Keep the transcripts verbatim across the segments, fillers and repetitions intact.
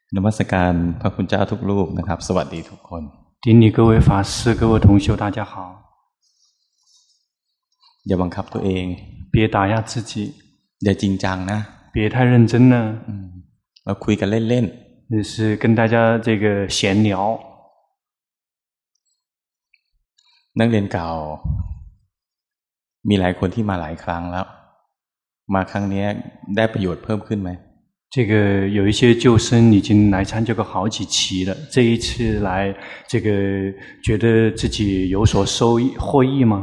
นมัสการพระคุณเจ้าทุกรูปนะครับสวัสดีทุกคน顶礼各位法师各位同修大家好อย่าบังคับตัวเอง别打压自己อย่าจริงจังนะ别太认真了เราคุยกันเล่นๆ就是跟大家这个闲聊นักเรียนเก่ามีหลายคนที่มาหลายครั้งแล้วมาครั้งนี้ได้ประโยชน์เพิ่มขึ้นไหม这个有一些旧生已经来参加过好几期了，这一次来，这个觉得自己有所收益获益吗？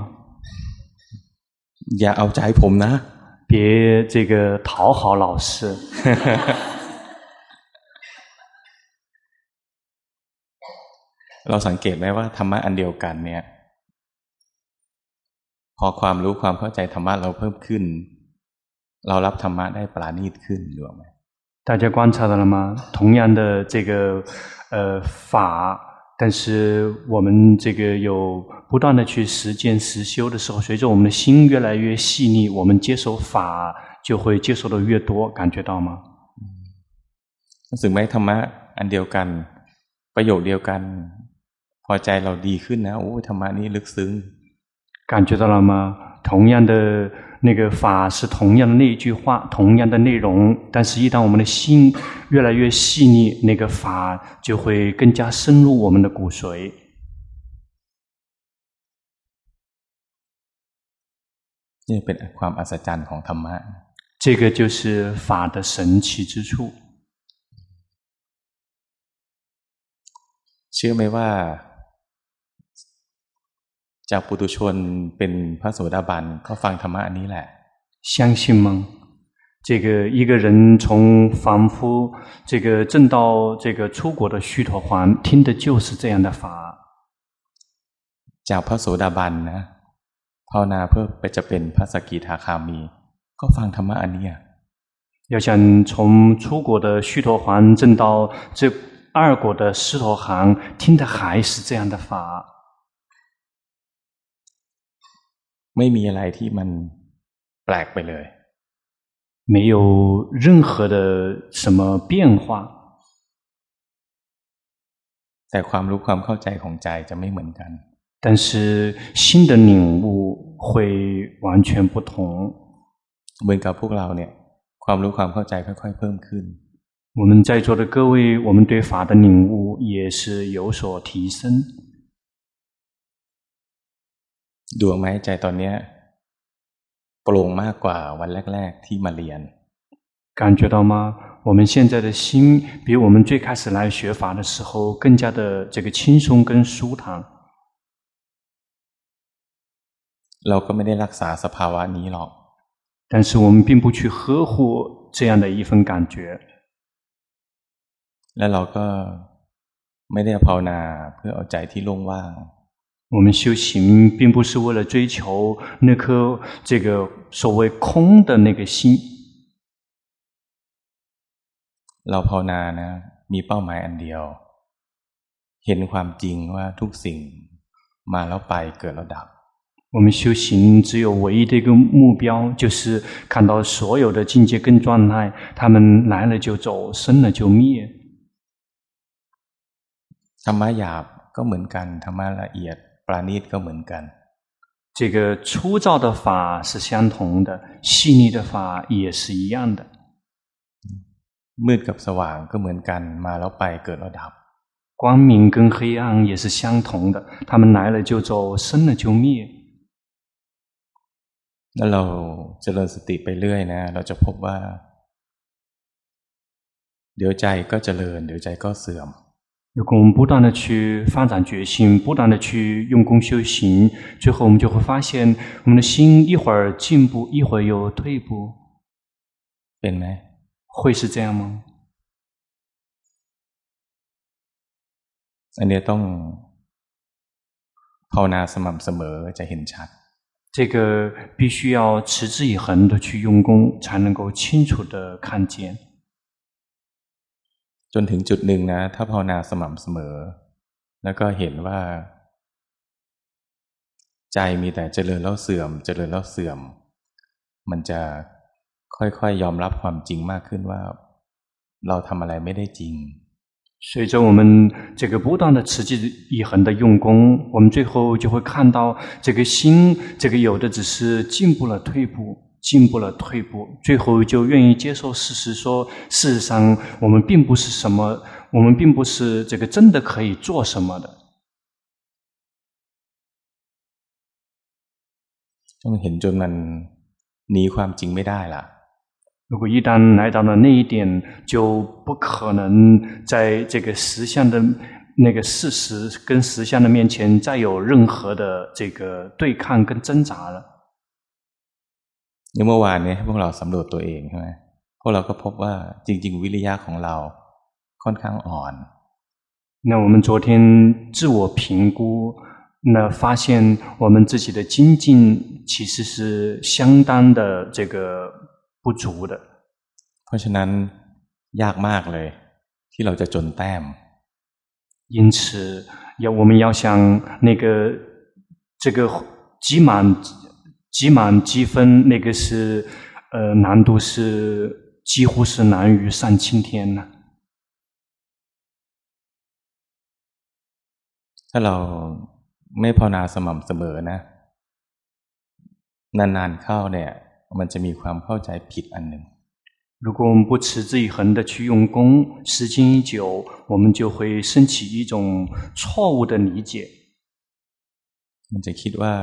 อย่าเอาใจผมนะ别这个讨好老师。 เราสังเกตไหมว่าธรรมะอันเดียวกันเนี่ยพอความรู้ความเข้าใจธรรมะเราเพิ่มขึ้นเรารับธรรมะได้ปราณีตขึ้นหรือเปล่า大家观察到了吗？同样的这个呃法，但是我们这个有不断的去实践实修的时候，随着我们的心越来越细腻，我们接受法就会接受的越多，感觉到吗？ รู้สึกไหมธรรมะอันเดียวกันประโยคเดียวกันพอใจเราดีขึ้นนะโอ้ธรรมะนี้ลึกซึ้ง感觉到了吗？同样的那个法是同样的那一句话，同样的内容，但是一旦我们的心越来越细腻，那个法就会更加深入我们的骨髓。 นี่เป็นความอัศจรรย์ของธรรมะ这个就是法的神奇之处。 เชื่อไหมว่าจากปุถุชนเป็นพระโสดาบันก็ฟังธรรมะอันนี้แหละ相信吗？这个一个人从凡夫这个证到这个出国的须陀洹，听的就是这样的法。 จากพระโสดาบันนะภาวนาเพื่อไปจะเป็นพระสกิทาคามีก็ฟังธรรมะอันนี้要想从出国的须陀洹证到这二果的斯陀含，听的还是这样的法。 ไม่มีอะไรที่มันแปลกไปเลย没有任何的什么变化แต่ความรู้ความเข้าใจของใจจะไม่เหมือนกัน但是心的领悟会完全不同เหมือนกับพวกเราเนี่ยความรู้ความเข้าใจค่อยๆเพิ่มขึ้น我们在座的各位我们对法的领悟也是有所提升ดูไหมใจตอนนี้โปร่งมากกว่าวันแรกๆที่มาเรียน感觉到吗？我们现在的心比我们最开始来学法的时候更加的这个轻松跟舒坦。 เราก็ไม่ได้รักษาสภาวะนี้หรอก但是我们并不去呵护这样的一份感觉。 และเราก็ไม่ได้ภาวนาเพื่อเอาใจที่โล่งว่าง我们修行并不是为了追求那颗这个所谓空的那个心。 เราภาวนานะมีเป้าหมายอันเดียวเห็นความจริงว่าทุกสิ่งมาแล้วไปเกิดแล้วดับ我们修行只有唯一的一个目标，就是看到所有的境界跟状态，他们来了就走，生了就灭。 ธรรมะหยาบก็เหมือนกันธรรมะละเอียดปราณีตก็เหมือนกัน这个粗糙的法是相同的，细腻的法也是一样的。 มืดกับสว่างก็เหมือนกันมาแล้วไปเกิดแล้วดับ光明跟黑暗也是相同的，他们来了就走，生了就灭。 แล้วเราเจริญสติไปเรื่อยนะเราจะพบว่าเดี๋ยวใจก็เจริญเดี๋ยวใจก็เสื่อม如果我们不断的去发展觉性，不断的去用功修行，最后我们就会发现我们的心一会儿进步，一会儿又退步。 เป็นไหม会是这样吗？ อันนี้ต้องภาวนาสม่ำเสมอจะเห็นชัด这个必须要持之以恒的去用功，才能够清楚的看见。 จนถึงจุดหนึ่งนะถ้าภาวนาสม่ำเสมอแล้วก็เห็นว่าใจมีแต่เจริญแล้วเสื่อมเจริญแล้วเสื่อมมันจะค่อยๆ ยอมรับความจริงมากขึ้นว่าเราทำอะไรไม่ได้จริง随着我们这个不断的持之以恒的用功，我们最后就会看到这个心，这个有的只是进步了退步，进步了退步，最后就愿意接受事实，说事实上我们并不是什么，我们并不是这个真的可以做什么的。 ต้องเห็นจนมันหนีความจริงไม่ได้ละ如果一旦来到了那一点，就不可能在这个实相的那个事实跟实相的面前再有任何的这个对抗跟挣扎了。 เมื่อวานนี้พวกเราสำรวจตัวเองใช่ไหมพวกเราก็พบว่าจริงๆวิริยะของเราค่อนข้างอ่อน那我们昨天自我评估，那发现我们自己的精进其实是相当的这个不足的。 เพราะฉะนั้นยากมากเลยที่เราจะจนแต้ม因此要我们要想那个这个积满积满积分，那个是呃难度是几乎是难于上青天了。 ถ้าเราไม่ภาวนาสม่ำเสมอนะนานๆเข้าเนี่ยมันจะมีความเข้าใจผิดอันหนึ่ง如果我们不持之以恒的去用功，时间一久，我们就会升起一种错误的理解。 มันจะคิดว่า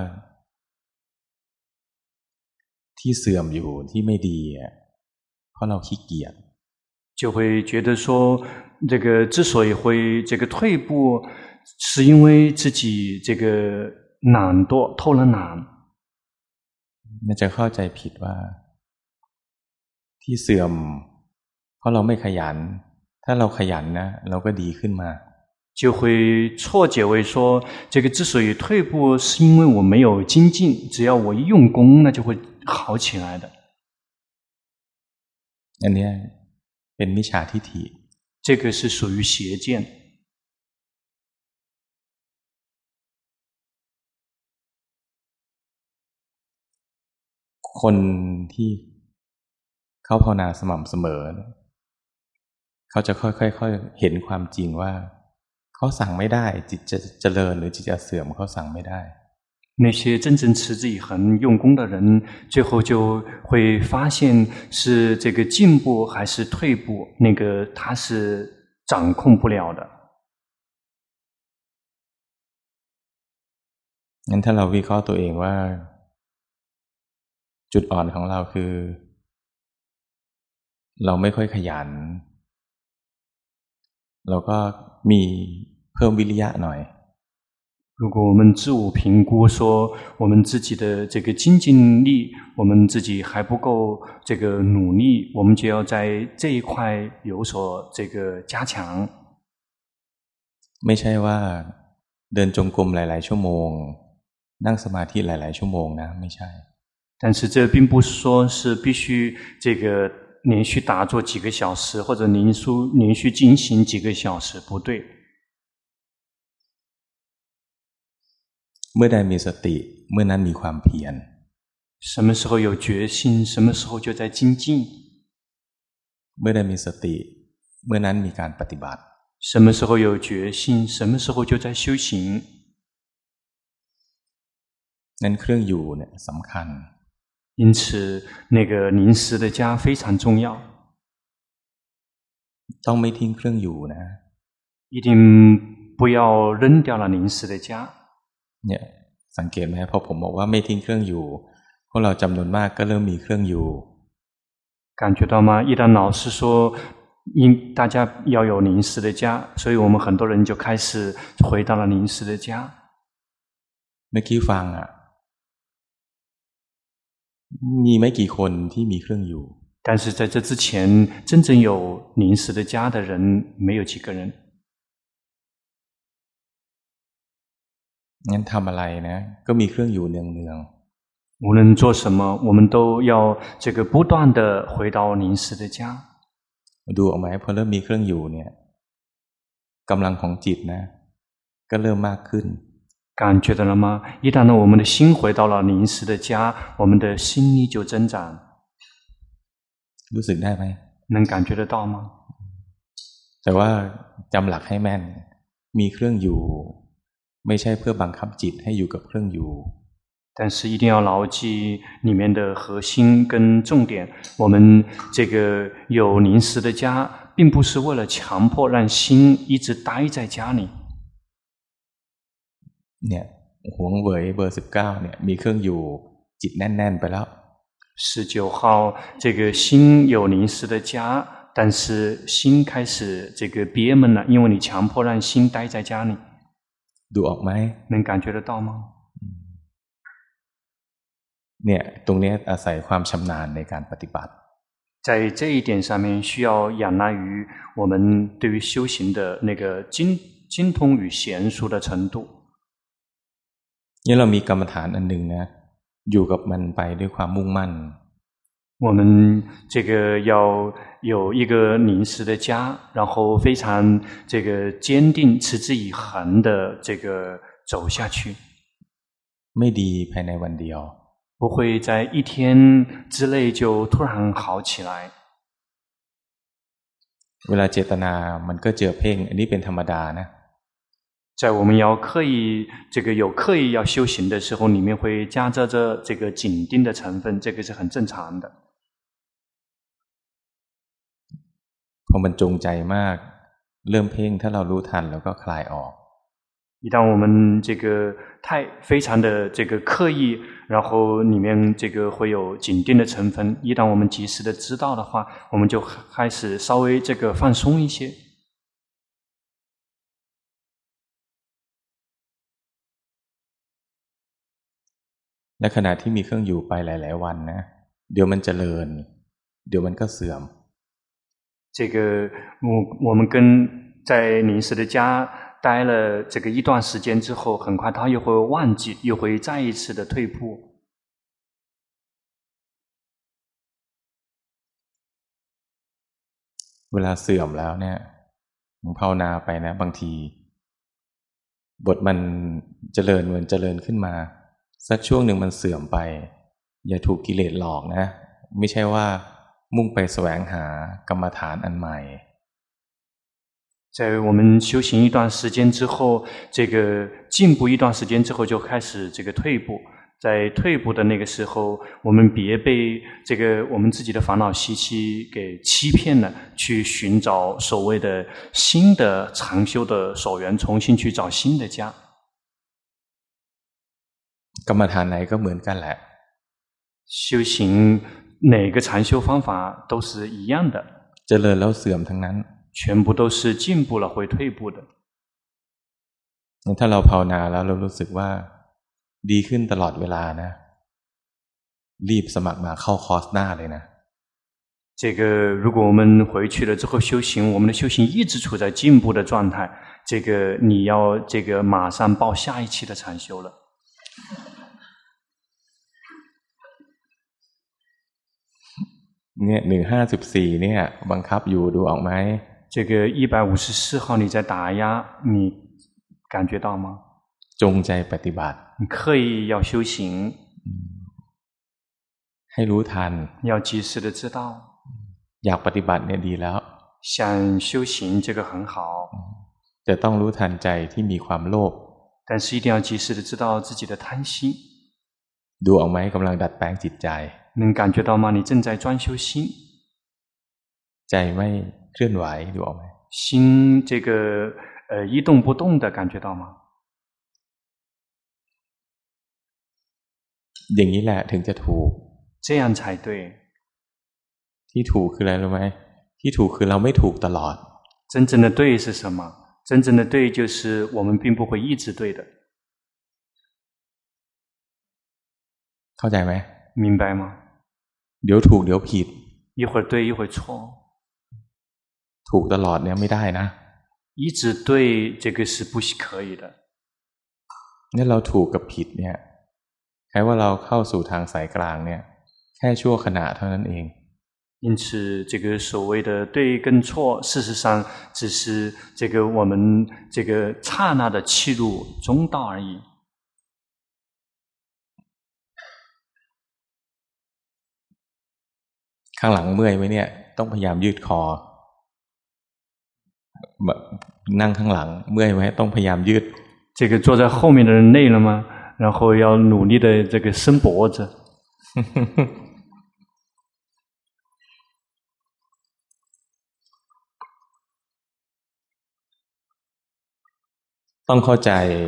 ที่เสื่อมอยู่ที่ไม่ดีเพราะเราขี้เกียจ就会觉得说，这个之所以会这个退步，是因为自己这个懒惰，偷了懒。 มันจะเข้าใจผิดว่าที่เสื่อมเพราะเราไม่ขยันถ้าเราขยันนะเราก็ดีขึ้นมา就会错解为说，这个之所以退步，是因为我没有精进，只要我一用功，那就会好起来的。 อันนี้เป็นมิจฉาทิฏฐิ这个是属于邪见。 คนที่เขาภาวนาสม่ำเสมอเขาจะค่อยๆเห็นความจริงว่าเขาสั่งไม่ได้จิตจะเจริญหรือจิตจะเสื่อมเขาสั่งไม่ได้那些真正持之以恒用功的人，最后就会发现是这个进步还是退步，那个他是掌控不了的。 งั้นถ้าเราวิเคราะห์ตัวเองว่าจุดอ่อนของเราคือเราไม่ค่อยขยันเราก็มีเพิ่มวิริยะหน่อย如果我们自我评估说我们自己的这个精进力，我们自己还不够这个努力，我们就要在这一块有所这个加强。 ไม่ใช่ว่าเดินจงกรมหลายๆชั่วโมงนั่งสมาธิหลายๆชั่วโมงนะไม่ใช่但是这并不是说是必须这个连续打坐几个小时，或者连续连续进行几个小时，不对。 เมื่อใดมีสติเมื่อนั้นมีความเพียร什么时候有决心，什么时候就在精进。 เมื่อใดมีสติเมื่อนั้นมีการปฏิบัติ什么时候有决心，什么时候就在修行。 นั้นเครื่องอยู่เนี่ยสำคัญ因此那个临时的家非常重要ต้องไม่ทิ้งเครื่องอยู่นะ一定不要扔掉了临时的家เนี่ยสังเกตไหมพอผมบอกว่าไม่ทิ้งเครื่องอยู่พวกเราจำนวนมากก็เริ่มมีเครื่องอยู่感觉到吗？一旦老师说因大家要有临时的家，所以我们很多人就开始回到了临时的家。 เมื่อกี้ฟังอ่ะมีไม่กี่คนที่มีเครื่องอยู่但是在这之前真正有临时的家的人没有几个人งั้นทำอะไรนะก็มีเครื่องอยู่เนืองๆ无论做什么我们都要这个不断的回到临时的家ดูออกไหมพอเริ่มมีเครื่องอยู่เนี่ยกำลังของจิตนะก็เริ่มมากขึ้น感觉到了吗？一旦呢，我们的心回到了临时的家，我们的心力就增长。 รู้สึกได้ไหม能感觉得到吗？ แต่ว่าจำหลักให้แม่นมีเครื่องอยู่ไม่ใช่เพื่อบังคับจิตให้อยู่กับเครื่องอยู่但是一定要牢记里面的核心跟重点。我们这个有临时的家，并不是为了强迫让心一直待在家里。 เนี่ยหวงเหวยเบอร์สิบเก้าเนี่ยมีเครื่องอยู่จิตแน่นๆไปแล้ว十九号，这个心有临时的家，但是心开始这个憋闷了，因为你强迫让心待在家里。 ดูออกไหม能感觉得到吗？ เนี่ยตรงนี้อาศัยความชำนาญในการปฏิบัติ在这一点上面，需要仰赖于我们对于修行的那个精精通与娴熟的程度。 นี่เรามีกรรมฐานอันหนึ่งนะอยู่กับมันไปด้วยความมุ่งมั่น我们这个要有一个临时的家，然后非常这个坚定、持之以恒的这个走下去。 ไม่ดีภายในวันเดียว不会在一天之内就突然好起来。 เวลาเจตนามันก็เจอเพ่งอันนี้เป็นธรรมดานะ在我们要刻意这个有刻意要修行的时候，里面会夹杂着这个紧盯的成分，这个是很正常的。 พอมันจงใจมากเริ่มเพ่งถ้าเรารู้ทันแล้วก็คลายออก一旦我们这个太非常的这个刻意，然后里面这个会有紧盯的成分，一旦我们及时的知道的话，我们就开始稍微这个放松一些。 ในขณะที่มีเครื่องอยู่ไปหลายๆวันนะเดี๋ยวมันเจริญเดี๋ยวมันก็เสื่อม这个我我们跟在临时的家待了这个一段时间之后，很快他又会忘记，又会再一次的退步。 เวลาเสื่อมแล้วเนี่ยภาวนาไปนะบางทีบทมันเจริญมันเจริญขึ้นมาสักช่วงหนึ่งมันเสื่อมไปอย่าถูกกิเลสหลอกนะไม่ใช่ว่ามุ่งไปแสวงหากรรมฐานอันใหม่在我们修行一段时间之后，这个进步一段时间之后，就开始这个退步。在退步的那个时候，我们别被这个我们自己的烦恼习气给欺骗了，去寻找所谓的新的长修的所缘，重新去找新的家。 กรรมฐานไหนก็เหมือนกันแหละ修行哪个禅修方法都是一样的， เจริญแล้วเสื่อมทั้งนั้น全部都是进步了会退步的。 ถ้าเราภาวนาแล้วเรารู้สึกว่าดีขึ้นตลอดเวลานะรีบสมัครมาเข้าคอร์สหน้าเลยนะ这个如果我们回去了之后修行，我们的修行一直处在进步的状态，这个你要这个马上报下一期的禅修了。 เนี่ยหนึ่งห้าสิบสี่เนี่ยบังคับอยู่ดูออกไหม这个一百五十四号你在打压，你感觉到吗？ จงใจปฏิบัติ你刻意要修行， ให้รู้ทัน要及时的知道。 อยากปฏิบัติเนี่ยดีแล้ว想修行这个很好， แต่ต้องรู้ทันใจที่มีความโลภ但是一定要及时的知道自己的贪心。 ดูออกไหมกำลังดัดแปลงจิตใจ能感觉到吗？你正在专修心， ใจไม่เคลื่อนไหวดูออกไหม心这个呃一动不动的感觉到吗？ อย่างนี้แหละถึงจะถูก这样才对。 ที่ถูกคืออะไรรู้ไหมที่ถูกคือเราไม่ถูกตลอด真正的对是什么？真正的对就是我们并不会一直对的。 เข้าใจไหม明白吗？ เดี๋ยวถูกเดี๋ยวผิด一会儿对一会儿错， ถูกตลอดเนี่ยไม่ได้นะ一直对这个是不可以的。 นี่เราถูกกับผิดเนี่ยแค่ว่าเราเข้าสู่ทางสายกลางเนี่ยแค่ชั่วขณะเท่านั้นเอง因此这个所谓的对跟错，事实上只是这个我们这个刹那的契入中道而已。 ข้างหลังเมื่อยไหมเนี่ยต้องพยายามยืดคอนั่งข้างหลังเมื่อยไหมต้องพยายามยืด这个坐在后面的人累了吗？然后要努力的这个伸脖子。 ต้องเข้าใจ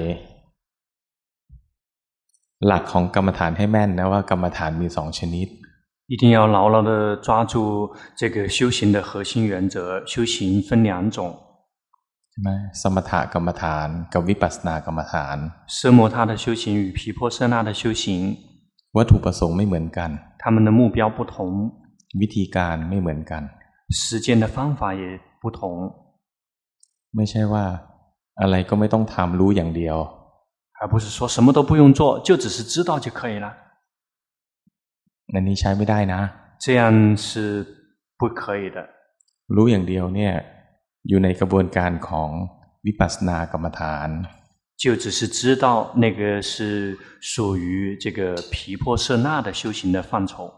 หลักของกรรมฐานให้แม่นนะว่ากรรมฐานมีสองชนิด一定要牢牢的抓住这个修行的核心原则，修行分两种。 ใช่ไหมสมถกรรมฐานกับวิปัสสนากรรมฐาน奢摩他的修行与毗婆舍那的修行วัตถุประสงค์ไม่เหมือนกัน他们的目标不同วิธีการไม่เหมือนกัน实践的方法也不同ไม่ใช่ว่าอะไรก็ไม่ต้องทำรู้อย่างเดียว而不是说什么都不用做就只是知道就可以了อันนี้ใช้ไม่ได้นะ这样是不可以的รู้อย่างเดียวเนี่ยอยู่ในกระบวนการของวิปัสสนากรรมฐาน就只是知道那个是属于这个毗婆舍那的修行的范畴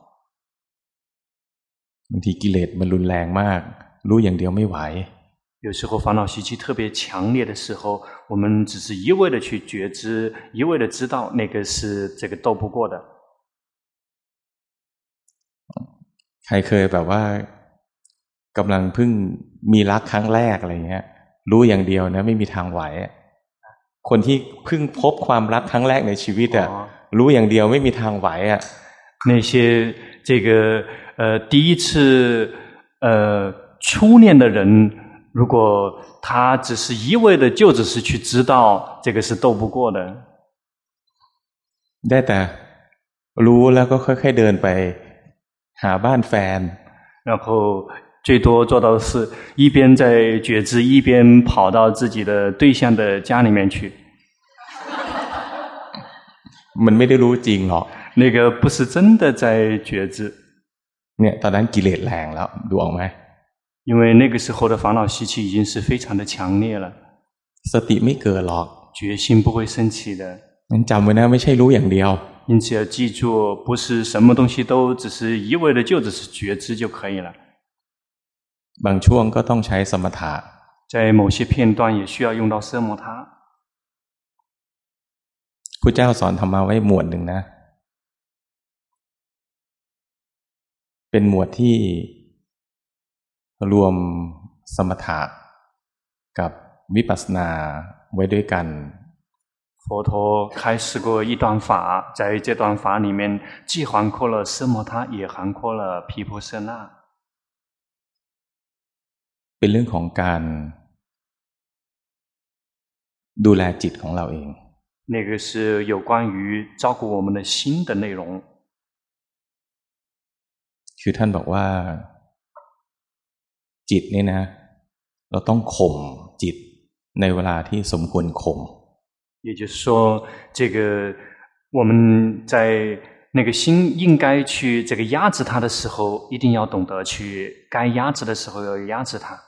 บางทีกิเลสมันรุนแรงมากรู้อย่างเดียวไม่ไหว有时候烦恼习气特别强烈的时候我们只是一味的去觉知一味的知道那个是这个斗不过的ใครเคยแบบว่ากำลังเพิ่งมีรักครั้งแรกอะไรเงี้ยรู้อย่างเดียวนะไม่มีทางไหวคนที่เพิ่งพบความรักครั้งแรกในชีวิตอ่ะรู้อย่างเดียวไม่มีทางไหวอ่ะ那些这个呃第一次呃初恋的人如果他只是一味的就只是去知道这个是斗不过的ได้แต่รู้แล้วก็ค่อยๆเดินไปหาบ้านแฟน然后最多做到的是一边在觉知一边跑到自己的对象的家里面去มันไม่ได้รู้จริงหรอก那个不是真的在觉知เนี่ยตอนนั้นกิเลสแรงแล้วดูออกไหม因为那个时候的烦恼习气已经是非常的强烈了สติไม่เกิดหรอก决心不会升起的งั้นจำไว้นะไม่ใช่รู้อย่างเดียว因此要记住不是什么东西都只是一味的就只是觉知就可以了บางช่วงก็ต้องใช้สมถะ在某些片段也需要用到奢摩他พระเจ้าสอนธรรมะไว้หมวดหนึ่งนะเป็นหมวดที่รวมสมถะกับวิปัสสนาไว้ด้วยกัน佛陀开示过一段法在这段法里面既涵括了奢摩他也涵括了毗婆舍那เป็นเรื่องของการดูแลจิตของเราเอง那个是有关于照顾我们的心的内容คือท่านบอกว่าจิตนี่นะเราต้องข่มจิตในเวลาที่สมควรข่ม也就是说这个我们在那个心应该去这个压制它的时候一定要懂得去该压制的时候要压制它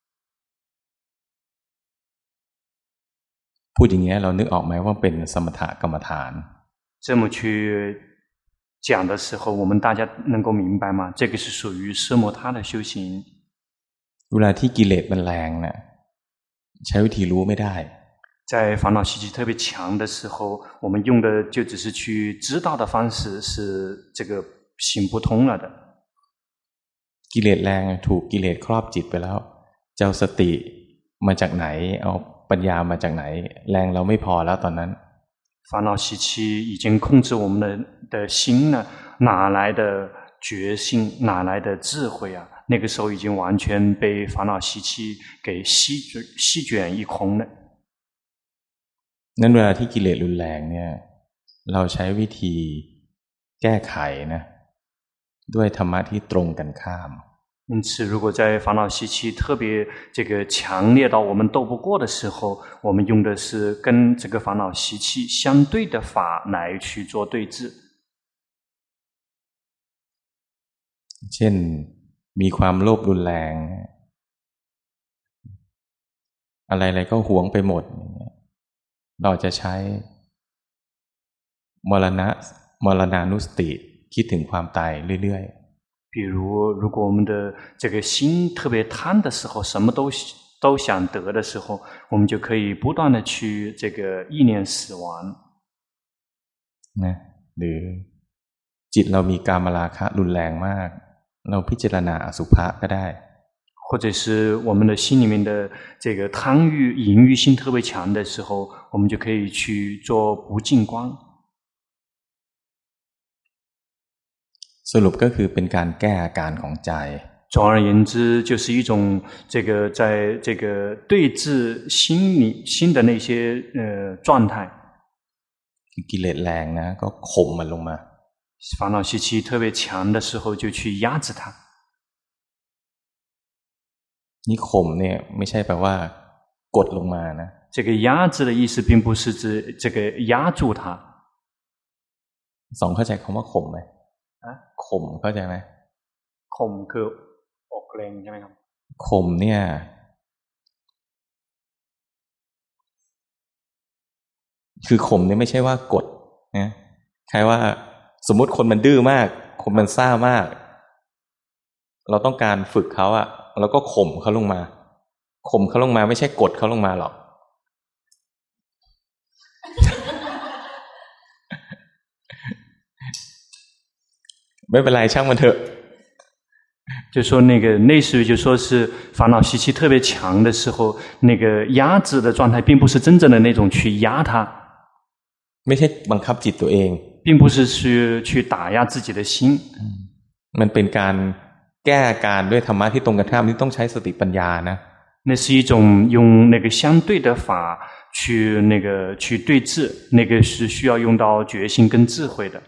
พูดอย่างนี้เรานึกออกไหมว่าเป็นสมถกรรมฐาน这么去讲的时候我们大家能够明白吗这个是属于奢摩他的修行เวลาที่กิเลสมันแรงนะใช้วิธีรู้ไม่ได้在烦恼习气特别强的时候我们用的就只是去知道的方式是这个行不通了的กิเลสแรงถูกกิเลสครอบจิตไปแล้วเจ้าสติมาจากไหนเอาปัญญามาจากไหนแรงเราไม่พอแล้วตอนนั้น烦恼习气已经控制我们的的心呢哪来的决心哪来的智慧啊那个时候已经完全被烦恼习气给吸吸卷一空了นั้นเวลาที่กิเลสรุนแรงเนี่ยเราใช้วิธีแก้ไขนะด้วยธรรมะที่ตรงกันข้าม因此如果在烦恼习气特别这个强烈到我们斗不过的时候我们用的是跟这个烦恼习气相对的法来去做对治เช่นมีความโลภรุนแรงอะไรๆก็หวงไปหมดเราจะใช้มรณะมรณานุสติคิดถึงความตายเรื่อยๆ比如如果我们的这个心特别贪的时候什么都都想得的时候，我们就可以不断的去这个意念死亡。 นะหรือจิตเรามีกามราคะรุนแรงมากเราพิจารณาอสุภะก็ได้或者是我们的心里面的这个贪欲、淫欲心特别强的时候，我们就可以去做不净光。 สรุปก็คือเป็นการแก้อาการของใจ总而言之，就是一种这个在这个对治心理心的那些呃状态。 กิเลสแรงนะก็ข่มมันลงมา烦恼习气特别强的时候，就去压制它。 นี่ข่มเนี่ยไม่ใช่แปลว่ากดลงมานะ这个压制的意思并不是指这个压住它。 สองเข้าใจคำว่าข่มไหมข่มเข้าใจไหมข่มคืออกเกรงใช่ไหมครับข่มเนี่ยคือข่มเนี่ยไม่ใช่ว่ากดนะใครว่าสมมุติคนมันดื้อมากคนมันซ่ามากเราต้องการฝึกเขาอะแล้วก็ข่มเขาลงมาข่มเขาลงมาไม่ใช่กดเขาลงมาหรอกไม่เป็นไรช่างมันเถอะ就说那个类似于就说是烦恼习气特别强的时候，那个压制的状态并不是真正的那种去压它， ไม่ใช่บังคับจิตตัวเอง并不是去去打压自己的心， มันเป็นการแก้อาการด้วยธรรมะที่ตรงกันข้ามที่ต้องใช้สติปัญญานะ那是一种用那个相对的法去那个去对治，那个是需要用到决心跟智慧的。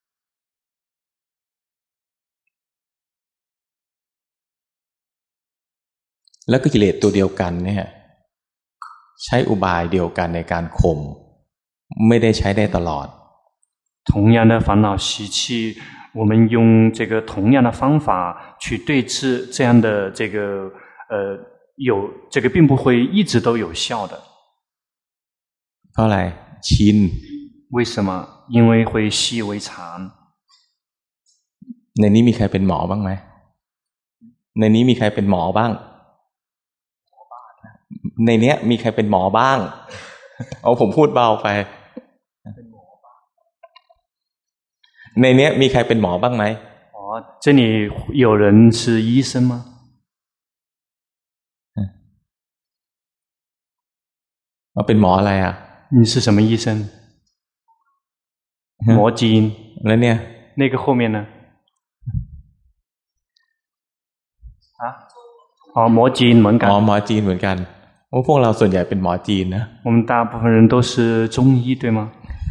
แล้วก็กิเลสตัวเดียวกันเนี่ยใช้อุบายเดียวกันในการข่มไม่ได้ใช้ได้ตลอด同样的烦恼习气，我们用这个同样的方法去对治这样的这个呃有这个并不会一直都有效的。 เพราะอะไรชิน为什么？因为会习以为常。 ในนี้มีใครเป็นหมอบ้างไหมในนี้มีใครเป็นหมอบ้างในเนี้ยมีใครเป็นหมอบ้างเอาผมพูดเบาไปในเนี้ยมีใครเป็นหมอบ้างไหมอ๋อ这里有人是医生吗เอาเป็นหมออะไรอ่ะ你是什么医生魔基因แล้วเนี่ย那个后面呢啊อ๋อหมอจีนเหมือนกันอ๋อหมอจีนเหมือนกันโอ้พวกเราส่วนใหญ่เป็นหมอจีนนะ我们大部分人都是中医对吗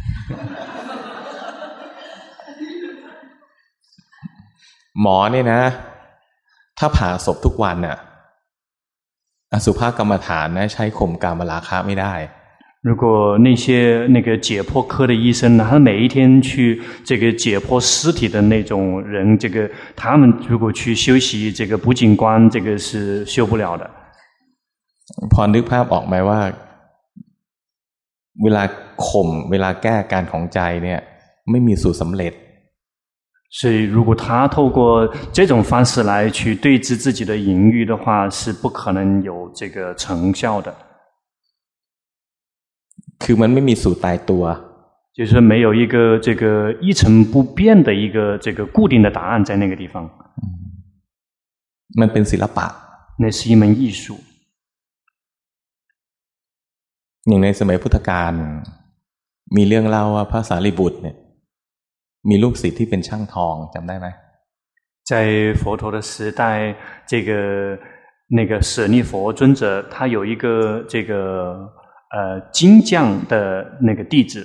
หมอเนี่ยนะถ้าผ่าศพทุกวันน่ะอสุภกรรมฐานนะใช้ข่มกามราคะไม่ได้如果那些那个解剖科的医生呢，他每一天去这个解剖尸体的那种人，这个他们如果去修习这个不净观，这个是修不了的。 พอนึกภาพออกไหมว่าเวลาข่มเวลาแก้การของใจเนี่ยไม่มีสูตรสำเร็จ所以如果他透过这种方式来去对治自己的淫欲的话，是不可能有这个成效的。 คือมันไม่มีสูตรตายตัว就是没有一个这个一成不变的一个这个固定的答案在那个地方。 มันเป็นศิลปะ那是一门艺术。 อย่างในสมัยพุทธกาลมีเรื่องเล่าว่าพระสารีบุตรเนี่ยมีลูกศิษย์ที่เป็นช่างทองจำได้ไหม在佛陀的时代，这个那个舍利佛尊者，他有一个这个呃金匠的那个弟子。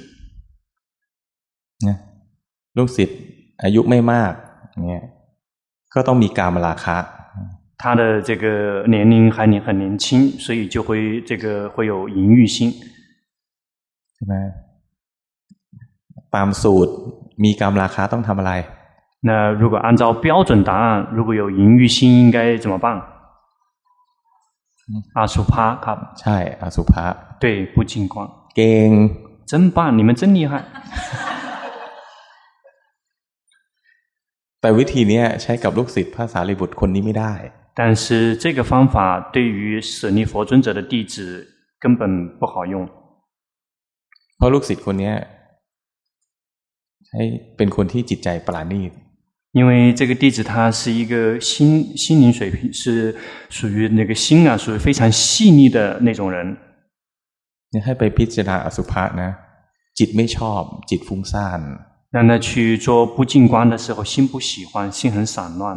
ลูกศิษย์อายุไม่มากเนี่ยก็ต้องมีกามราคะ他的这个年龄还年很年轻，所以就会这个会有淫欲心。 ใช่ไหมตามสูตรมีกามราคะต้องทำอะไร那如果按照标准答案，如果有淫欲心应该怎么办อาสุภะครับใช่อสุภะ对不净光เก่ง真棒你们真厉害แต่วิธีนี้ใช้กับลูกศิษย์พระสารีบุตรคนนี้ไม่ได้但但是这个方法对于舍利佛尊者的弟子根本不好用。 เพราะลูกศิษย์คนนี้ให้เป็นคนที่จิตใจปราณีต因为这个弟子他是一个心心灵水平是属于那个心啊，属于非常细腻的那种人。 ให้ไปพิจารณาอสุภะนะจิตไม่ชอบจิตฟุ้งซ่าน让他去做不净观的时候，心不喜欢，心很散乱。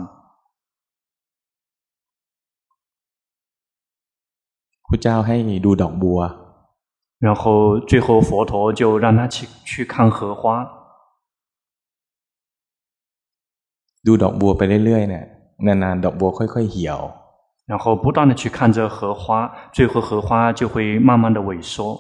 พระเจ้าให้ดูดอกบัว然后最后佛陀就让他去去看荷花。 ดูดอกบัวไปเรื่อยๆเนี่ยนานๆดอกบัวค่อยๆเหี่ยว然后不断的去看着荷花，最后荷花就会慢慢的萎缩。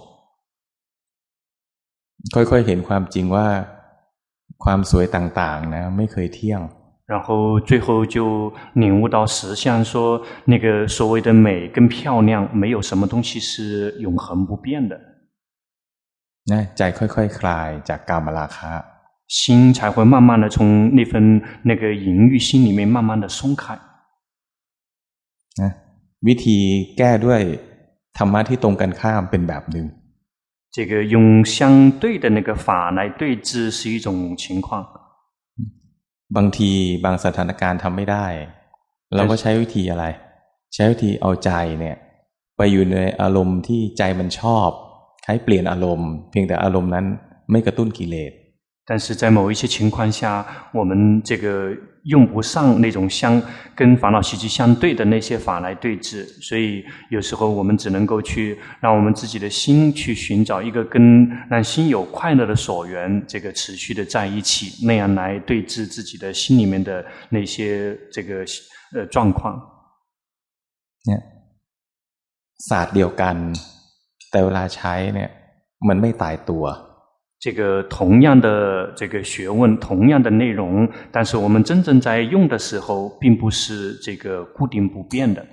ค่อยๆเห็นความจริงว่าความสวยต่างๆนะไม่เคยเที่ยง然后最后就领悟到实相，说那个所谓的美跟漂亮，没有什么东西是永恒不变的。 นะใจค่อยๆคลายจากกามราคะ心才会慢慢的从那份那个淫欲心里面慢慢的松开。 นะวิธีแก้ด้วยธรรมะที่ตรงกันข้ามเป็นแบบหนึ่ง这个用相对的那个法来对治是一种情况。 บางทีบางสถานการณ์ทำไม่ได้เราก็ใช้วิธีอะไรใช้วิธีเอาใจเนี่ยไปอยู่ในอารมณ์ที่ใจมันชอบใช้เปลี่ยนอารมณ์เพียงแต่อารมณ์นั้นไม่กระตุ้นกิเลส但是在某一些情况下，我们这个用不上那种相跟烦恼习气相对的那些法来对治，所以有时候我们只能够去让我们自己的心去寻找一个跟让心有快乐的所缘，这个持续的在一起，那样来对治自己的心里面的那些这个呃状况。 เนี่ยศาสตร์เดียวกันแต่เวลาใช้เนี่ยมันไม่ตายตัว这个同样的这个学问，同样的内容，但是我们真正在用的时候，并不是这个固定不变的。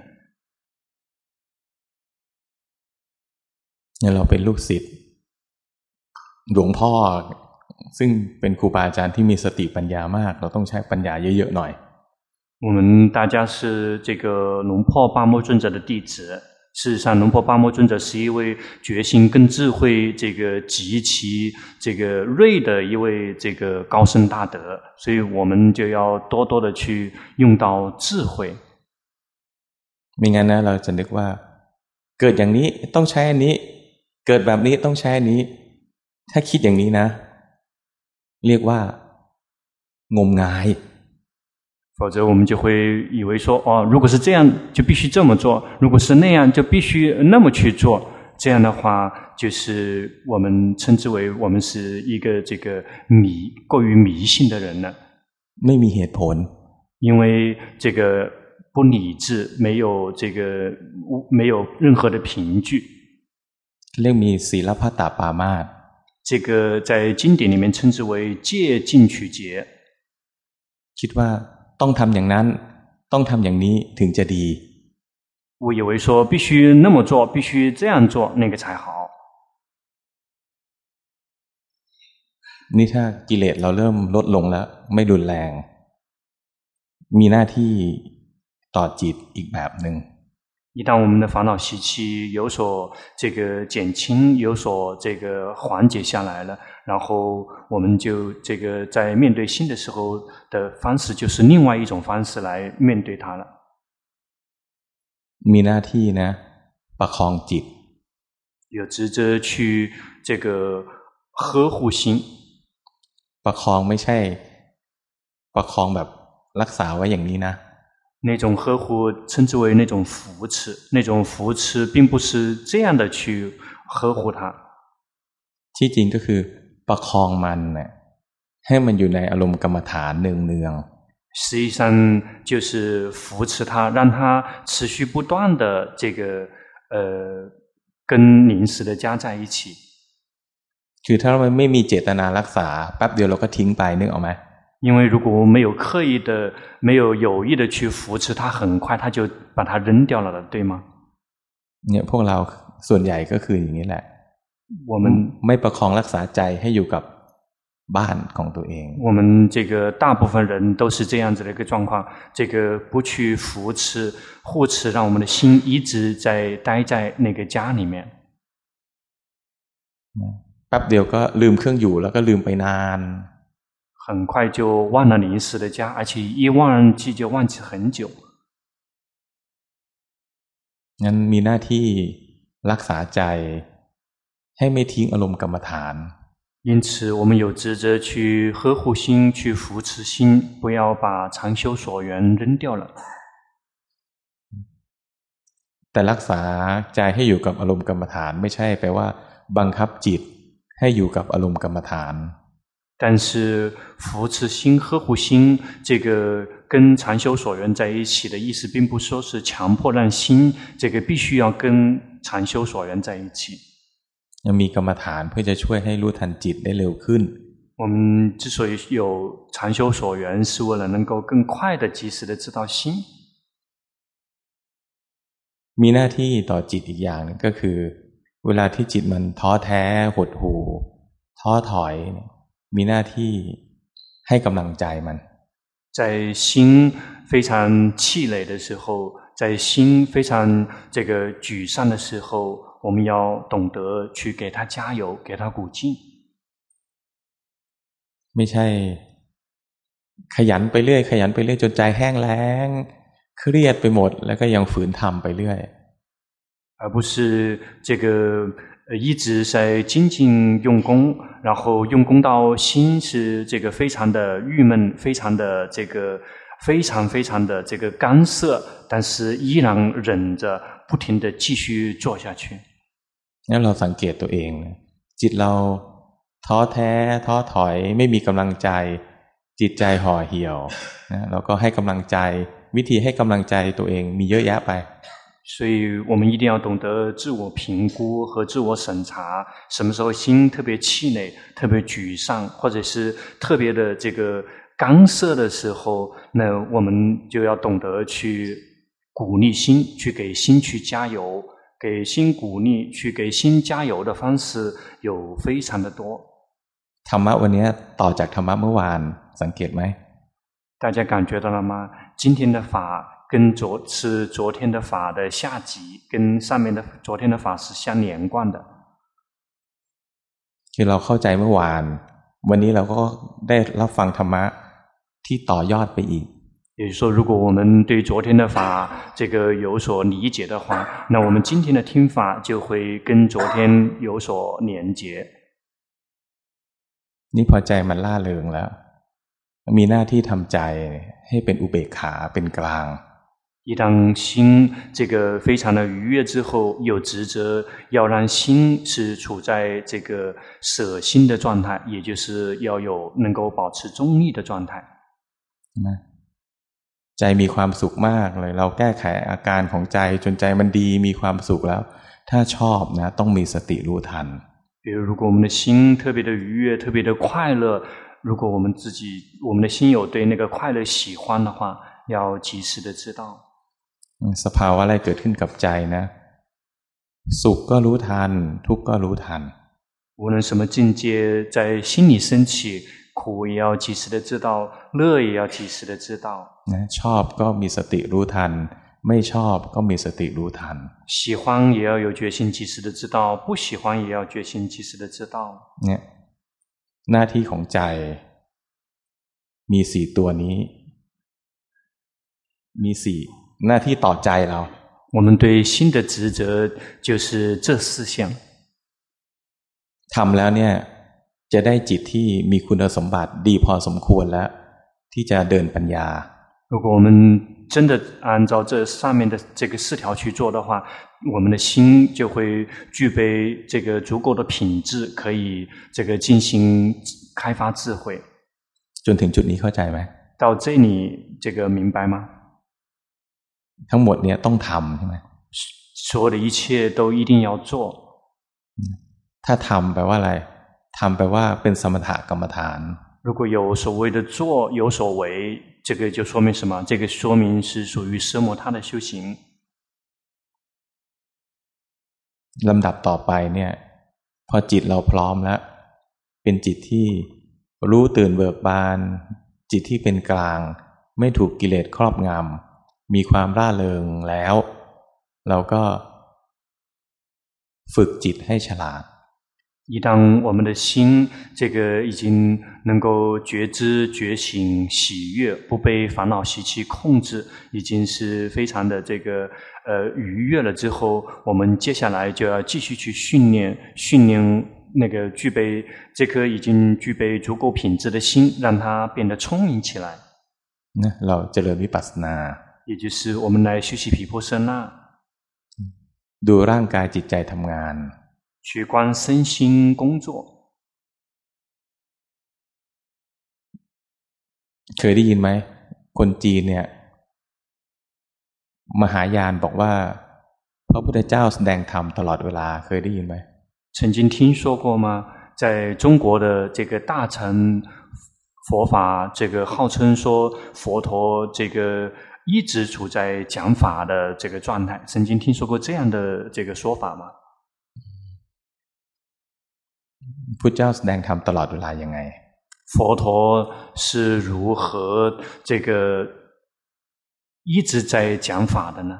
เราเป็นลูกศิษย์หลวงพ่อซึ่งเป็นครูบาอาจารย์ที่มีสติปัญญามากเราต้องใช้ปัญญาเยอะๆหน่อย我们大家是这个龙婆巴摩尊者的弟子。事实上，龙婆巴摩尊者是一位决心跟智慧这个极其这个锐的一位这个高僧大德，所以我们就要多多的去用到智慧。 ไม่งั้นนะเราจะนึกว่าเกิดอย่างนี้ต้องใช้อันนี้เกิดแบบนี้ต้องใช้อันนี้ถ้าคิดอย่างนี้นะเรียกว่างมงาย否则我们就会以为说哦，如果是这样就必须这么做，如果是那样就必须那么去做，这样的话就是我们称之为我们是一个这个迷过于迷信的人了。 ไม่มีเหตุผล因为这个不理智，没有这个没有任何的凭据。 เรื่องมีศีลพัตตปามาส这个在经典里面称之为戒禁取劫。 คิดว่าต้องทำอย่างนั้นต้องทำอย่างนี้ถึงจะดี我以为说必须那么做，必须这样做，那个才好。 นี่ถ้ากิเลสเราเริ่มลดลงแล้วไม่รุนแรงมีหน้าที่ต่อจิตอีกแบบหนึ่ง一旦我们的烦恼习气有所这个减轻，有所这个缓解下来了，然后我们就这个在面对心的时候的方式，就是另外一种方式来面对它了。 มีหน้าที่นะประคองจิต有职责去这个呵护心。 ประคองไม่ใช่ประคองแบบรักษาไว้อย่างนี้นะ那种呵护称之为那种扶持，那种扶持并不是这样的去呵护它。 ที่จริงก็คือประคองมันนะให้มันอยู่ในอารมณ์กรรมฐานเนืองๆ实际上就是扶持它，让它持续不断的这个呃跟临时的加在一起。 คือถ้าเราไม่มีเจตนารักษาแป๊บเดียวเราก็ทิ้งไปนึกออกไหม因为如果我们没有刻意的、没有有意的去扶持它，很快它就把它扔掉了了，对吗？ เนี่ยพวกเราส่วนใหญ่ก็คืออย่างนี้แหละ我们ไม่ประคองรักษาใจให้อยู่กับบ้านของตัวเอง我们这个大部分人都是这样子的一个状况，这个不去扶持、护持，让我们的心一直在待在那个家里面。 แป๊บเดียวก็ลืมเครื่องอยู่แล้วก็ลืมไปนาน很快就忘了临时的家，而且一忘记就忘记很久。 งั้นมีหน้าที่รักษาใจให้ไม่ทิ้งอารมณ์กรรมฐาน因此我们有职责去呵护心，去扶持心，不要把常修所缘扔掉了。 แต่รักษาใจให้อยู่กับอารมณ์กรรมฐานไม่ใช่แปลว่าบังคับจิตให้อยู่กับอารมณ์กรรมฐาน但是扶持心、呵护心，这个跟禅修所缘在一起的意思，并不说是强迫让心这个必须要跟禅修所缘在一起。 ยังมีกรรมฐานเพื่อจะช่วยให้รู้ทันจิตได้เร็วขึ้น我们之所以有禅修所缘，是为了能够更快的、及时的知道心。 มีหน้าที่ต่อจิตอีกอย่างนึงก็คือเวลาที่จิตมันท้อแท้หดหู่ท้อถอยมีหน้าที่ให้กำลังใจมัน在心非常气馁的时候，在心非常这个沮丧的时候，我们要懂得去给他加油，给他鼓劲。 ไม่ใช่ขยันไปเรื่อยขยันไปเรื่อยจนใจแห้งแล้งเครียดไปหมดแล้วก็ยังฝืนทำไปเรื่อย而不是这个一直在精进用功，然后用功到心是这个非常的郁闷，非常的这个非常非常的这个干涩，但是依然忍着不停的继续做下去。 งั้นเราสังเกตตัวเองจิตเราท้อแท้ท้อถอยไม่มีกำลังใจจิตใจห่อเหี่ยวนะเราก็ให้กำลังใจวิธีให้กำลังใจตัวเองมีเยอะแยะไป所以我们一定要懂得自我评估和自我审查，什么时候心特别气馁、特别沮丧，或者是特别的这个干涉的时候，那我们就要懂得去鼓励心，去给心去加油，给心鼓励，去给心加油的方式有非常的多。 ธรรมะวันนี้ต่อจากธรรมะเมื่อวานสังเกตไหม大家感觉到了吗？今天的法跟昨是昨天的法的下集，跟上面的昨天的法是相连贯的。 คือเราเข้าใจเมื่อวานวันนี้เราก็ได้รับฟังธรรมะที่ต่อยอดไปอีก也就是说，如果我们对昨天的法这个有所理解的话，那我们今天的听法就会跟昨天有所连结。 นี่พอใจมันล่าเริงแล้วมีหน้าที่ทำใจให้เป็นอุเบกขาเป็นกลาง一当心这个非常的愉悦之后，有职责要让心是处在这个舍心的状态，也就是要有能够保持中立的状态。 ใจมีความสุขมากเลยเราแก้ไขอาการของใจจนใจมันดีมีความสุขแล้วถ้าชอบนะต้องมีสติรู้ทัน比如如果我们的心特别的愉悦特别的快乐，如果我们自己我们的心有对那个快乐喜欢的话，要及时的知道สภาวะอะไรเกิดขึ้นกับใจนะสุขก็รู้ทันทุกข์ก็รู้ทัน无论什么境界在心里升起，苦也要及时的知道，乐也要及时的知道นะชอบก็มีสติรู้ทันไม่ชอบก็มีสติรู้ทัน喜欢也要有决心及时的知道，不喜欢也要决心及时的知道เนี่ยหน้าที่ของใจมีสี่ตัวนี้มีสี่หน้าที่ต่อใจเรา我们对心的职责就是这四项ทำแล้วเนี่ยจะได้จิตที่มีคุณสมบัติดีพอสมควรแล้วที่จะเดินปัญญา如果我们真的按照这上面的这个四条去做的话，我们的心就会具备这个足够的品质，可以这个进行开发智慧。 จนถึงจุดนี้เข้าใจไหม到这里这个明白吗ทั้งหมดเนี่ยต้องทำใช่ไหม所有的一切都一定要做ถ้าทำแปลว่าอะไรทำแปลว่าเป็นสมถกรรมฐาน如果有所谓的做有所为，这个就说明什么？这个说明是属于奢摩他的修行。 ลำดับต่อไปเนี่ยพอจิตเราพร้อมแล้วเป็นจิตที่รู้ตื่นเบิกบานจิตที่เป็นกลางไม่ถูกกิเลสครอบงำมีความร่าเริงแล้วเราก็ฝึกจิตให้ฉลาด一当我们的心这个已经能够觉知觉醒喜悦不被烦恼习气控制已经是非常的这个呃愉悦了之后我们接下来就要继续去训练训练那个具备这颗已经具备足够品质的心让它变得聪明起来เราเจริญวิปัสสนา也就是我们来修习毗婆舍那ดูร่างกายจิตใจทำงาน去观身心工作เคยได้ยินไหมคนจีนเนี่ยมหายานบอกว่าพระพุทธเจ้าแสดงธรรมตลอดเวลาเคยได้ยินไหม曾经听说过吗在中国的这个大乘佛法这个号称说佛陀这个一直处在讲法的这个状态曾经听说过这样的这个说法吗พุทธเจ้าแสดงธรรมตลอดเวลายังไง佛陀是如何这个一直在讲法的呢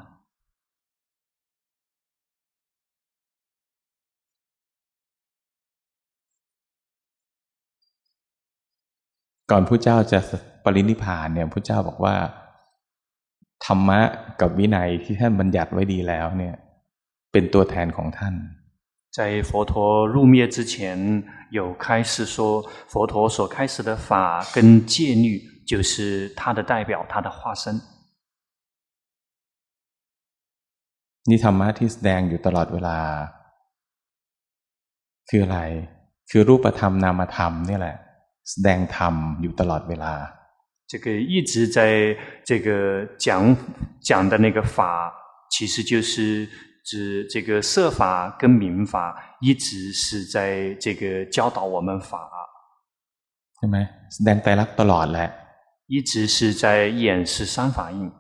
ก่อนพุทธเจ้าจะปรินิพพานเนี่ยพุทธเจ้าบอกว่าธรรมะกับวินัยที่ท่านบัญญัติไว้ดีแล้วเนี่ยเป็นตัวแทนของท่าน在佛陀入灭之前有开示说佛陀所开始的法跟戒律就是他的代表他的化身นี่ธรรมะที่แสดงอยู่ตลอดเวลาคืออะไรคือรูปธรรมนามธรรมนี่แหละแสดงธรรมอยู่ตลอดเวลา这个一直在这个讲讲的那个法其实就是指这个色法跟名法一直是在这个教导我们法ใช่ไหมแสดงไตรลักษณ์ตลอดแหละ一直是在演示三法印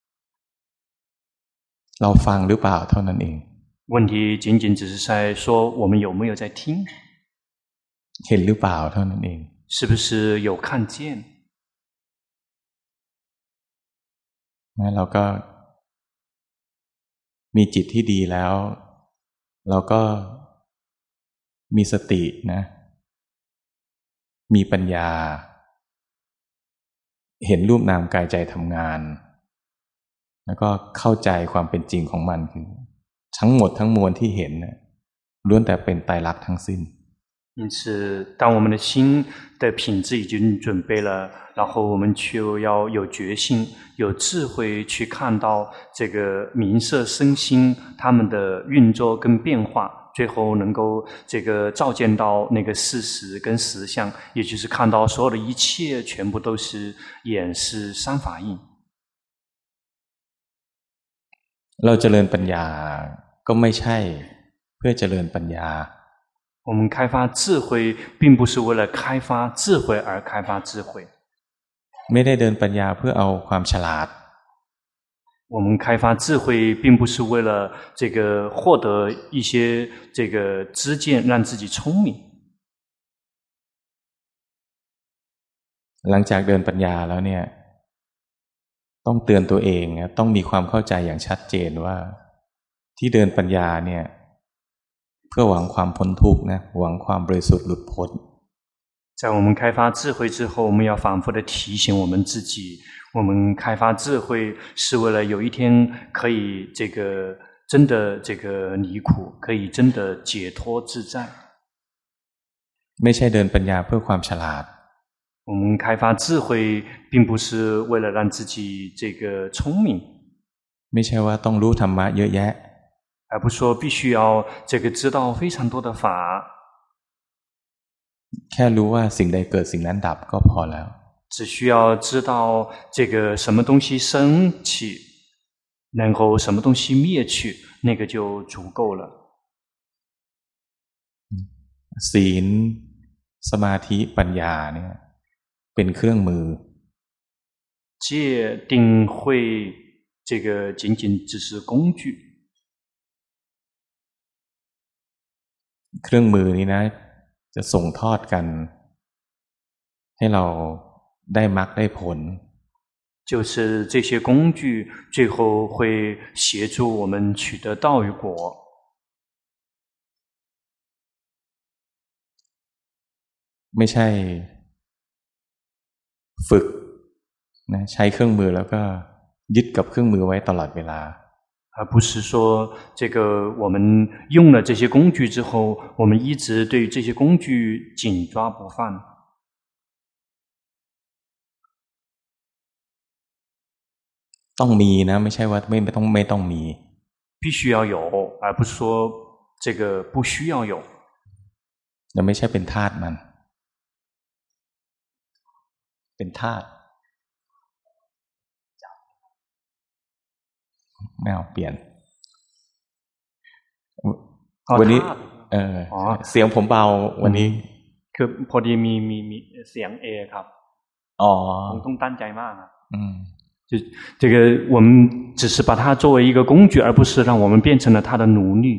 เราฟังหรือเปล่าเท่านั้นเอง问题仅仅只是在说我们有没有在听เห็นหรือเปล่าเท่านั้นเอง是不是有看见งั้นเราก็มีจิตที่ดีแล้วเราก็มีสตินะมีปัญญาเห็นรูปนามกายใจทำงานแล้วก็เข้าใจความเป็นจริงของมันคือทั้งหมดทั้งมวลที่เห็นนะล้วนแต่เป็นไตรลักษณ์ทั้งสิ้น因此当我们的心的品质已经准备了然后我们就要有决心有智慧去看到这个名色身心它们的运作跟变化最后能够这个照见到那个事实跟实相也就是看到所有的一切全部都是演示三法印เราเจริญปัญญาก็ไม่ใช่เพื่อเจริญปัญญา我们开发智慧并不是为了开发智慧而开发智慧ไม่ได้เดินปัญญาเพื่อเอาความฉลาด我们开发智慧并不是为了这个获得一些这个知见让自己聪明หลังจากเดินปัญญาแล้วเนี่ยต้องเตือนตัวเองนะต้องมีความเข้าใจอย่างชัดเจนว่าที่เดินปัญญาเนี่ยเพื่อหวังความพ้นทุกข์นะหวังความบริสุทธิ์หลุดพ้น在我们开发智慧之后我们要反复的提醒我们自己我们开发智慧是为了有一天可以这个真的这个离苦可以真的解脱自在ไม่ใช่เดินปัญญาเพื่อความฉลาด我们开发智慧并不是为了让自己这个聪明ไม่ใช่ว่าต้องรู้ธรรมะเยอะแยะ而不是说必须要这个知道非常多的法แค่รู้ว่าสิ่งใดเกิดสิ่งนั้นดับก็พอแล้ว只需要知道这个什么东西升起然后什么东西灭去那个就足够了ศีลสมาธิปัญญาเนี่ยเป็นเครื่องมือ戒定慧这个仅仅只是工具เครื่องมือนี้นะจะส่งทอดกันให้เราได้มรรคได้ผล就是这些工具最后会协助我们取得道与果。 ไม่ใช่ฝึกนะใช้เครื่องมือแล้วก็ยึดกับเครื่องมือไว้ตลอดเวลา而不是说这个我们用了这些工具之后，我们一直对这些工具紧抓不放。 ต้องมีนะไม่ใช่ว่าไม่ต้องไม่ต้องมี必须要有而不是说这个不需要有เราไม่ใช่เป็นทาสมันเป็นทาสไม่เอาเปลี่ยนวันนี้เออเสียงผมเบาวันนี้คือพอดีมีมีมีเสียงเอครับอ๋อผมต้องตั้งใจมากนะอืม就这个我们只是把它作为一个工具而不是让我们变成了它的奴隶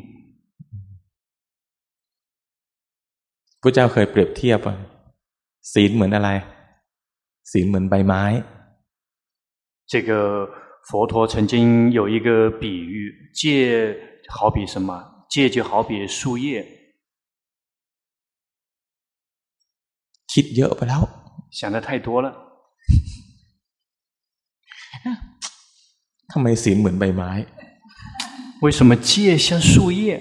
พระเจ้าเคยเปรียบเทียบว่าศีลเหมือนอะไรศีลเหมือนใบไม้这个佛陀曾经有一个比喻戒好比什么戒就好比树叶คิดเยอะไปแล้ว想得太多了ทำไมศีลเหมือนใบไม้为什么戒像树叶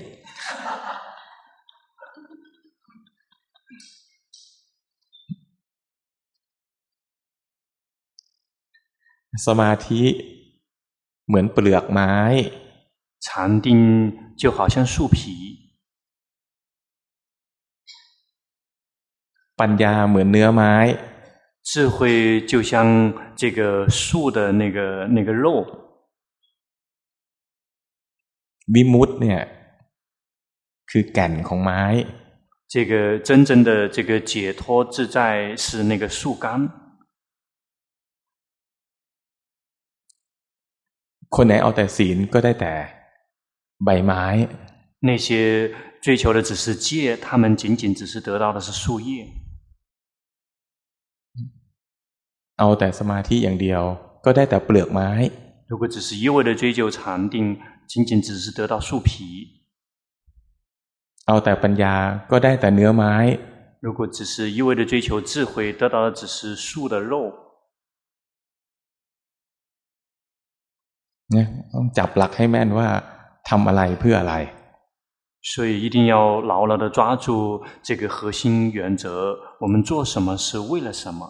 สมาธิเหมือนเปลือกไม้禅定就好像树皮ปัญญาเหมือนเนื้อไม้智慧就像这个树的那个那个肉วิมุตติเนี่ยคือแก่นของไม้这个真正的这个解脱自在是那个树干คนไหนเอาแต่ศีลก็ได้แต่ใบไม้那些追求的只是戒他们仅仅只是得到的是树叶เอาแต่สมาธิอย่างเดียวก็ได้แต่เปลือกไม้如果只是一味的追求禅定仅仅只是得到树皮เอาแต่ปัญญาก็ได้แต่เนื้อไม้如果只是一味的追求智慧得到的只是树的肉เนี่ยต้องจับหลักให้แม่นว่าทำอะไรเพื่ออะไร所以一定要牢牢的抓住这个核心原则我们做什么是为了什么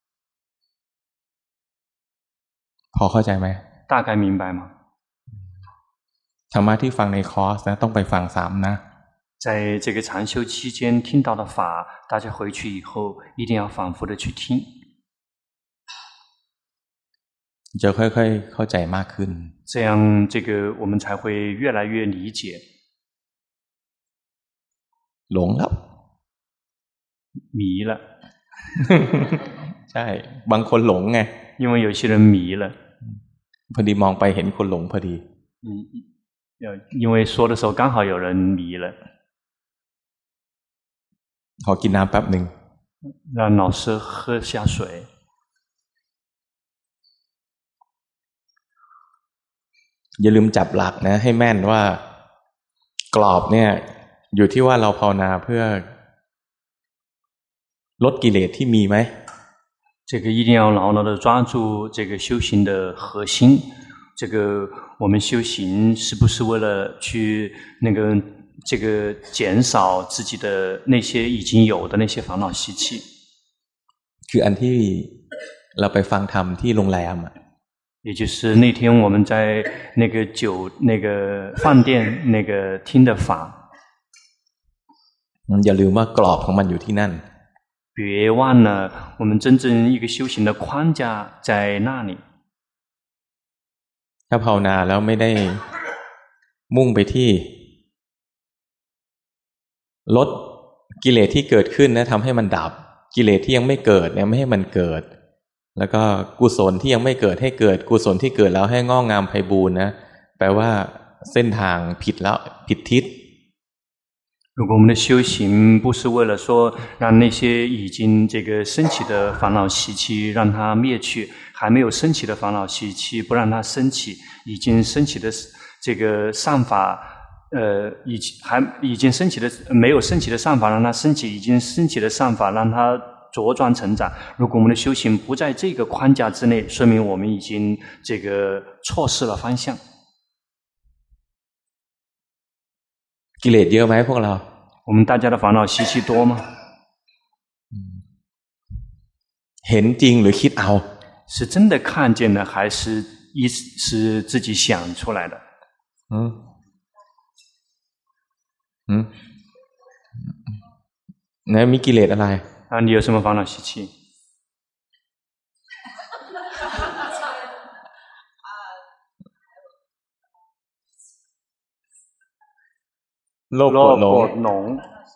พอเข้าใจไหม大概明白吗ธรรมะที่ฟังในคอร์สนะต้องไปฟังซ้ำนะ在这个禅修期间听到的法大家回去以后一定要反复的去听จะค่อยๆเข้าใจมากขึ้น这样这个我们才会越来越理解หลงแล้ว迷了ใช่บางคนหลงไง因为有些人迷了พอดีมองไปเห็นคนหลงพอดี嗯因为说的时候刚好有人迷了ขอกินน้ำแป๊บนึง让老师喝下水อย่าลืมจับหลักนะให้แม่นว่ากรอบเนี่ยอยู่ที่ว่าเราภาวนาเพื่อลดกิเลสที่มีไหม这个一定要牢牢的抓住这个修行的核心这个我们修行是不是为了去那个这个减少自己的那些已经有的那些烦恼习气คืออันที่เราไปฟังธรรมที่โรงแรม也就是那天我们在那个酒那个饭店那个听的法อย่าลืมว่ากรอบของมันอยู่ที่นั่น别忘了我们真正一个修行的框架在那里ถ้าภาวนาแล้วไม่ได้มุ่งไปที่ลดกิเลสที่เกิดขึ้นนะทำให้มันดับกิเลสที่ยังไม่เกิดเนี่ยไม่ให้มันเกิดแล้วก็กุศลที่ยังไม่เกิดให้เกิดกุศลที่เกิดแล้วให้งอกงามไพบูลย์นะแปลว่าเส้นทางผิดแล้วผิดทิศ如果我们的修行不是为了说让那些已经这个升起的烦恼习气让它灭去，还没有升起的烦恼习气不让它升起，已经升起的这个善法，呃，已还已经升起的没有升起的善法让它升起，已经升起的善法让它茁壮成长。如果我们的修行不在这个框架之内，说明我们已经这个错失了方向。 กิเลสเยอะไหมพวกเรา我们大家的烦恼习气多吗？ เห็นจริงหรือคิดเอา是真的看见的，还是一是自己想出来的？ 嗯嗯ไหนมีกิเลสอะไร啊，你有什么烦恼习气？ โลภโกรธหลงหลง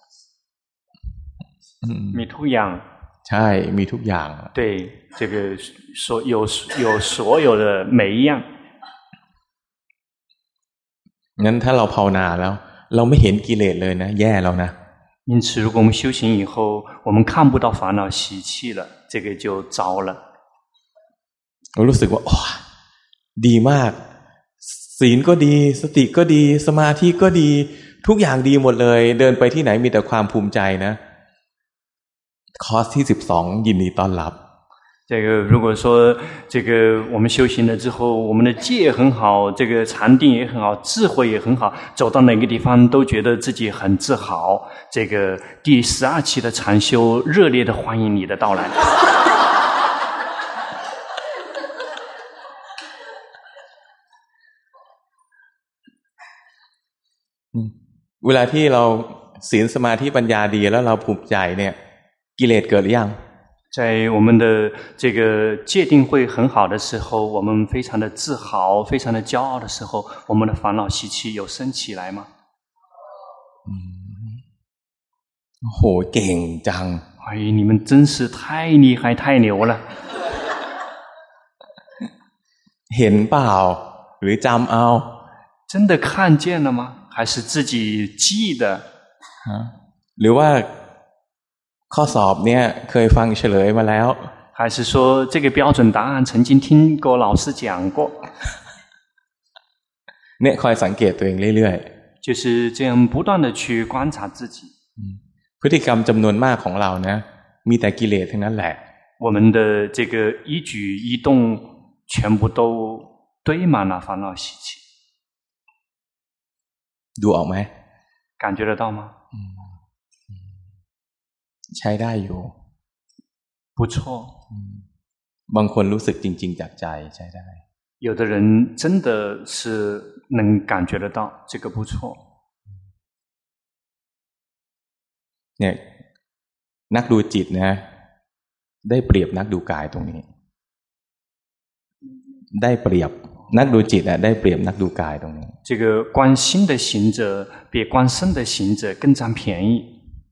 มีทุกอย่างใช่มีทุกอย่าง对这个所有有所有的每一样งั้นถ้าเราภาวนาแล้วเราไม่เห็นกิเลสเลยนะแย่แล้วนะ因此如果我们修行以后我们看不到烦恼习气了这个就糟了เรารู้สึกว่าโอ้ดีมากศีลก็ดีสติก็ดีสมาธิก็ดีทุกอย่างดีหมดเลยเดินไปที่ไหนมีแต่ความภูมิใจนะคอร์สที่สิบสองยินดีต้อนรับ这个如果说这个我们修行了之后我们的戒很好这个禅定也很好智慧也很好走到哪个地方都觉得自己很自豪这个第十二期的禅修热烈的欢迎你的到来เวลาที่เราศีลสมาธิปัญญาดีแล้วเราภูมิใจเนี่ยกิเลสเกิดหรือยัง在我们的这个戒定会很好的时候我们非常的自豪非常的骄傲的时候我们的烦恼习气有升起来吗โหเก่งจัง哎你们真是太厉害太牛了เห็นเปล่าหรือจำเอา真的看见了吗还是自己记的หรือว่าข้อสอบเนี่ยเคยฟังเฉลยมาแล้ว还是说这个标准答案曾经听过老师讲过เนี่ยคอยสังเกตตัวเองเรื่อยๆ就是这样不断的去观察自己พฤติกรรมจำนวนมากของเรานะมีแต่กิเลสทั้งนั้นแหละ我们的这个一举一动全部都堆满了烦恼习气ดูออกไหม感觉得到吗ใช้ได้อยู่不错บางคนรู้สึกจริงๆจากใจใช้ได้有的人真的是能感觉得到这个不错เนี่ยนักดูจิตนะได้เปรียบนักดูกายตรงนี้ได้เปรียบนักดูจิตอ่ะได้เปรียบนักดูกายตรงนี้这个观心的行者比观身的行者更占便宜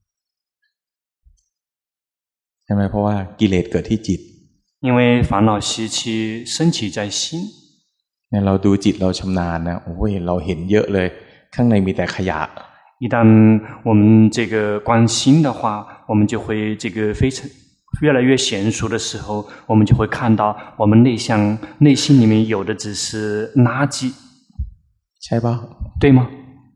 ใช่ไหมเพราะว่ากิเลสเกิดที่จิต因为烦恼习气升起在心เนี่ยเราดูจิตเราชำนาญนะโอ้ยเราเห็นเยอะเลยข้างในมีแต่ขยะ一旦我们这个观心的话我们就会这个非常越来越娴熟的时候我们就会看到我们内向内心里面有的只是垃圾ใช่ป่ะ对吗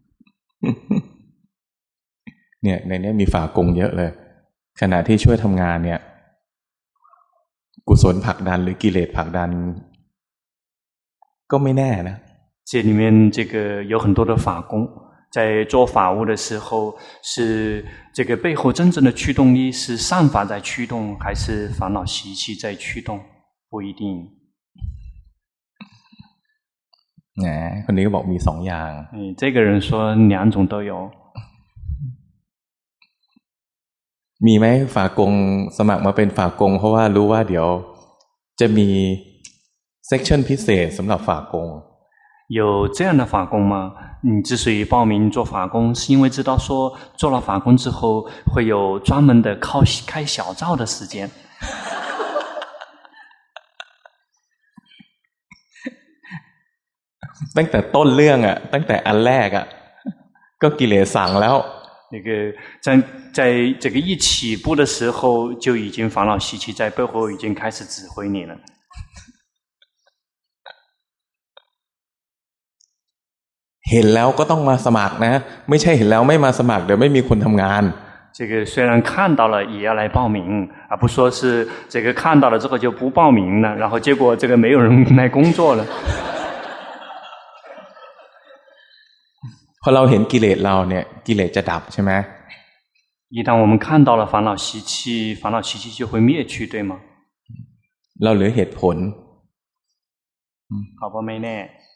เนี่ยในนี้มีฝากงเยอะเลยขณะที่ช่วยทำงานเนี่ยกุศลผลักดันหรือกิเลสผลักดันก็ไม่แน่นะ这里面这个有很多的法功在做法务的时候是这个背后真正的驱动力是善法在驱动还是烦恼习气在驱动不一定แหมคนนี้ก็บอกมีสองอย่าง嗯这个人说两种都有มีไหมฝากงสมัครมาเป็นฝากงเพราะว่ารู้ว่าเดี๋ยวจะมีเซกชันพิเศษสำหรับฝากง有这样的法工吗你之所以报名做法工是因为知道说做了法工之后会有专门的靠开小灶的时间ตั้งแต่ต้นเรื่องอ่ะตั้งแต่อันแรกอ่ะก็กิเลสสั่งแล้ว那个在在这个一起步的时候，就已经烦恼习气在背后已经开始指挥你了。 เห็นแล้วก็ต้องมาสมัครนะไม่ใช่เห็นแล้วไม่มาสมัครเดี๋ยวไม่มีคนทำงาน这个虽然看到了也要来报名，而不说是这个看到了之后就不报名了，然后结果这个没有人来工作了。 พอเราเห็นกิเลสเราเนี่ยกิเลสจะดับใช่ไหม一旦我们看到了烦恼习气，烦恼习气就会灭去，对吗？ เราเหลือเหตุผล好吧，ไม่แน่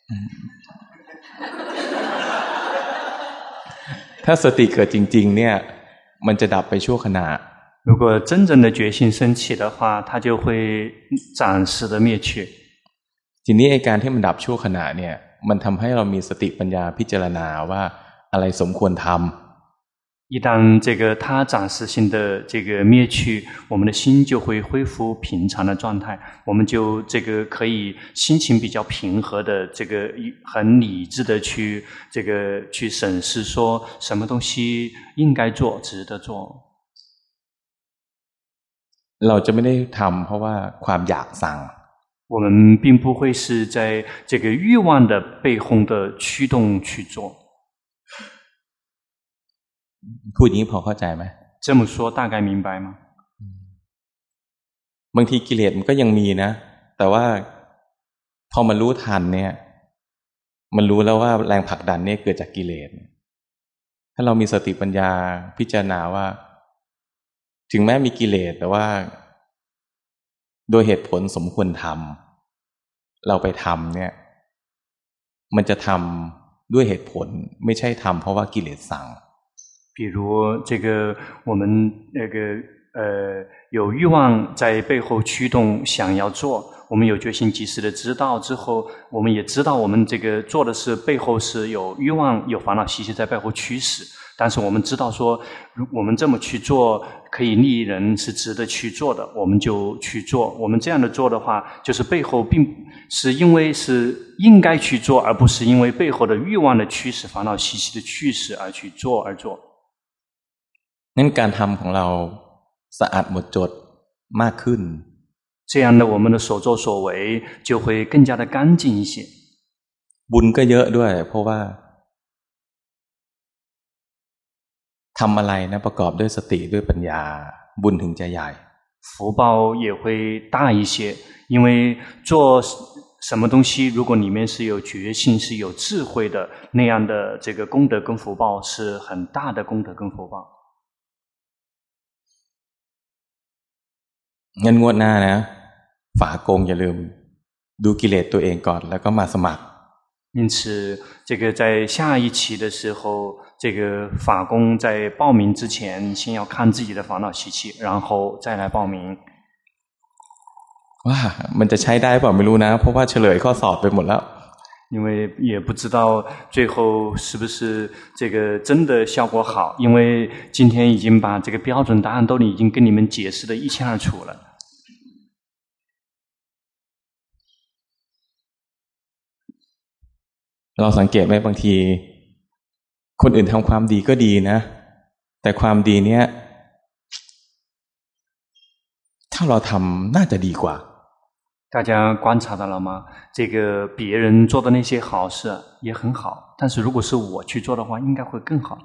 ถ้าสติเกิดจริงๆเนี่ยมันจะดับไปชั่วขณะ如果真正的觉性升起的话，它就会暂时的灭去。 ทีนี้ไอ้การที่มันดับชั่วขณะเนี่ยมันทำให้เรามีสติปัญญาพิจารณาว่าอะไรสมควรทำ一旦这个它暂时性的这个灭去，我们的心就会恢复平常的状态，我们就这个可以心情比较平和的这个很理智的去这个去审视说什么东西应该做值得做。 เราจะไม่ได้ทำเพราะว่าความอยากสั่ง我们并不会是在这个欲望的背后的驱动去做。 พูดอย่างนี้พอเข้าใจไหม这么说大概明白吗？ บางทีกิเลสมันก็ยังมีนะแต่ว่าพอมันรู้ทันเนี่ยมันรู้แล้วว่าแรงผลักดันเนี่ยเกิดจากกิเลสถ้าเรามีสติปัญญาพิจารณาว่าถึงแม้มีกิเลสแต่ว่าโดยเหตุผลสมควรทำเราไปทำเนี่ยมันจะทำด้วยเหตุผลไม่ใช่ทำเพราะว่ากิเลสสั่ง比如这个我们那个呃有欲望在背后驱动想要做，我们有决心及时的知道之后，我们也知道我们这个做的是背后是有欲望有烦恼习气在背后驱使，但是我们知道说我们这么去做可以利益人是值得去做的，我们就去做。我们这样的做的话，就是背后并是因为是应该去做，而不是因为背后的欲望的驱使烦恼习气的驱使而去做而做。 งั้นการทำของเราสะอาดหมดจดมากขึ้น这样的我们的所作所为就会更加的干净一些บุญก็เยอะด้วยเพราะว่าทำอะไรนะประกอบด้วยสติด้วยปัญญาบุญถึงจะใหญ่福报也会大一些因为做什么东西如果里面是有决心是有智慧的那样的这个功德跟福报是很大的功德跟福报งั้นงวดหน้านะฝากงอย่าลืมดูกิเลสตัวเองก่อนแล้วก็มาสมัคร因此这个在下一期的时候这个法公在报名之前先要看自己的烦恼习气然后再来报名ว่ามันจะใช้ได้เปล่าไม่รู้นะเพราะว่าเฉลยข้อสอบไปหมดแล้ว因为也不知道最后是不是这个真的效果好因为今天已经把这个标准答案都已经跟你们解释得一清二楚了เราสังเกตไหมบางทีคนอื่นทำความดีก็ดีนะแต่ความดีเนี้ยถ้าเราทำน่าจะดีกว่า大家观察到了吗？这个别人做的那些好事也很好，但是如果是我去做的话，应该会更好。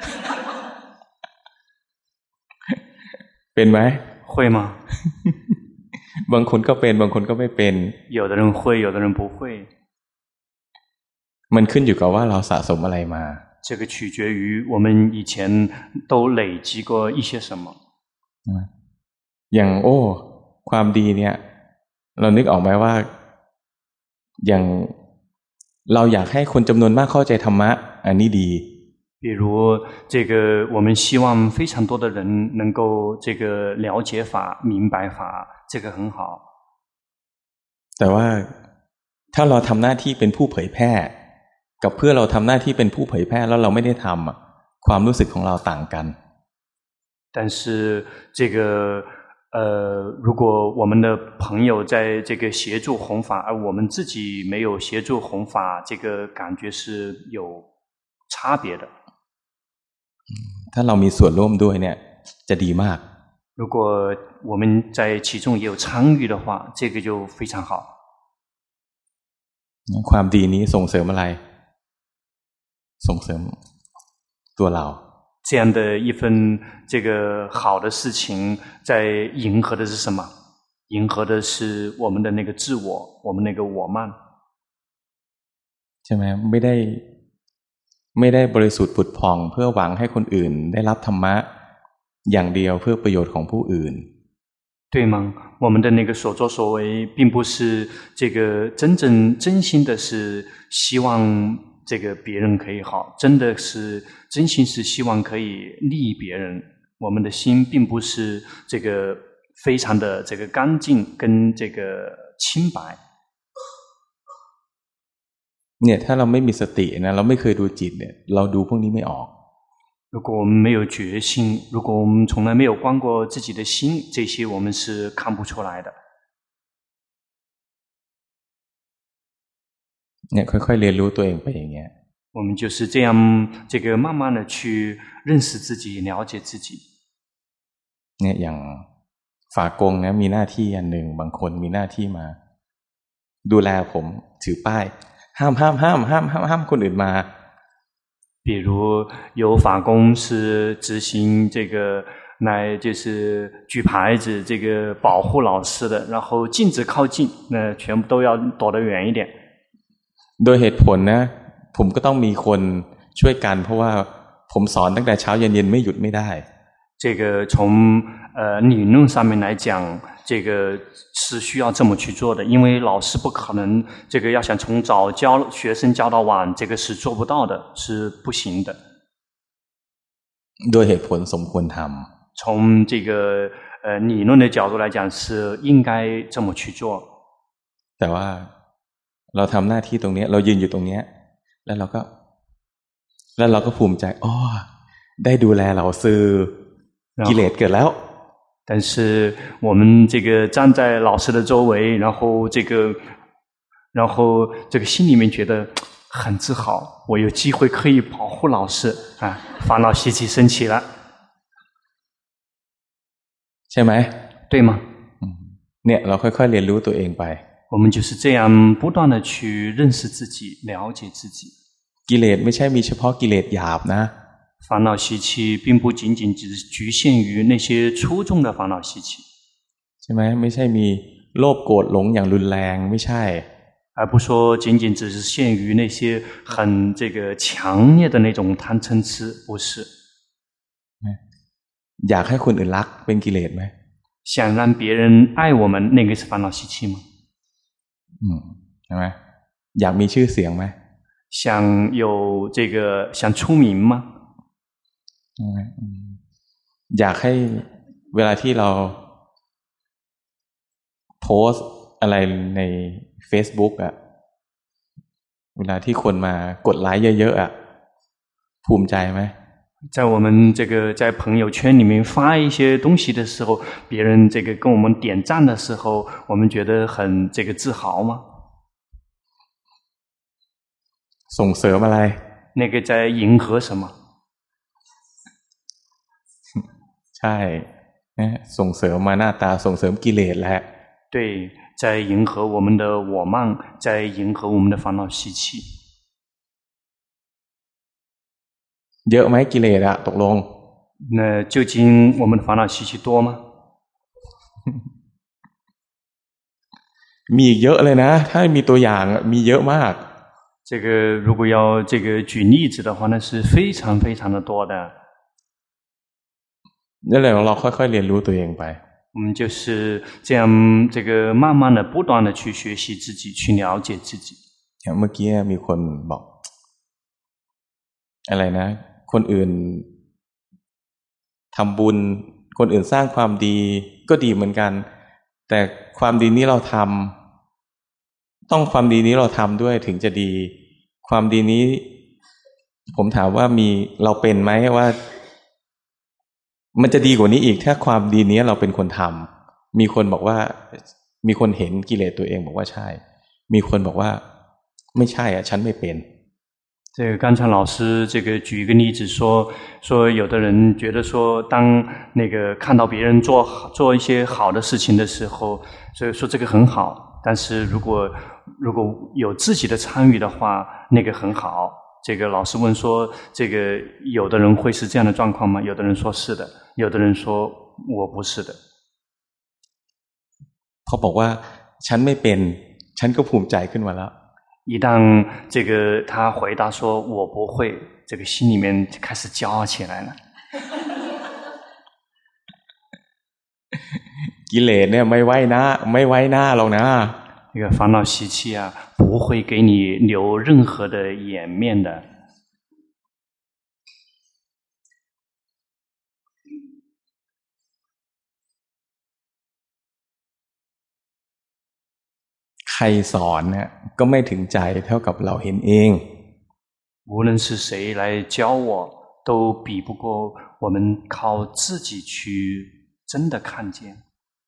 เป็นไหม会吗？ บางคนก็เป็นบางคนก็ไม่เป็น有的人会，有的人不会。 มันขึ้นอยู่กับว่าเราสะสมอะไรมา这个取决于我们以前都累积过一些什么。 อย่างโอ้ความดีเนี่ยเรานึกออกไหมว่าอย่างเราอยากให้คนจำนวนมากเข้าใจธรรมะอันนี้ดี比如这个我们希望非常多的人能够这个了解法明白法这个很好แต่ว่าถ้าเราทำหน้าที่เป็นผู้เผยแพร่กับเพื่อเราทำหน้าที่เป็นผู้เผยแพร่แล้วเราไม่ได้ทำความรู้สึกของเราต่างกัน但是这个呃，如果我们的朋友在这个协助弘法，而我们自己没有协助弘法，这个感觉是有差别的。 ถ้าเรามีส่วนร่วมด้วยเนี่ยจะดีมาก如果我们在其中也有参与的话，这个就非常好。 ความดีนี้ส่งเสริมอะไรส่งเสริมตัวเรา这样的一份这个好的事情，在迎合的是什么？迎合的是我们的那个自我，我们那个我慢。 ใช่ไหมไม่ได้ไม่ได้บริสุทธิ์ผุดผ่องเพื่อหวังให้คนอื่นได้รับธรรมะอย่างเดียวเพื่อประโยชน์ของผู้อื่น对吗？我们的那个所作所为，并不是这个真正真心的是希望这个别人可以好，真的是真心是希望可以利益别人。我们的心并不是这个非常的这个干净跟这个清白。 เนี่ยถ้าเราไม่มีสตินะเราไม่เคยดูจิตเนี่ยเราดูพวกนี้ไม่ออก如果我们没有决心，如果我们从来没有观过自己的心，这些我们是看不出来的。 เนี่ยค่อยๆเรียนรู้ตัวเองไปอย่างเงี้ย我们就是这样，这个慢慢的去认识自己，了解自己。 เนี่ยอย่างฝากงนะมีหน้าที่อันหนึ่งบางคนมีหน้าที่มาดูแลผมถือป้ายห้ามห้ามห้ามห้ามห้ามห้ามคนอื่นมา比如有法工是执行这个来就是举牌子这个保护老师的，然后禁止靠近，那全部都要躲得远一点。 โดยเหตุผลนะผมก็ต้องมีคนช่วยกันเพราะว่าผมสอนตั้งแต่เช้าเย็นๆไม่หยุดไม่ได้这个从呃理论上面来讲，这个是需要这么去做的，因为老师不可能这个要想从早教学生教到晚，这个是做不到的，是不行的。 โดยเหตุผลสมควรทำ从这个呃理论的角度来讲，是应该这么去做。 แต่ว่าเราทำหน้าที่ตรงนี้เรายืนอยู่ตรงนี้แล้วเราก็แล้วเราก็ภูมิใจอ๋อได้ดูแลเหล่าซื่อกิเลสเกิดแล้ว但是我们这个站在老师的周围，然后这个，然后这个心里面觉得很自豪，我有机会可以保护老师啊，烦恼习气升起了， ใช่ไหม对吗？ เนี่ยเราค่อยๆเรียนรู้ตัวเองไป我们就是这样不断的去认识自己，了解自己。 กิเลสไม่ใช่มีเฉพาะกิเลสหยาบนะ烦恼习气并不仅仅只局限于那些粗重的烦恼习气， ใช่ไหมไม่ใช่มีโลภโกรธหลงอย่างรุนแรงไม่ใช่而不说仅仅只是限于那些很这个强烈的那种贪嗔痴，不是。 อยากให้คนอื่นรักเป็นกิเลสไหม想让别人爱我们，那个是烦恼习气吗？ อืมใช่ไหมอยากมีชื่อเสียงไหม想有这个想出名吗？ อยากให้เวลาที่เราโพสอะไรใน Facebook อ่ะเวลาที่คนมากดไลค์เยอะๆอ่ะภูมิใจไหม在我们这个在朋友圈里面发一些东西的时候，别人这个跟我们点赞的时候，我们觉得很这个自豪吗？ ส่งเสริมอะไร那个在迎合什么？ ใช่ส่งเสริมมาหน้าตาส่งเสริมกิเลสแหละ对，在迎合我们的我慢，在迎合我们的烦恼习气。 เยอะไหมกิเลสอะตกลง那究竟我们的烦恼习气多吗？ มีเยอะเลยนะถ้ามีตัวอย่างมีเยอะมาก这个如果要这个举例子的话，那是非常非常的多的。 นั่นแหละเราค่อยๆเรียนรู้ตัวเองไป我们就是这样这个慢慢的不断的去学习自己，去了解自己。 เมื่อกี้มีคนบอกอะไรนะคนอื่นทำบุญคนอื่นสร้างความดีก็ดีเหมือนกันแต่ความดีนี้เราทำต้องความดีนี้เราทำด้วยถึงจะดีความดีนี้ผมถามว่ามีเราเป็นไหมว่ามันจะดีกว่านี้อีกถ้าความดีนี้เราเป็นคนทำมีคนบอกว่ามีคนเห็นกิเลสตัวเองบอกว่าใช่มีคนบอกว่าไม่ใช่อ่ะฉันไม่เป็น这个刚才老师这个举一个例子说，说有的人觉得说，当那个看到别人做做一些好的事情的时候，所以说这个很好。但是如果如果有自己的参与的话，那个很好。这个老师问说，这个有的人会是这样的状况吗？有的人说是的，有的人说我不是的。 เขาบอกว่าฉันไม่เป็นฉันก็ภูมิใจขึ้นมาแล้ว一旦这个他回答说我不会，这个心里面就开始骄傲起来了。 กิเลสเนี่ยไม่ไว้หน้าไม่ไว้หน้าหรอกนะ这个烦恼习气啊，不会给你留任何的颜面的。 ใครสอนเนี่ยก็ไม่ถึงใจเท่ากับเราเห็นเอง无论是谁来教我，都比不过我们靠自己去真的看见。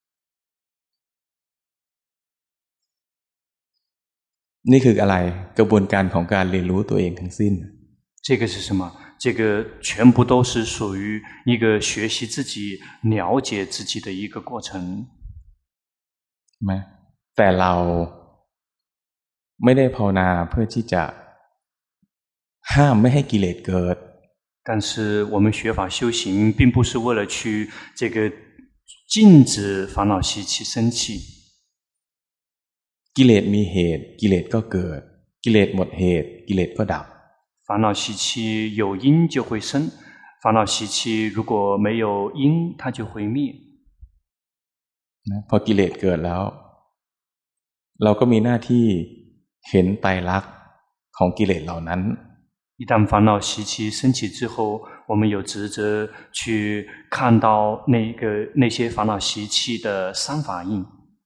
นี่คืออะไรกระบวนการของการเรียนรู้ตัวเองทั้งสิ้น这个是什么？这个全部都是属于一个学习自己、了解自己的一个过程。 ไหมแต่เราไม่ได้ภาวนาเพื่อที่จะห้ามไม่ให้กิเลสเกิด但是我们学法修行，并不是为了去这个禁止烦恼习气生气。 กิเลสมีเหตุกิเลสก็เกิดกิเลสหมดเหตุกิเลสก็ดับ烦恼习气有因就会生，烦恼习气如果没有因，它就会灭。 พอกิเลสเกิดแล้วเราก็มีหน้าที่เห็นไตรลักษณ์ของกิเลสเหล่านั้น一旦烦恼习气升起之后，我们有职责去看到那个那些烦恼习气的三法印。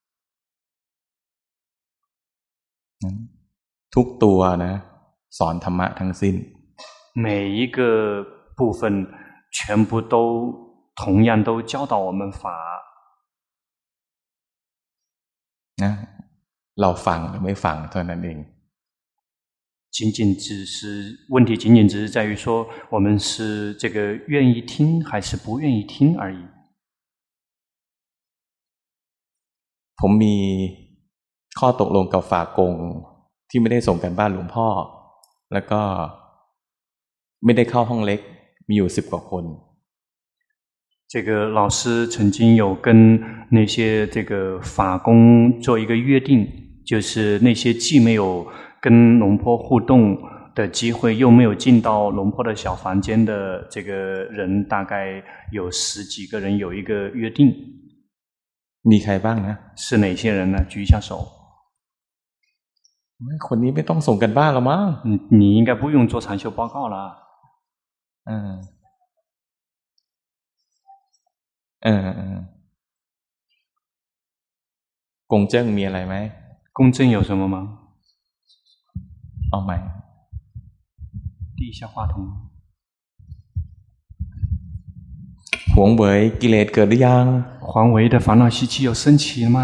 ทุกตัวนะสอนธรรมะทั้งสิ้น每一个部分全部都同样都教导我们法นะเราฟังหรือไม่ฟังเท่านั้นเอง仅仅只是问题仅仅只是在于说我们是这个愿意听还是不愿意听而已。 ผมมีข้อตกลงกับฝากงที่ไม่ได้ส่งกันบ้านหลวงพ่อแล้วก็ไม่ได้เข้าห้องเล็กมีอยู่สิบกว่าคน这个老师曾经有跟那些这个法工做一个约定，就是那些既没有跟龙婆互动的机会，又没有进到龙婆的小房间的这个人，大概有十几个人，有一个约定。 มีใครบ้างนะ是哪些人呢？举一下手。 คนนี้ไม่ต้องส่งกันบ้านแล้วมั้ง你应该不用做禅修报告了。 嗯เออกงเจิ้งมีอะไรไหม公正有什么吗？ เอาใหม่递一下话筒。 หวงเหวยกิเลสเกิดหรือยัง黄维的烦恼习气有升起吗？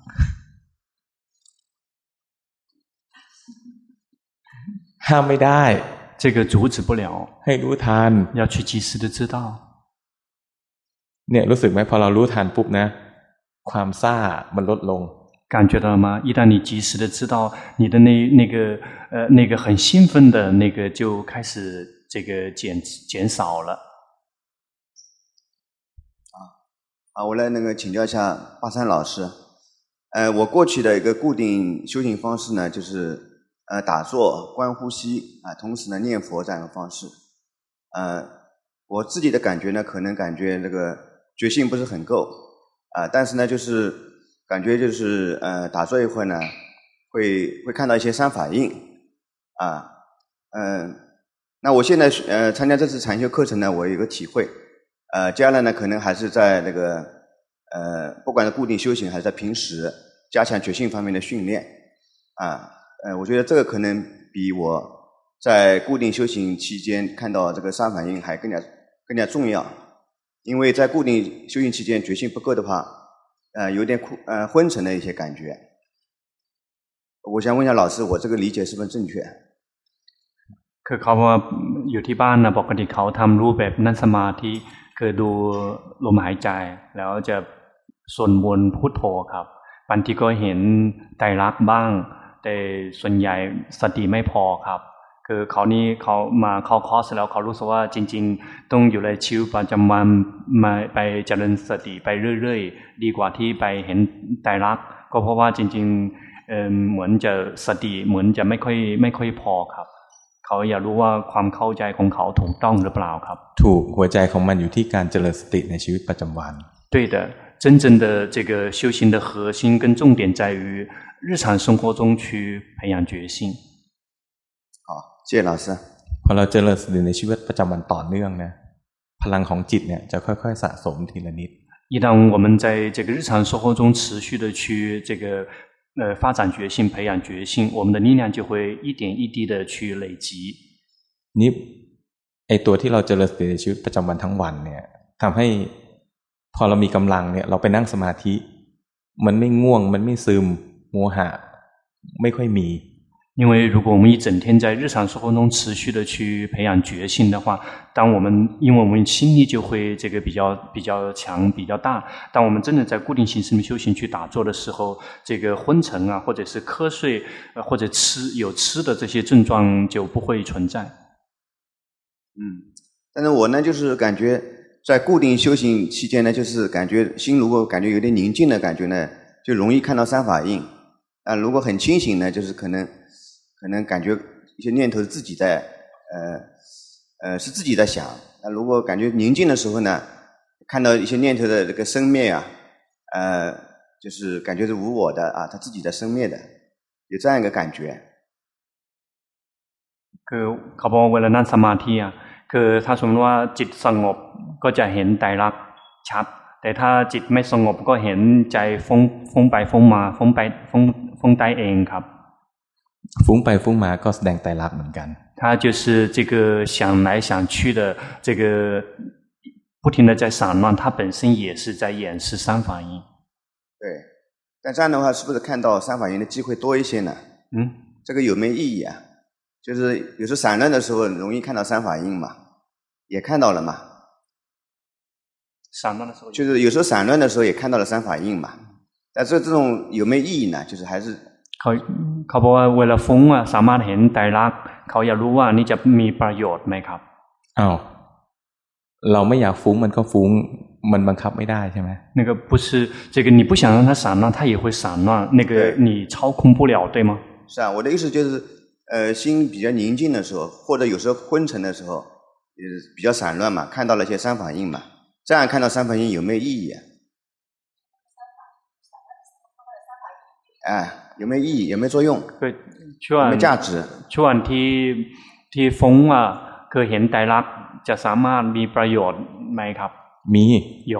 ห้ามไม่ได้这个阻止不了ให้รู้ทัน要去及时的知道เนี่ยรู้สึกไหมพอเรารู้ทันปุ๊บนะความซ่ามันลดลง感觉到了吗？一旦你及时的知道你的那那个呃那个很兴奋的那个就开始这个减减少了。 啊啊，我来那个请教一下巴山老师。呃，我过去的一个固定修行方式呢，就是呃打坐、观呼吸啊，同时呢念佛这样的方式。呃，我自己的感觉呢，可能感觉这个觉性不是很够啊，但是呢，就是感觉就是呃打坐一会儿呢，会会看到一些三法印啊，嗯、呃，那我现在呃参加这次禅修课程呢，我有一个体会，呃，将来呢可能还是在那个呃不管是固定修行还是在平时加强觉性方面的训练啊，呃，我觉得这个可能比我在固定修行期间看到这个三法印还更加更加重要，因为在固定修行期间觉性不够的话，呃，有点呃昏沉的一些感觉。我想问一下老师，我这个理解是不是正确？ คือเขาว่าอยู่ที่บ้านนะปกติเขาทำรูปแบบนั่งสมาธิคือดูลมหายใจแล้วจะสวดมนต์พุทโธครับบางทีก็เห็นไตรลักษณ์บ้างแต่ส่วนใหญ่สติไม่พอครับคือเขานี่เขามาเข้าคอร์สแล้วเขารู้สึกว่าจริงๆต้องอยู่ในชีวิตประจำวันมาไปเจริญสติไปเรื่อยๆดีกว่าที่ไปเห็นไตรลักษณ์ก็เพราะว่าจริงๆเอ่อเหมือนจะสติเหมือนจะไม่ค่อยไม่ค่อยพอครับเขาอยากรู้ว่าความเข้าใจของเขาถูกต้องหรือเปล่าครับถูกหัวใจของมันอยู่ที่การเจริญสติในชีวิตประจำวัน对的真正的这个修行的核心跟重点在于日常生活中去培养决心好谢谢老师พอเราเจริญสติในชีวิตประจำวันต่อเนื่องนะพลังของจิตเนี่ยจะค่อยๆสะสมทีละนิด一旦我们在这个日常生活中持续的去这个呃发展决心培养决心我们的力量就会一点一滴的去累积นี่ไอตัวที่เราเจริญสติในชีวิตประจำวันทั้งวันเนี่ยทำให้พอเรามีกำลังเนี่ยเราไปนั่งสมาธิมันไม่ง่วงมันไม่ซึมโมหะไม่ค่อยมี因为如果我们一整天在日常生活中持续的去培养决心的话当我们因为我们心力就会这个比较比较强比较大当我们真的在固定形式的修行去打坐的时候这个昏沉啊或者是瞌睡或者吃有吃的这些症状就不会存在嗯但是我呢就是感觉在固定修行期间呢就是感觉心如果感觉有点宁静的感觉呢就容易看到三法印啊如果很清醒呢就是可能可能感觉一些念头是自己在呃呃是自己在想那如果感觉宁静的时候呢看到一些念头的这个生灭啊呃就是感觉是无我的啊它自己在生灭的有这样一个感觉คือเขาบอกเวลานั่งสมาธิอ่ะคือถ้าสมมติว่าจิตสงบก็จะเห็นไตรลักษณ์ชัดแต่ถ้าจิตไม่สงบก็เห็นใจฟุ้งฟุ้งไปฟุ้งมาฟุ้งไปฟุ้งฟุ้งไปเองครับฟุ้งไปฟุ้งมาก็แสดงไตรลักษณ์เหมือนกัน他就是这个想来想去的这个不停的在散乱他本身也是在演示三法印对但这样的话是不是看到三法印的机会多一些呢嗯这个有没有意义啊就是有时候散乱的时候容易看到三法印嘛也看到了嘛散乱的时候就是有时候散乱的时候也看到了三法印嘛但是这种有没有意义呢就是还是เขาเขาบอกว่าเวลาฟุ้งอ่ะสามารถเห็นไตรลักษณ์เขาอยากรู้ว่านี่จะมีประโยชน์ไหมครับอ้าวเราไม่อยากฟุ้งมันก็ฟุ้งมันบังคับไม่ได้ใช่ไหม那个不是这个你不想让它散乱它也会散乱那个你操控不了对吗是啊我的意思就是呃心比较宁静的时候或者有时候昏沉的时候比较散乱嘛看到了一些三法印嘛这样看到三法印有没有意义啊哎有没有意义有没有作用คือช่วง有没有价值ช่วงที่ที่ฟุ้งอ่ะคือเห็นไตรลักษณ์จะสามารถมีประโยชน์ไหมครับมีโย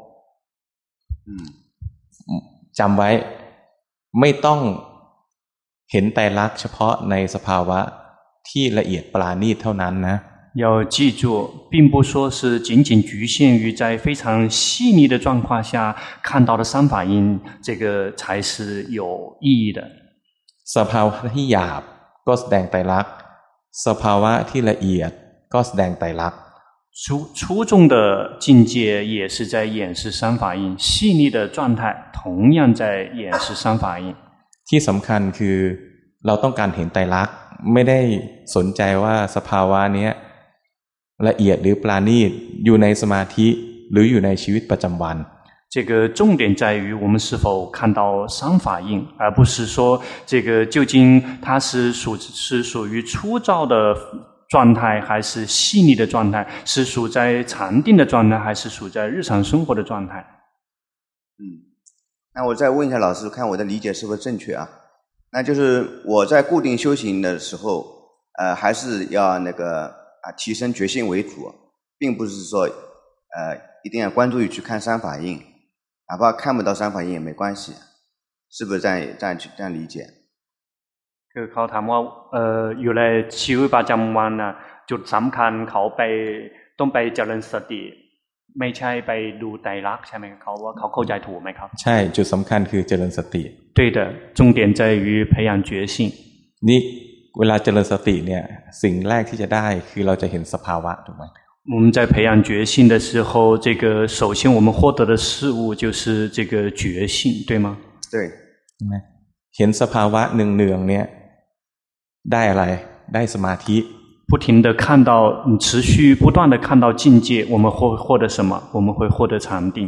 จำไว้ไม่ต้องเห็นไตรลักษณ์เฉพาะในสภาวะที่ละเอียดปราณีตเท่านั้นนะ要记住并不说是仅仅局限于在非常细腻的状况下看到的三法印这个才是有意义的สภาวะที่หยาบก็แสดงไตรลักษณ์สภาวะที่ละเอียดก็แสดงไตรลักษณ์初初中的境界也是在演示三法印细腻的状态同样在演示三法印ที่สำคัญคือเราต้องการเห็นไตรลักษณ์ไม่ได้สนใจว่าสภาวะนี้ละเอียดหรือปราณีตอยู่ในสมาธิหรืออยู่ในชีวิตประจำวัน这个重点在于我们是否看到三法印而不是说这个究竟它是属是属于粗糙的状态还是细腻的状态是属在禅定的状态还是属在日常生活的状态嗯那我再问一下老师看我的理解是否正确啊那就是我在固定修行的时候呃还是要那个啊提升决心为主并不是说呃一定要关注于去看三法印哪怕看不到三法印也没关系是不是这样这样这样理解คือเขาถามว่าเอ่ออยู่ในชีวิตประจำวันน่ะจุดสำคัญเขาไปต้องไปเจริญสติไม่ใช่ไปดูไตรลักษณ์ใช่ไหมเขาว่าเขาเข้าใจถูกไหมครับใช่จุดสำคัญคือเจริญสติ对的重点在于培养决心นี่เวลาเจริญสติเนี่ยสิ่งแรกที่จะได้คือเราจะเห็นสภาวะถูกไหม我们在培养觉性的时候，这个首先我们获得的事物就是这个觉性，对吗？ 对。 เห็นสภาวะเนืองๆเนี่ยได้อะไรได้สมาธิ不停地看到持续不断地看到境界，我们会获得什么？我们会获得禅定。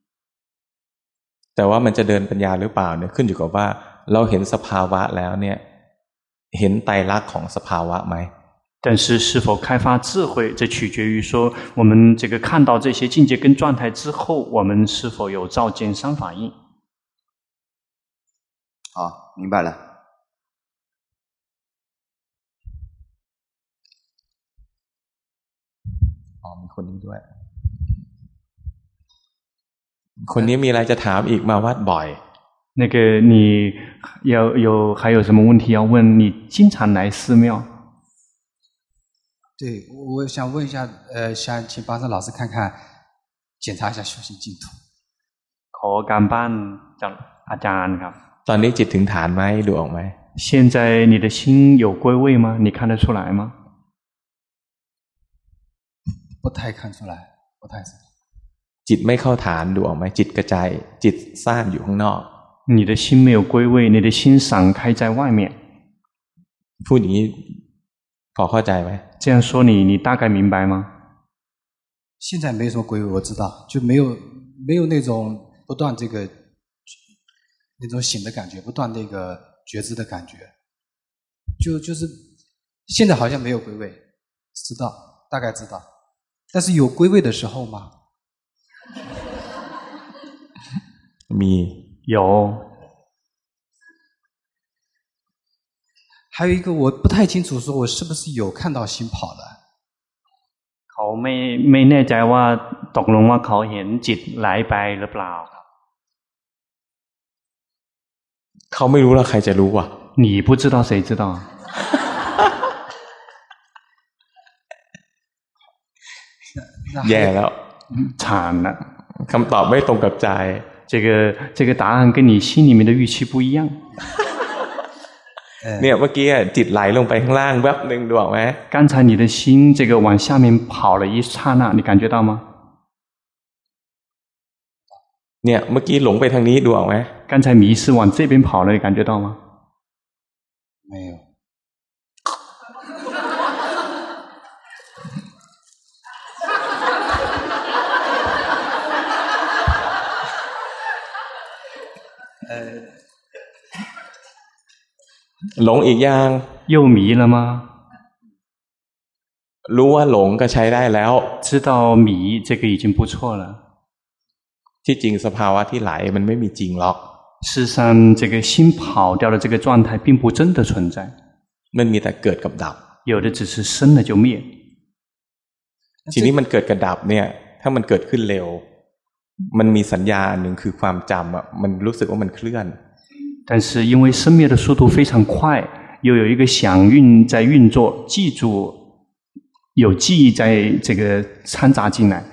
แต่ว่ามันจะเดินปัญญาหรือเปล่าเนี่ยขึ้นอยู่กับว่าเราเห็นสภาวะแล้วเนี่ยเห็นไตรลักษณ์ของสภาวะไหม但是是否开发智慧，这取决于说我们这个看到这些境界跟状态之后，我们是否有照见三法印。 好，明白了。 อ๋อมีคนนี้ด้วยคนนี้มีอะไรจะถามอีกมาวัดบ่อย那个你要有还有什么问题要问？你经常来寺庙？ 对，我想问一下，呃，想请巴桑老师看看，检查一下修行进度。 ขอการบ้านจากอาจารย์ครับตอนนี้จิตถึงฐานไหมดูออกไหม现在你的心有归位吗？你看得出来吗？ 不太看出来，不太知道。 จิตไม่เข้าฐานดูออกไหมจิตกระจายจิตซ่านอยู่ข้างนอก你的心没有归位，你的心散开在外面。 พูดอย่างนี้พอเข้าใจไหม这样说你你大概明白吗？ 现在没什么归位，我知道，就没有没有那种不断这个那种醒的感觉，不断那个觉知的感觉，就就是现在好像没有归位，知道大概知道，但是有归位的时候吗？ มี有。 还有一个我不太清楚，说我是不是有看到心跑了？ เขาไม่ไม่แน่ใจว่าตกลงว่าเขาเห็นจิตไหลไปหรือเปล่าเขาไม่รู้แล้วใครจะรู้วะ你不知道谁知道แย่แล้ว惨了คำตอบไม่ตรงกับใจ这个这个答案跟你心里面的预期不一样เนี่ยเมื่อกี้จิตไหลลงไปข้างล่างแวบนึงดูออกไหม刚才你的心这个往下面跑了一刹那你感觉到吗เนี่ยเมื่อกี้หลงไปทางนี้ดูออกไหม刚才迷失往这边跑了你感觉到吗没有呃หลงอีกอย่าง又迷了吗รู้ว่าหลงก็ใช้ได้แล้ว知道迷这个已经不错了ที่จริงสภาวะที่ไหลมันไม่มีจริงหรอก事实上这个心跑掉的这个状态并不真的存在มันมีแต่เกิดกับดับ有的只是生了就灭ทีนี้มันเกิดกับดับเนี่ยถ้ามันเกิดขึ้นเร็วมันมีสัญญาหนึ่งคือความจำอ่ะมันรู้สึกว่ามันเคลื่อน但是因为生灭的速度非常快又有一个响运在运作记住有记忆在这个掺杂进来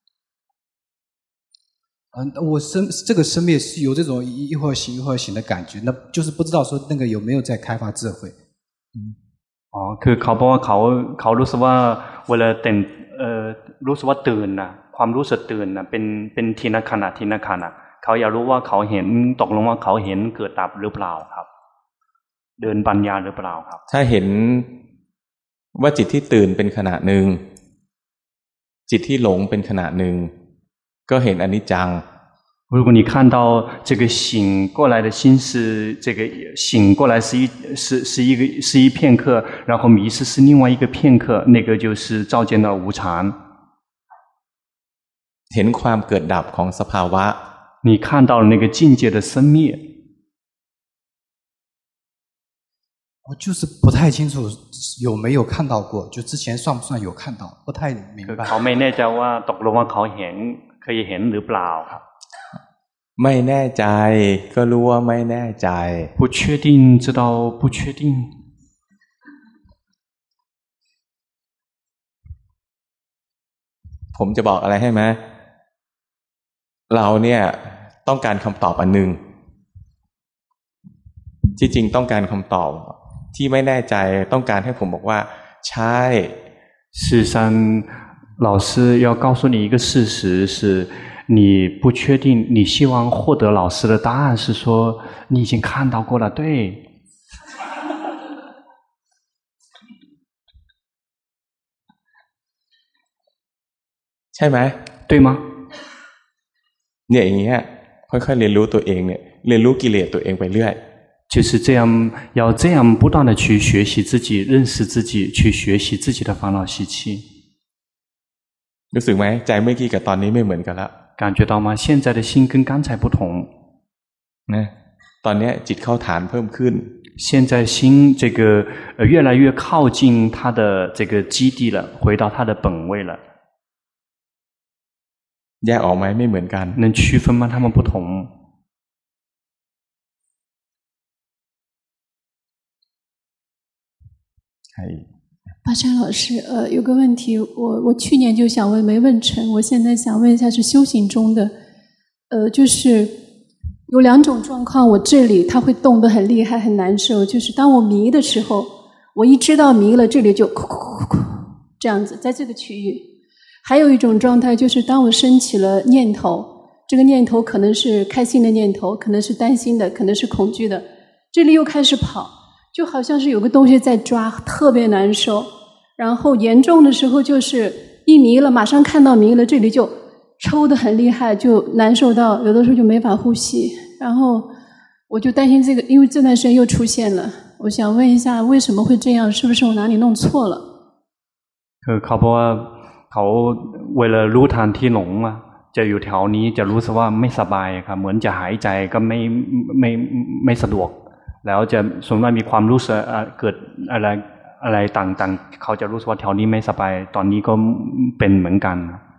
嗯，我生这个生灭是有这种一会儿醒一会儿醒的感觉那就是不知道说那个有没有在开发智慧อ๋อคือเขาบอกว่าเขาเขารู้สึกว่าเวลาตื่นเอ่อรู้สึกว่าตื่นน่ะความรู้สึกตื่นน่ะเป็นเป็นทีละขณะทีละขณะเขาอยากรู้ว่าเขาเห็นตกลงว่าเขาเห็นเกิดดับหรือเปล่าครับเดินปัญญาหรือเปล่าครับถ้าเห็นว่าจิตที่ตื่นเป็นขณะหนึ่งจิตที่หลงเป็นขณะหนึ่งก็เห็นอนิจจัง如果你看到这个醒过来的心是这个醒过来是一是是一个是一片刻然后迷失是另外一个片刻那个就是照见到无常เห็นความเกิดดับของสภาวะ你看到了那个境界的生灭我就是不太清楚有没有看到过就之前算不算有看到不太明白เขาไม่แน่ใจว่าตกลงว่าเขาเห็นเคยเห็นหรือเปล่าครับไม่แน่ใจก็รู้ว่าไม่แน่ใจ不确定知道不确定ผมจะบอกอะไรให้ไหมเราเนี่ยต้องการคำตอบอันหนึ่งที่จริงต้องการคำตอบที่ไม่แน่ใจต้องการให้ผมบอกว่าใช่事实上老师要告诉你一个事实是你不确定你希望获得老师的答案是说你已经看到过了对ใช่ไหม对吗เนี่ยอย่างเงี้ยค่อยๆเรียนรู้ตัวเองเนี่ยเรียนรู้กิเลสตัวเองไปเรื่อย就是这样要这样不断的去学习自己认识自己去学习自己的烦恼习气รู้สึกไหมใจเมื่อกี้กับตอนนี้ไม่เหมือนกันแล้ว感觉到吗现在的心跟刚才不同นะตอนนี้จิตเข้าฐานเพิ่มขึ้น现在心这个呃越来越靠近它的这个基地了回到它的本位了แยกออกไหมไม่เหมือนกัน能区分吗它们不同巴山老师，呃，有个问题，我我去年就想问，没问成，我现在想问一下，是修行中的，呃，就是有两种状况，我这里它会动得很厉害，很难受，就是当我迷的时候，我一知道迷了，这里就哭哭哭哭这样子，在这个区域。还有一种状态，就是当我升起了念头，这个念头可能是开心的念头，可能是担心的，可能是恐惧的，这里又开始跑。就好像是有个东西在抓，特别难受。然后严重的时候就是一迷了，马上看到迷了，这里就抽得很厉害，就难受到有的时候就没法呼吸。然后我就担心这个，因为这段时间又出现了。我想问一下，为什么会这样？是不是我哪里弄错了？ คือเขาบอกว่าเขาเวลารู้ทันที่หลงอ่ะจะอยู่แถวนี้จะรู้สึกว่าไม่สบายครับเหมือนจะหายใจก็ไม่ไม่ไม่สะดวกแล้วจะส่วนมากมีความรู้สึกเกิดอะไรอะไรต่างๆเขาจะรู้สึกว่าแถวนี้ไม่สบายตอนนี้ก็เป็นเหมือนกัน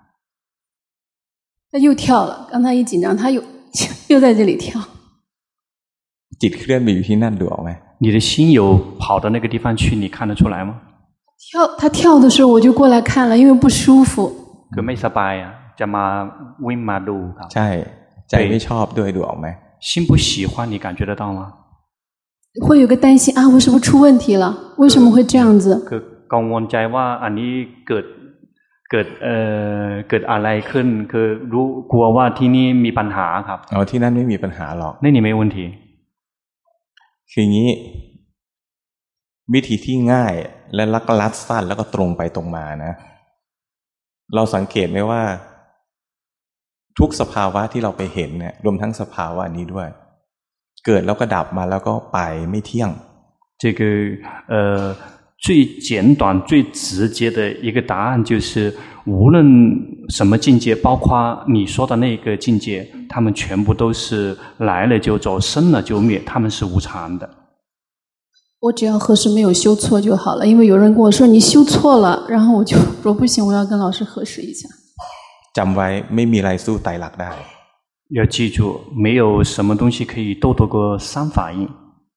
他又跳了刚才一紧张他又又在这里跳จิตเคลื่อนไปอยู่ที่นั่นดูออกไหม你的心有跑到那个地方去你看得出来吗跳他跳的时候我就过来看了因为不舒服คือไม่สบายอ่ะจะมาวิ่งมาดูครับใช่ใจไม่ชอบด้วยดูออกไหม心不喜欢你感觉得到吗会有个担心啊我是不是出问题了为什么会这样子คือกังวลใจว่าอันนี้เกิดเกิดเอ่อเกิดอะไรขึ้นคือรู้กลัวว่าที่นี่มีปัญหาครับอ๋อที่นั่นไม่มีปัญหาหรอก那里没问题คืออย่างนี้วิธีที่ง่ายและลักลัดสั้นแล้วก็ตรงไปตรงมานะเราสังเกตไหมว่าทุกสภาวะที่เราไปเห็นเนี่ยรวมทั้งสภาวะนี้ด้วยเกิดแล้วก็ดับมาแล้วก็ไปไม่เที่ยง这个呃最简短最直接的一个答案就是无论什么境界包括你说的那个境界他们全部都是来了就走生了就灭他们是无常的我只要核实没有修错就好了因为有人跟我说你修错了然后我就说不行我要跟老师核实一下จำไว้ไม่มีอะไรสู้ไตรลักษณ์ได้要记住没有什么东西可以斗得过三法印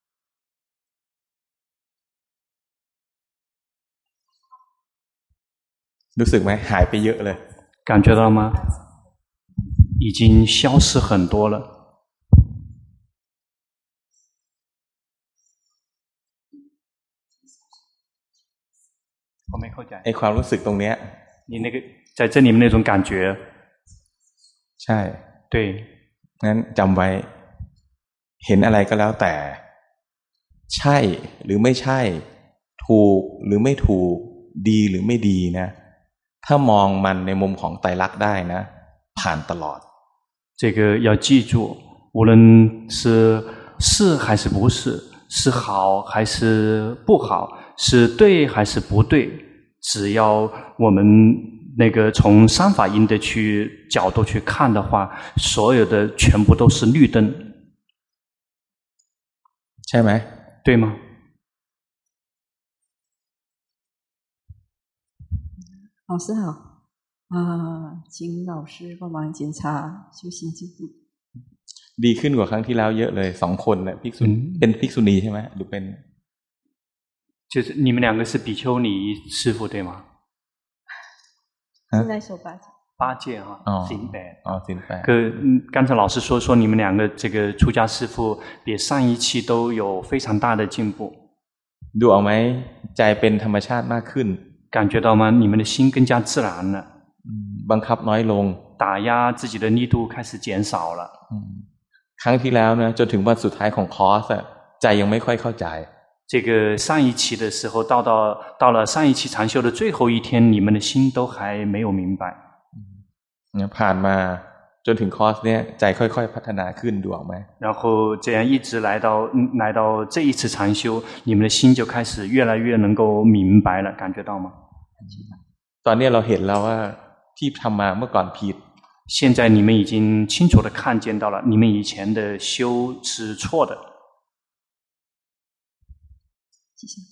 รู้สึกไหมหายไปเยอะเลย感觉到吗已经消失很多了我没เข้าใจไอ้ความรู้สึกตรงเนี้ย你那个在这里面那种感觉ใช่对งั้นจำไว้เห็นอะไรก็แล้วแต่ใช่หรือไม่ใช่ถูกหรือไม่ถูกดีหรือไม่ดีนะถ้ามองมันในมุมของไตรลักษณ์ได้นะผ่านตลอด这个要记住无论是是还是不是是好还是不好是对还是不对只要我们那个从三法印的去角度去看的话所有的全部都是绿灯ใช่ไหม对吗老师好啊请老师帮忙检查修行进度ดีขึ้นกว่าครั้งที่แล้วเยอะเลยสองคนน่ะภิกษุเป็นภิกษุณีใช่ไหมหรือเป็น就是你们两个是比丘尼师父对吗现在守八戒八戒啊行百哦行百可刚才老师说说你们两个这个出家师父比上一期都有非常大的进步ดูออกไหมใจเป็นธรรมชาติมากขึ้น感觉到吗？你们的心更加自然了。 บังคับน้อยลง打压自己的力度开始减少了。 ครั้งที่แล้วนะจนถึงวันสุดท้ายของคอร์สใจยังไม่ค่อยเข้าใจ这个上一期的时候，到到到了上一期禅修的最后一天，你们的心都还没有明白。 ผ่านมาจนถึงคอร์สเนี้ยใจค่อยๆพัฒนาขึ้นดูออกไหม然后这样一直来到来到这一次禅修，你们的心就开始越来越能够明白了，感觉到吗？ ตอนนี้เราเห็นแล้วว่าที่ทำมาเมื่อก่อนผิด现在你们已经清楚地看见到了，你们以前的修是错的。 谢谢。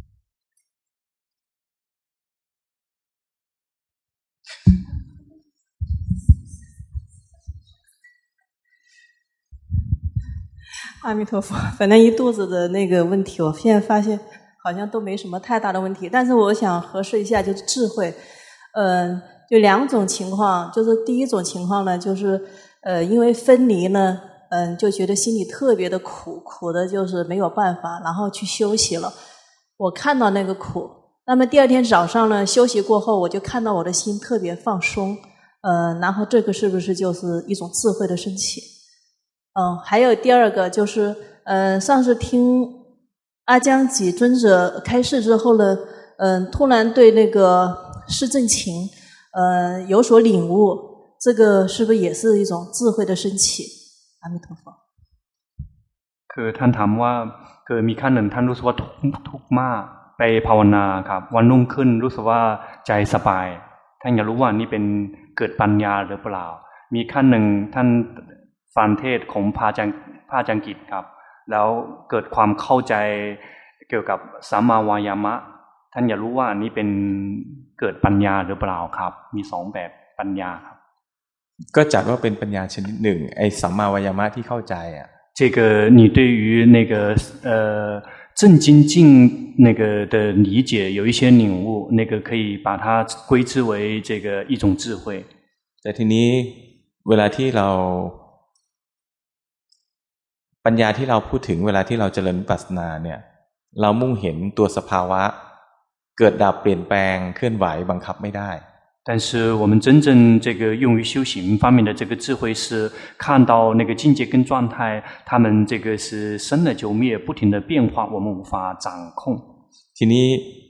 阿弥陀佛，反正一肚子的那个问题，我现在发现好像都没什么太大的问题，但是我想核实一下，就是智慧，嗯、呃。就两种情况，就是第一种情况呢，就是呃，因为分离呢，嗯，就觉得心里特别的苦，苦的就是没有办法，然后去休息了。我看到那个苦，那么第二天早上呢，休息过后，我就看到我的心特别放松，呃，然后这个是不是就是一种智慧的升起？嗯，还有第二个就是，呃，上次听阿江几尊者开示之后呢，嗯，突然对那个释正勤。呃，有所领悟，这个是不是也是一种智慧的升起？阿弥陀佛。 คือท่านถามว่าเกิดมีขั้นหนึ่งท่านรู้สึกว่าทุกทุกมากไปภาวนาครับวันรุ่งขึ้นรู้สึกว่าใจสบายท่านอยากรู้ว่านี่เป็นเกิดปัญญาหรือเปล่ามีขั้นหนึ่งท่านฟังเทศของพระอาจารย์พระอาจารย์กิจครับแล้วเกิดความเข้าใจเกี่ยวกับสัมมาวายามะท่านอยากรู้ว่านี่เป็นเกิดปัญญาหรือเปล่าครับมีสองแบบปัญญาครับก็จัดว่าเป็นปัญญาชนิดหนึ่งไอ้สัมมาวายามะที่เข้าใจอ่ะ这个你对于那个呃正精进那个的理解有一些领悟，那个可以把它归之为这个一种智慧。 แต่ทีนี้เวลาที่เราปัญญาที่เราพูดถึงเวลาที่เราเจริญวิปัสสนาเนี่ยเรามุ่งเห็นตัวสภาวะเกิดดับเปลี่ยนแปลงเคลื่อนไหวบังคับไม่ได้但是我们真正这个用于修行方面的这个智慧是看到那个境界跟状态，他们这个是生了就灭，不停的变化，我们无法掌控。 ทีนี้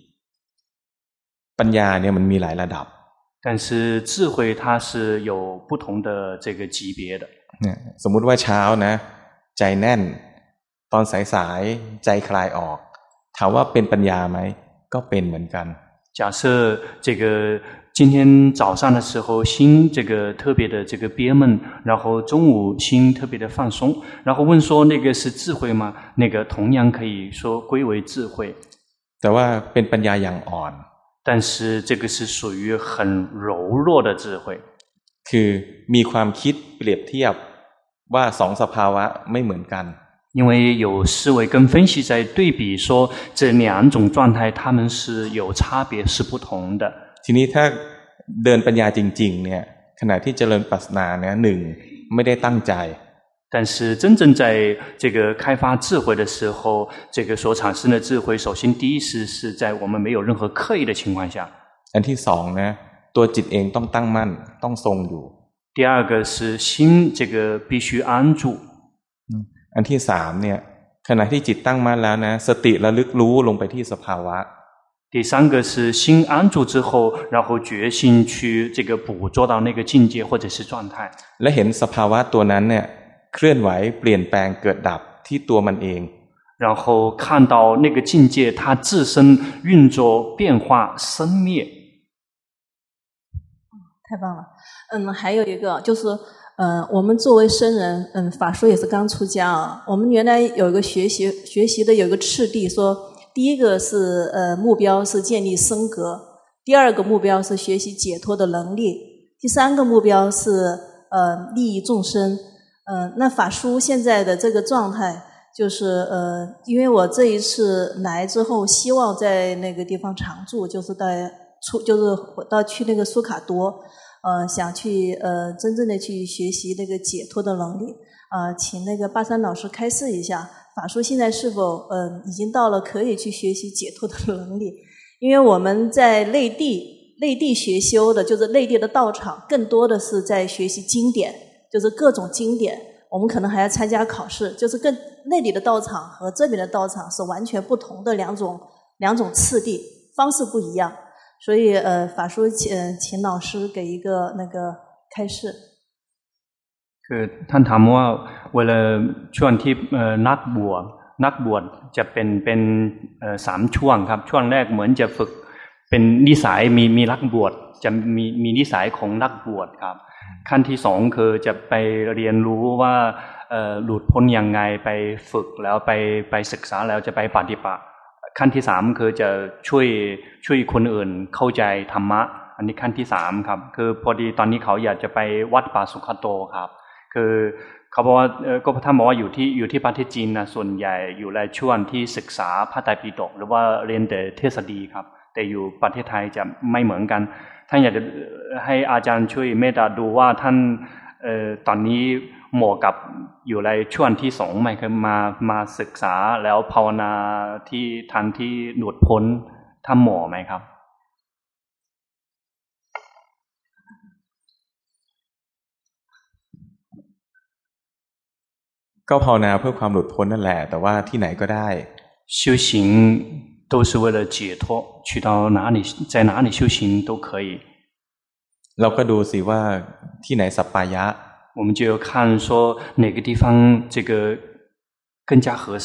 ปัญญาเนี่ยมันมีหลายระดับ但是智慧它是有不同的这个级别的。 เนี่ยสมมุติว่าเช้านะใจแน่นตอนสายๆใจคลายออกถามว่าเป็นปัญญาไหมก็เป็นเหมือนกัน假设这个今天早上的时候心这个特别的这个憋闷，然后中午心特别的放松，然后问说那个是智慧吗？那个同样可以说归为智慧。 แต่ว่าเป็นปัญญาอย่างอ่อน但是这个是属于很柔弱的智慧。 คือมีความคิดเปรียบเทียบว่าสองสภาวะไม่เหมือนกัน因为有思维跟分析在对比说这两种状态它们是有差别是不同的ทีนี้ถ้าเดินปัญญาจริงๆเนี่ยขณะที่เจริญปัสสนาเนี่ยหนึ่งไม่ได้ตั้งใจ但是真正在这个开发智慧的时候这个所产生的智慧首先第一是是在我们没有任何刻意的情况下อันที่สองนะตัวจิตเองต้องตั้งมั่นต้องทรงอยู่第二个是心这个必须安住อันที่สามเนี่ยขณะที่จิตตั้งมั่นแล้วนะสติระลึกรู้ลงไปที่สภาวะ第三个是心安住之后然后决心去这个捕捉到那个境界或者是状态และเห็นสภาวะตัวนั้นเนี่ยเคลื่อนไหวเปลี่ยนแปลงเกิดดับที่ตัวมันเอง然后看到那个境界它自身运作变化生灭太棒了嗯还有一个就是呃，我们作为僧人，嗯，法师也是刚出家啊。我们原来有一个学习学习的有一个次第，说第一个是呃目标是建立僧格，第二个目标是学习解脱的能力，第三个目标是呃利益众生。呃，那法师现在的这个状态，就是呃，因为我这一次来之后，希望在那个地方常住，就是到出就是到去那个苏卡多。呃，想去呃真正的去学习那个解脱的能力，呃，请那个巴山老师开示一下， 法叔现在是否嗯、呃、已经到了可以去学习解脱的能力？因为我们在内地内地学修的，就是内地的道场，更多的是在学习经典，就是各种经典。我们可能还要参加考试，就是跟内地的道场和这边的道场是完全不同的两种两种次第，方式不一样。所以呃，法叔请请老师给一个那个开示。 คือท่านถามว่าเวลาช่วงที่นักบวชนักบวชจะเป็นเป็นสามช่วงครับช่วงแรกเหมือนจะฝึกเป็นนิสัยมีมีนักบวชจะมีมีนิสัยของนักบวชครับขั้นที่สองคือจะไปเรียนรู้ว่าหลุดพ้นยังไงไปฝึกแล้วไปไปศึกษาแล้วจะไปปฏิบัติขั้นที่สามคือจะช่วยช่วยคนอื่นเข้าใจธรรมะอันนี้ขั้นที่สามครับคือพอดีตอนนี้เขาอยากจะไปวัดป่าสุขโตครับคือเขาบอกว่าก็ท่านบอกว่าอยู่ที่อยู่ที่ประเทศจีนนะส่วนใหญ่อยู่ในช่วงที่ศึกษาพระไตรปิฎกหรือว่าเรียนแต่เทศดีครับแต่อยู่ประเทศไทยจะไม่เหมือนกันท่านอยากจะให้อาจารย์ช่วยเมตตาดูว่าท่านเอ่อตอนนี้เหมาะกับอยู่ในช่วงที่สองไหมคือมามาศึกษาแล้วภาวนาที่ทันที่หลุดพ้นท่านเหมาะไหมครับก็ภาวนาเพื่อความหลุดพ้นนั่นแหละแต่ว่าที่ไหนก็ได้修行都是为了解脱去到哪里在哪里修行都可以เราก็ดูสิว่าที่ไหนสัปปายะ我们就要看说哪个地方这个更加合适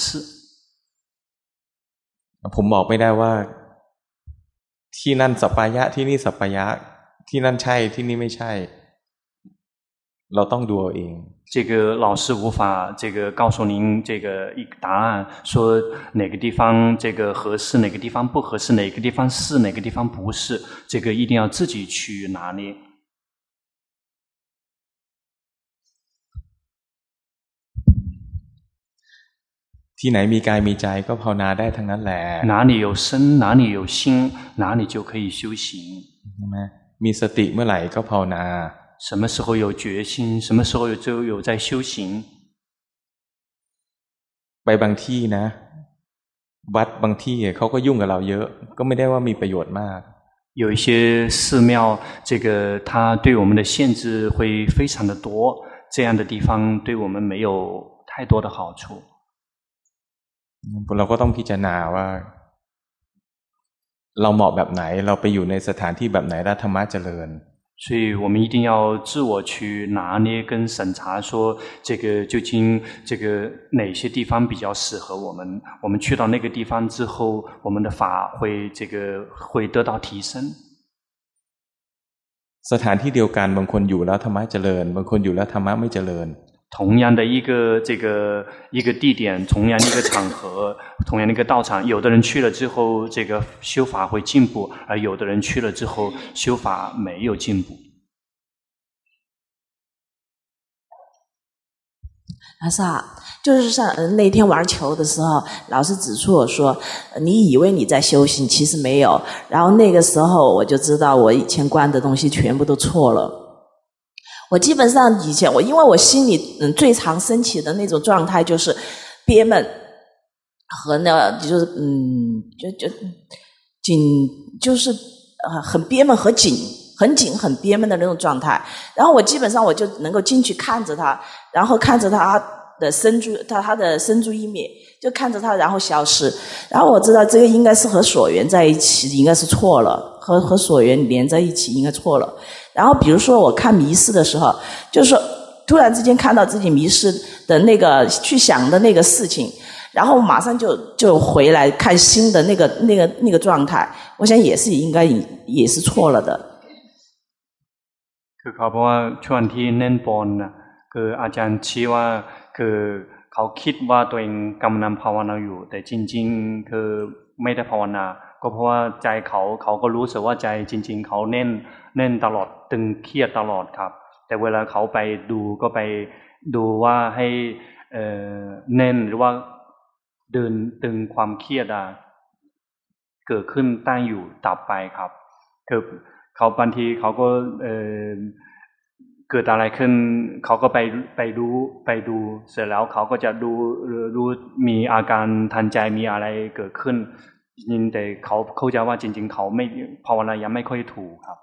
ผมบอกไม่ได้ว่าที่นั่นสัปปายะที่นี่สัปปายะที่นั่นใช่ที่นี่ไม่ใช่เราต้องดูเอาเอง这个老师无法这个告诉您这个一个答案说哪个地方这个合适哪个地方不合适哪个地方是哪个地方不是这个一定要自己去拿捏ที่ไหนมีกายมีใจก็ภาวนาได้ทั้งนั้นแหละ哪里有身哪里有心哪里就可以修行ใช่ไหมมีสติเมื่อไหร่ก็ภาวนา什么时候有决心什么时候就有在修行ไปบางที่นะวัดบางที่เขาก็ยุ่งกับเราเยอะก็ไม่ได้ว่ามีประโยชน์มาก有一些寺庙这个它对我们的限制会非常的多这样的地方对我们没有太多的好处เราก็ต้องพิจารณาว่าเราเหมาะแบบไหนเราไปอยู่ในสถานที่แบบไหนแล้วธรรมะเจริญ所以我们一定要自我去拿捏跟审查说这个究竟这个哪些地方比较适合我们我们去到那个地方之后我们的法会这个会得到提升สถานที่เดียวกันบางคนอยู่แล้วธรรมะเจริญบางคนอยู่แล้วธรรมะไม่เจริญ同样的一个这个一个地点同样一个场合同样的一个道场有的人去了之后这个修法会进步而有的人去了之后修法没有进步老师啊就是上那天玩球的时候老师指出我说你以为你在修行其实没有然后那个时候我就知道我以前观的东西全部都错了我基本上以前我因为我心里嗯最常升起的那种状态就是憋闷和呢就是嗯就就紧就是呃很憋闷和紧很紧很憋闷的那种状态然后我基本上我就能够进去看着它然后看着它的生住它它的生住意灭就看着它然后消失然后我知道这个应该是和所缘在一起应该是错了和和所缘连在一起应该错了然后比如说我看迷失的时候就是说突然之间看到自己迷失的那个去想的那个事情然后马上就就回来看新的那个那个那个状态我想也是应该也是错了的คือเขาบอกว่าช่วงที่เน้นปอนนะคืออาจารย์ชี้ว่าคือเขาคิดว่าตัวเองกำลังภาวนาอยู่แต่จริงๆคือไม่ได้ภาวนาก็เพราะว่าใจเขาเขาก็รู้สึกว่าใจจริงๆเขาเน้นเน้นตลอดตึงเครียดตลอดครับแต่เวลาเขาไปดูก็ไปดูว่าให้เอ่อเน้นหรือว่าเดินตึงความเครียดอ่ะเกิดขึ้นตั้งอยู่ดับไปครับคือเขาบางทีเขาก็เอ่อเกิดอะไรขึ้นเขาก็ไปไปรู้ไปดูเสร็จแล้วเขาก็จะรู้รู้มีอาการทันใจมีอะไรเกิดขึ้นยินแต่เขาเข้าใจว่าจริงๆเขาไม่ภาวนายังไม่ค่อยถูกครับ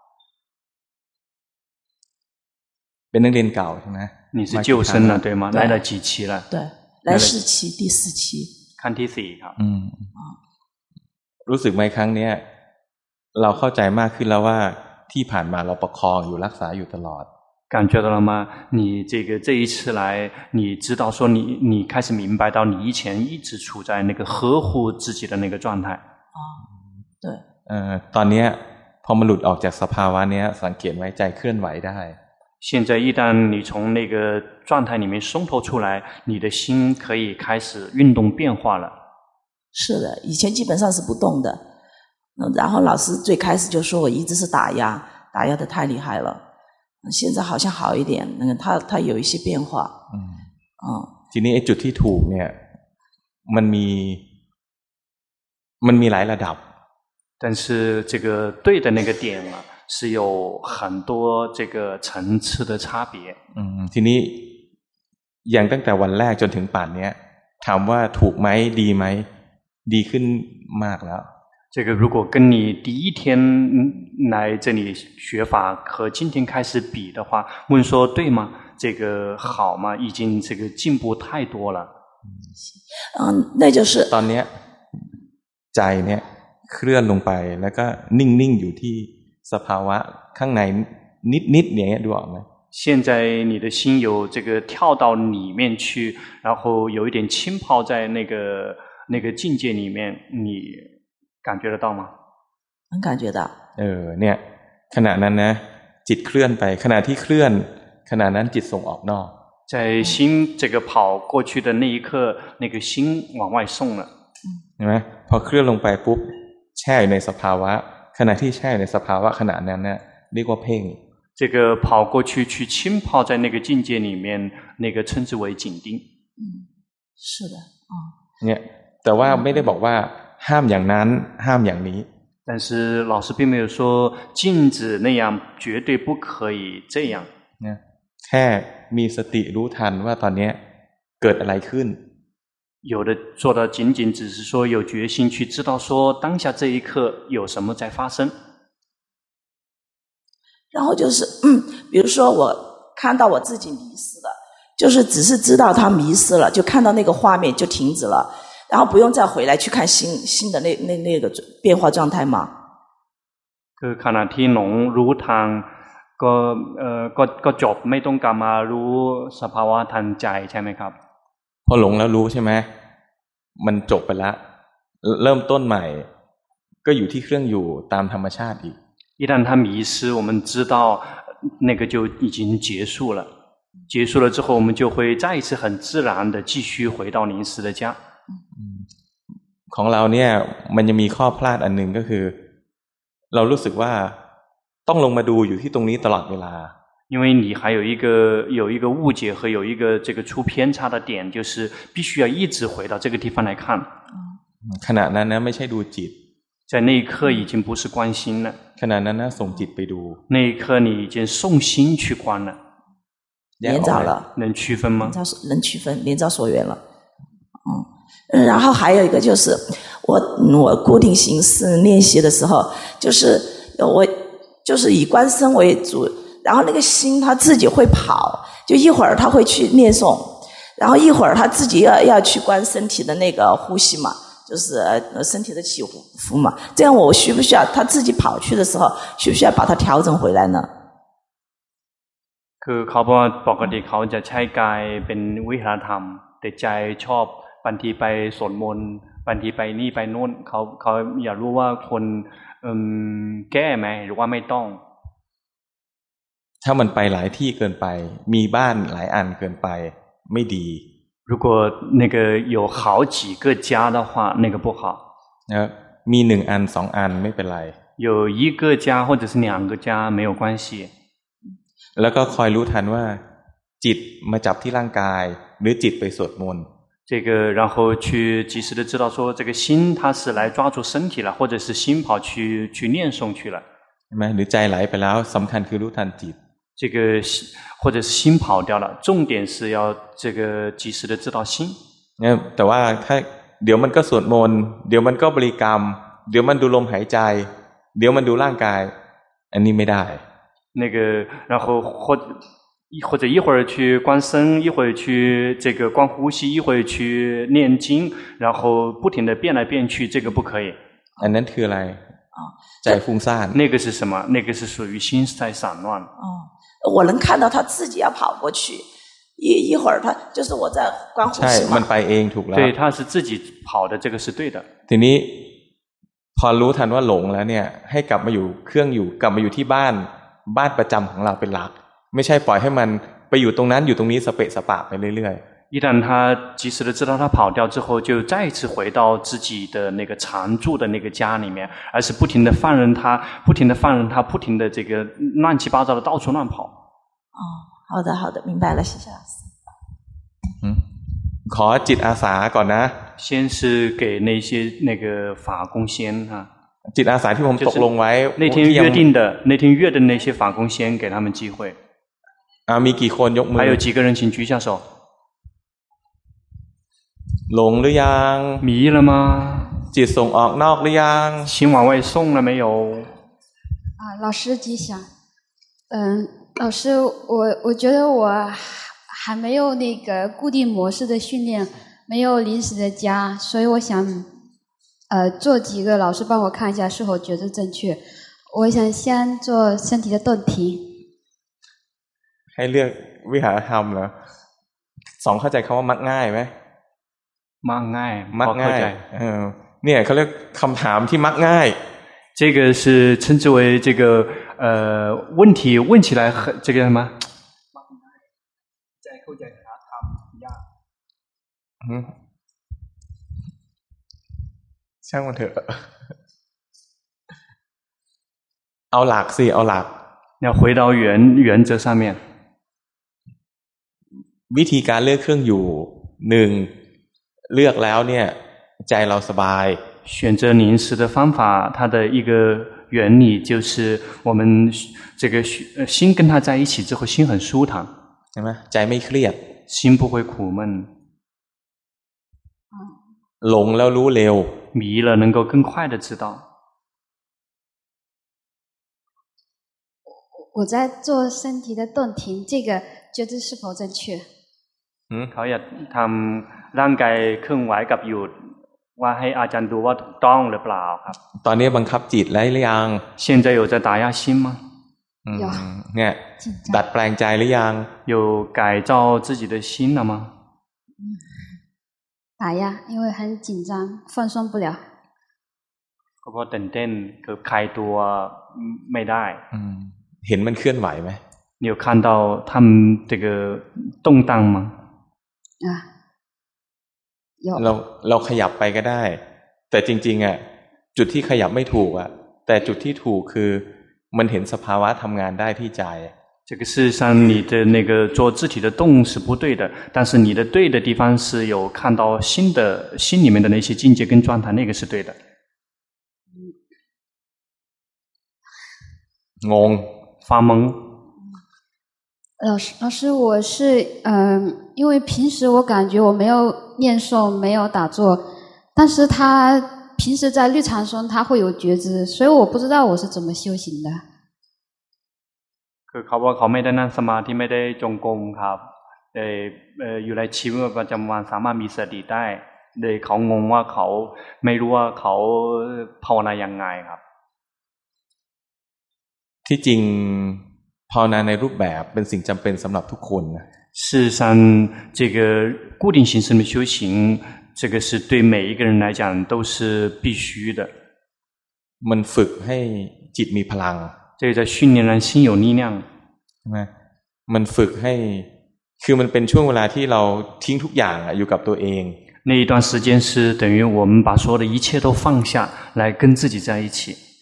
เป็นนักเรียนเก่าใช่ไหม你是旧生了对吗来了几期了对来四期第四期ขั้นที่สี่ครับอืมรู้สึกไหมครั้งเนี้ยเราเข้าใจมากขึ้นแล้วว่าที่ผ่านมาเราประคองอยู่รักษาอยู่ตลอด感觉到了吗？你这个这一次来，你知道说你你开始明白到你以前一直处在那个呵护自己的那个状态。 啊，对。 เอ่อตอนเนี้ยพอมันหลุดออกจากสภาวะเนี้ยสังเกตไว้ใจเคลื่อนไหวได้现在一旦你从那个状态里面松脱出来，你的心可以开始运动变化了。 是的，以前基本上是不动的，然后老师最开始就说我一直是打压，打压的太厉害了。现在好像好一点，那个他他有一些变化。 嗯，嗯ทีนี้ไอ้จุดที่ถูกเนี่ยมันมีมันมีหลายระดับ但是这个对的那个点啊是有很多这个层次的差别อืมทีนี้อย่างตั้งแต่วันแรกจนถึงป่านเนี้ยถามว่าถูกไหมดีไหมดีขึ้นมากแล้ว这个如果跟你第一天来这里学法和今天开始比的话，问说对吗？这个好吗？已经这个进步太多了。 嗯，那就是ตอนนี้ใจเนี่ยเคลื่อนลงไปแล้วก็นิ่งๆอยู่ที่สภาวะข้างในนิดๆอย่างเงี้ยดูออกไหม现在你的心有这个跳到里面去，然后有一点浸泡在那个那个境界里面，你感觉得到吗？ 能感觉到。 เออเนี่ยขณะนั้นนะจิตเคลื่อนไปขณะที่เคลื่อนขณะนั้นจิตส่งออกนอก在心这个跑过去的那一刻，那个心往外送了。 เห็นไหมพอเคลื่อนลงไปปุ๊บแช่อยู่ในสภาวะขณะที่แช่อยู่ในสภาวะขณะนั้นเนี่ยเรียกว่าเพ่ง这个跑过去去浸泡在那个境界里面，那个称之为紧盯。 嗯，是的，啊、 嗯。เนี่ยแต่ว่าไม่ได้บอกว่าห้ามอย่างนั้นห้ามอย่างนี้但是老师并没有说禁止那样绝对不可以这样เนี่ยแค่มีสติรู้ทันว่าตอนนี้เกิดอะไรขึ้น有的做到仅仅只是说有决心去知道说当下这一刻有什么在发生然后就是嗯，比如说我看到我自己迷失了，就是只是知道他迷失了，就看到那个画面就停止了，然后不用再回来去看新新的那那那个变化状态吗？ คือขณะที่หลงรู้ทางก็เอ่อก็ก็จบไม่ต้องกลับมารู้สภาวะทันใจใช่ไหมครับพอหลงแล้วรู้ใช่ไหมมันจบไปแล้วเริ่มต้นใหม่ก็อยู่ที่เครื่องอยู่ตามธรรมชาติอีก一旦他迷失我们知道那个就已经结束了结束了之后我们就会再一次很自然的继续回到临时的家ของเราเนี่ยมันยังมีข้อพลาดอันหนึ่งก็คือเรารู้สึกว่าต้องลงมาดูอยู่ที่ตรงนี้ตลอดเวลา因为你还有一个有一个误解和有一个这个出偏差的点就是必须要一直回到这个地方来看ขณะนั้นนะไม่ใช่ดูจิต在那一刻已经不是观心了ขณะนั้นนะส่งจิตไปดู那一刻你已经送心去观了连着了能区分吗能区分连着所缘了嗯，然后还有一个就是我我固定形式练习的时候就是我就是以观身为主然后那个心他自己会跑就一会儿他会去念诵然后一会儿他自己要要去观身体的那个呼吸嘛就是身体的起伏嘛这样我需不需要他自己跑去的时候需不需要把它调整回来呢คือเขาบอกว่าปกติเขาจะใช้กายเป็นวิหารธรรมแต่ใจชอบบางทีไปสวดมนต์บางทีไปนี่ไปโน่นเขาเขาอยากรู้ว่าคนเอิ่มแก้ไหมหรือว่าไม่ต้องถ้ามันไปหลายที่เกินไปมีบ้านหลายอันเกินไปไม่ดี如果那个有好几个家的话那个不好นะมีหนึ่งอันสองอันไม่เป็นไร有一个家或者是两个家没有关系แล้วก็คอยรู้ทันว่าจิตมาจับที่ร่างกายหรือจิตไปสวดมนต์这个然后去及时的知道说这个心它是来抓住身体了或者是心跑去去念诵去了ใช่ไหมหรือใจไหลไปแล้วสำคัญคือรู้ทันจิต这个或者是心跑掉了，重点是要这个及时的知道心。 แต่ว่าถ้าเดี๋ยวมันก็สวดมนต์เดี๋ยวมันก็บริกรรมเดี๋ยวมันดูลมหายใจเดี๋ยวมันดูร่างกายอันนี้ไม่ได้那个然后或或者一会儿去观身，一会儿去这个观呼吸，一会儿去念经，然后不停的变来变去，这个不可以。 อันนั้นคืออะไรใจฟุ้งซ่าน那个是什么？那个是属于心在散乱。 哦，我能看到他自己要跑过去，一一会儿他就是我在观呼吸嘛。 ใช่มันไปเองถูกแล้ว对，他是自己跑的，这个是对的。 ทีนี้พอรู้ทันว่าหลงแล้วเนี่ยให้กลับมาอยู่เครื่องอยู่กลับมาอยู่ที่บ้านบ้านประจำของเราเป็นหลักไม่ใช่ปล่อยให้มันไปอยู่ตรงนั้นอยู่ตรงนี้สเปะสปะไปเรื่อยๆ一旦他及时的知道他跑掉之后，就再一次回到自己的那个常住的那个家里面，而是不停的放任他，不停的放任他，不停的这个乱七八糟的到处乱跑。 哦，好的好的，明白了，谢谢老师。 嗯，ขอจิตอาสาก่อนนะ先是给那些那个法公先啊， จิตอาสาที่ผมตกลงไว้那天约定的那天约的那些法公先给他们机会。 啊，มีกี่คนยกมือ还有几个人请举下手。 หลงหรือยัง迷了吗？ จิตส่งออกนอกหรือยัง心往外送了没有？ 啊，老师吉祥。嗯，老师，我我觉得我还没有那个固定模式的训练，没有临时的家，所以我想呃做几个老师帮我看一下是否觉知正确。我想先做身体的顿停。 ให้เลือกวิหารธรรมเหรอสองเข้าใจคำว่ามักง่ายไหมมักง่ายมักง่ายเออเนี่ยเขาเรียกคำถามที่มักง่าย这个是称之为这个呃问题问起来很这个什么มักง่ายใจเข้าใจหาธรรมยากช่างมันเถอะเอาหลักสิเอาหลัก要回到原原则上面วิธีการเลือกเครื่องอยู่หนึ่งเลือกแล้วเนี่ยใจเราสบาย选择临时的方法它的一个原理就是我们这个心跟它在一起之后心很舒坦ใช่ไหมใจไม่เครียด心不会苦闷หลงแล้วรู้เร็ว迷了能够更快的知道我在做身体的顿停，这个觉知是否正确？ 嗯，เขาอยากทำร่างกายเคลื่อนไหวกับหยุดว่าให้อาจารย์ดูว่าถูกต้องหรือเปล่าครับตอนนี้บังคับจิตแล้วหรือยัง现在有在打压心吗有เนี่ยดัดแปลงใจหรือยัง有改造自己的心了吗打压因为很紧张放松不了ก็เพราะตื่นเต้นคือคลายตัวไม่ได้เห็นมันเคลื่อนไหวไหม你有看到他们这个动荡吗啊有เราเราขยับไปก็ได้แต่จริงๆอ่ะจุดที่ขยับไม่ถูกอ่ะแต่จุดที่ถูกคือมันเห็นสภาวะทำงานได้ที่ใจ这个事实上你的那个做肢体的动是不对的但是你的对的地方是有看到心的心里面的那些境界跟状态那个是对的งง发懵老师老师我是嗯因为平时我感觉我没有念诵没有打坐但是他平时在日常中他会有觉知所以我不知道我是怎么修行的คือเขาว่าเขาไม่ได้นั่งสมาธิไม่ได้จงกรมครับเอ่ออยู่ในชีวิตประจำวันสามารถมีสติได้เลยเขางงว่าเขาไม่รู้ว่าเขาภาวนายังไงครับที่จริงภาวนาในรูปแบบเป็นสิ่งจำเป็นสำหรับทุกคนนะ事实上这个固定形式的修行这个是对每一个人来讲都是必须的มันฝึกให้จิตมีพลัง这个在训练让心有力量ใช่ไหมมันฝึกให้คือมันเป็นช่วงเวลาที่เราทิ้งทุกอย่างอยู่กับตัวเอง那一段时间是等于我们把所有的一切都放下来跟自己在一起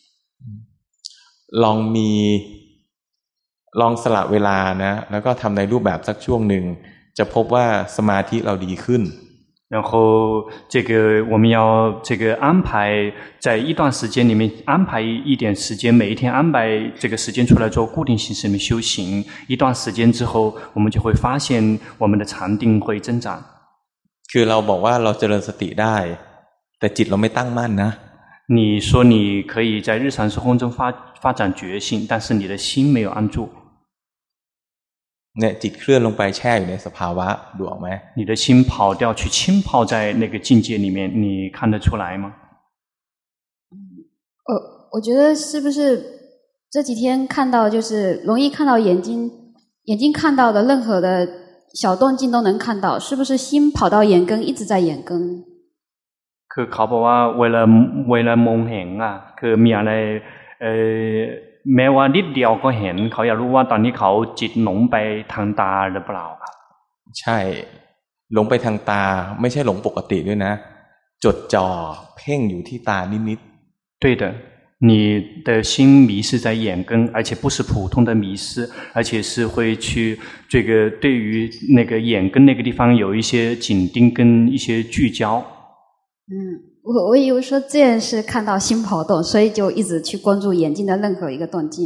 ลองมีลองสละเวลานะแล้วก็ทำในรูปแบบสักช่วงหนึ่งจะพบว่าสมาธิเราดีขึ้น然后这个我们要这个安排在一段时间里面安排一点时间，每一天安排这个时间出来做固定形式里面修行。一段时间之后，我们就会发现我们的禅定会增长。 คือเราบอกว่าเราเจริญสติได้แต่จิตเราไม่ตั้งมั่นนะ你说你可以在日常生活中发发展觉性，但是你的心没有安住。 เนี่ยจิตเคลื่อนลงไปแช่อยู่ในสภาวะดูออกไหม你的心跑掉去浸泡在那个境界里面，你看得出来吗？ 呃，我觉得是不是这几天看到就是容易看到眼睛，眼睛看到的任何的小动静都能看到，是不是心跑到眼根一直在眼根？ คือเขาบอกว่าเวลาเวลามองเห็นอ่ะคือมีอะไรเอ่อแม้ว่านิดเดียวก็เห็นเขาอยากรู้ว่าตอนนี้เขาจิตหลงไปทางตาหรือเปล่าครับใช่หลงไปทางตาไม่ใช่หลงปกติด้วยนะจดจ่อเพ่งอยู่ที่ตานิดๆ对的你的心迷失在眼根，而且不是普通的迷失，而且是会去这个对于那个眼根那个地方有一些紧盯跟一些聚焦。 嗯，我我以为说这样是看到心跑动，所以就一直去关注眼睛的任何一个动静。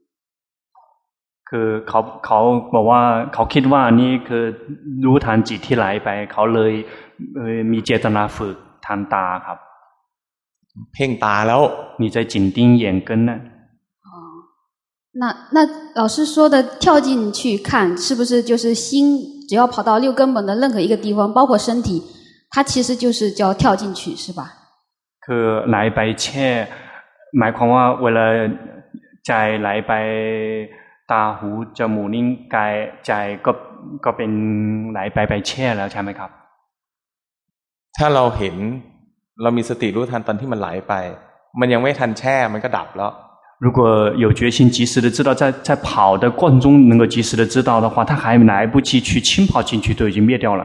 คือเขาเขาบอกว่าเขาคิดว่านี่คือรู้ทันจิตที่ไหลไปเขาเลยมีเจตนาฝึกทันตาครับเพ่งตาแล้ว你在紧盯眼根呢哦那那老师说的跳进去看是不是就是心只要跑到六根本的任何一个地方包括身体它其实就是叫跳进去是吧คือไหลไปแช่หมายความว่าเวลาใจไหลไปตาหูจมูกนิ้วกายใจก็ก็เป็นไหลไปไปแช่แล้วใช่ไหมครับถ้าเราเห็นเรามีสติรู้ทันตอนที่มันไหลไปมันยังไม่ทันแช่มันก็ดับแล้ว如果有决心及时的知道在在跑的过程中能够及时的知道的话他还来不及去浸泡进去都已经灭掉了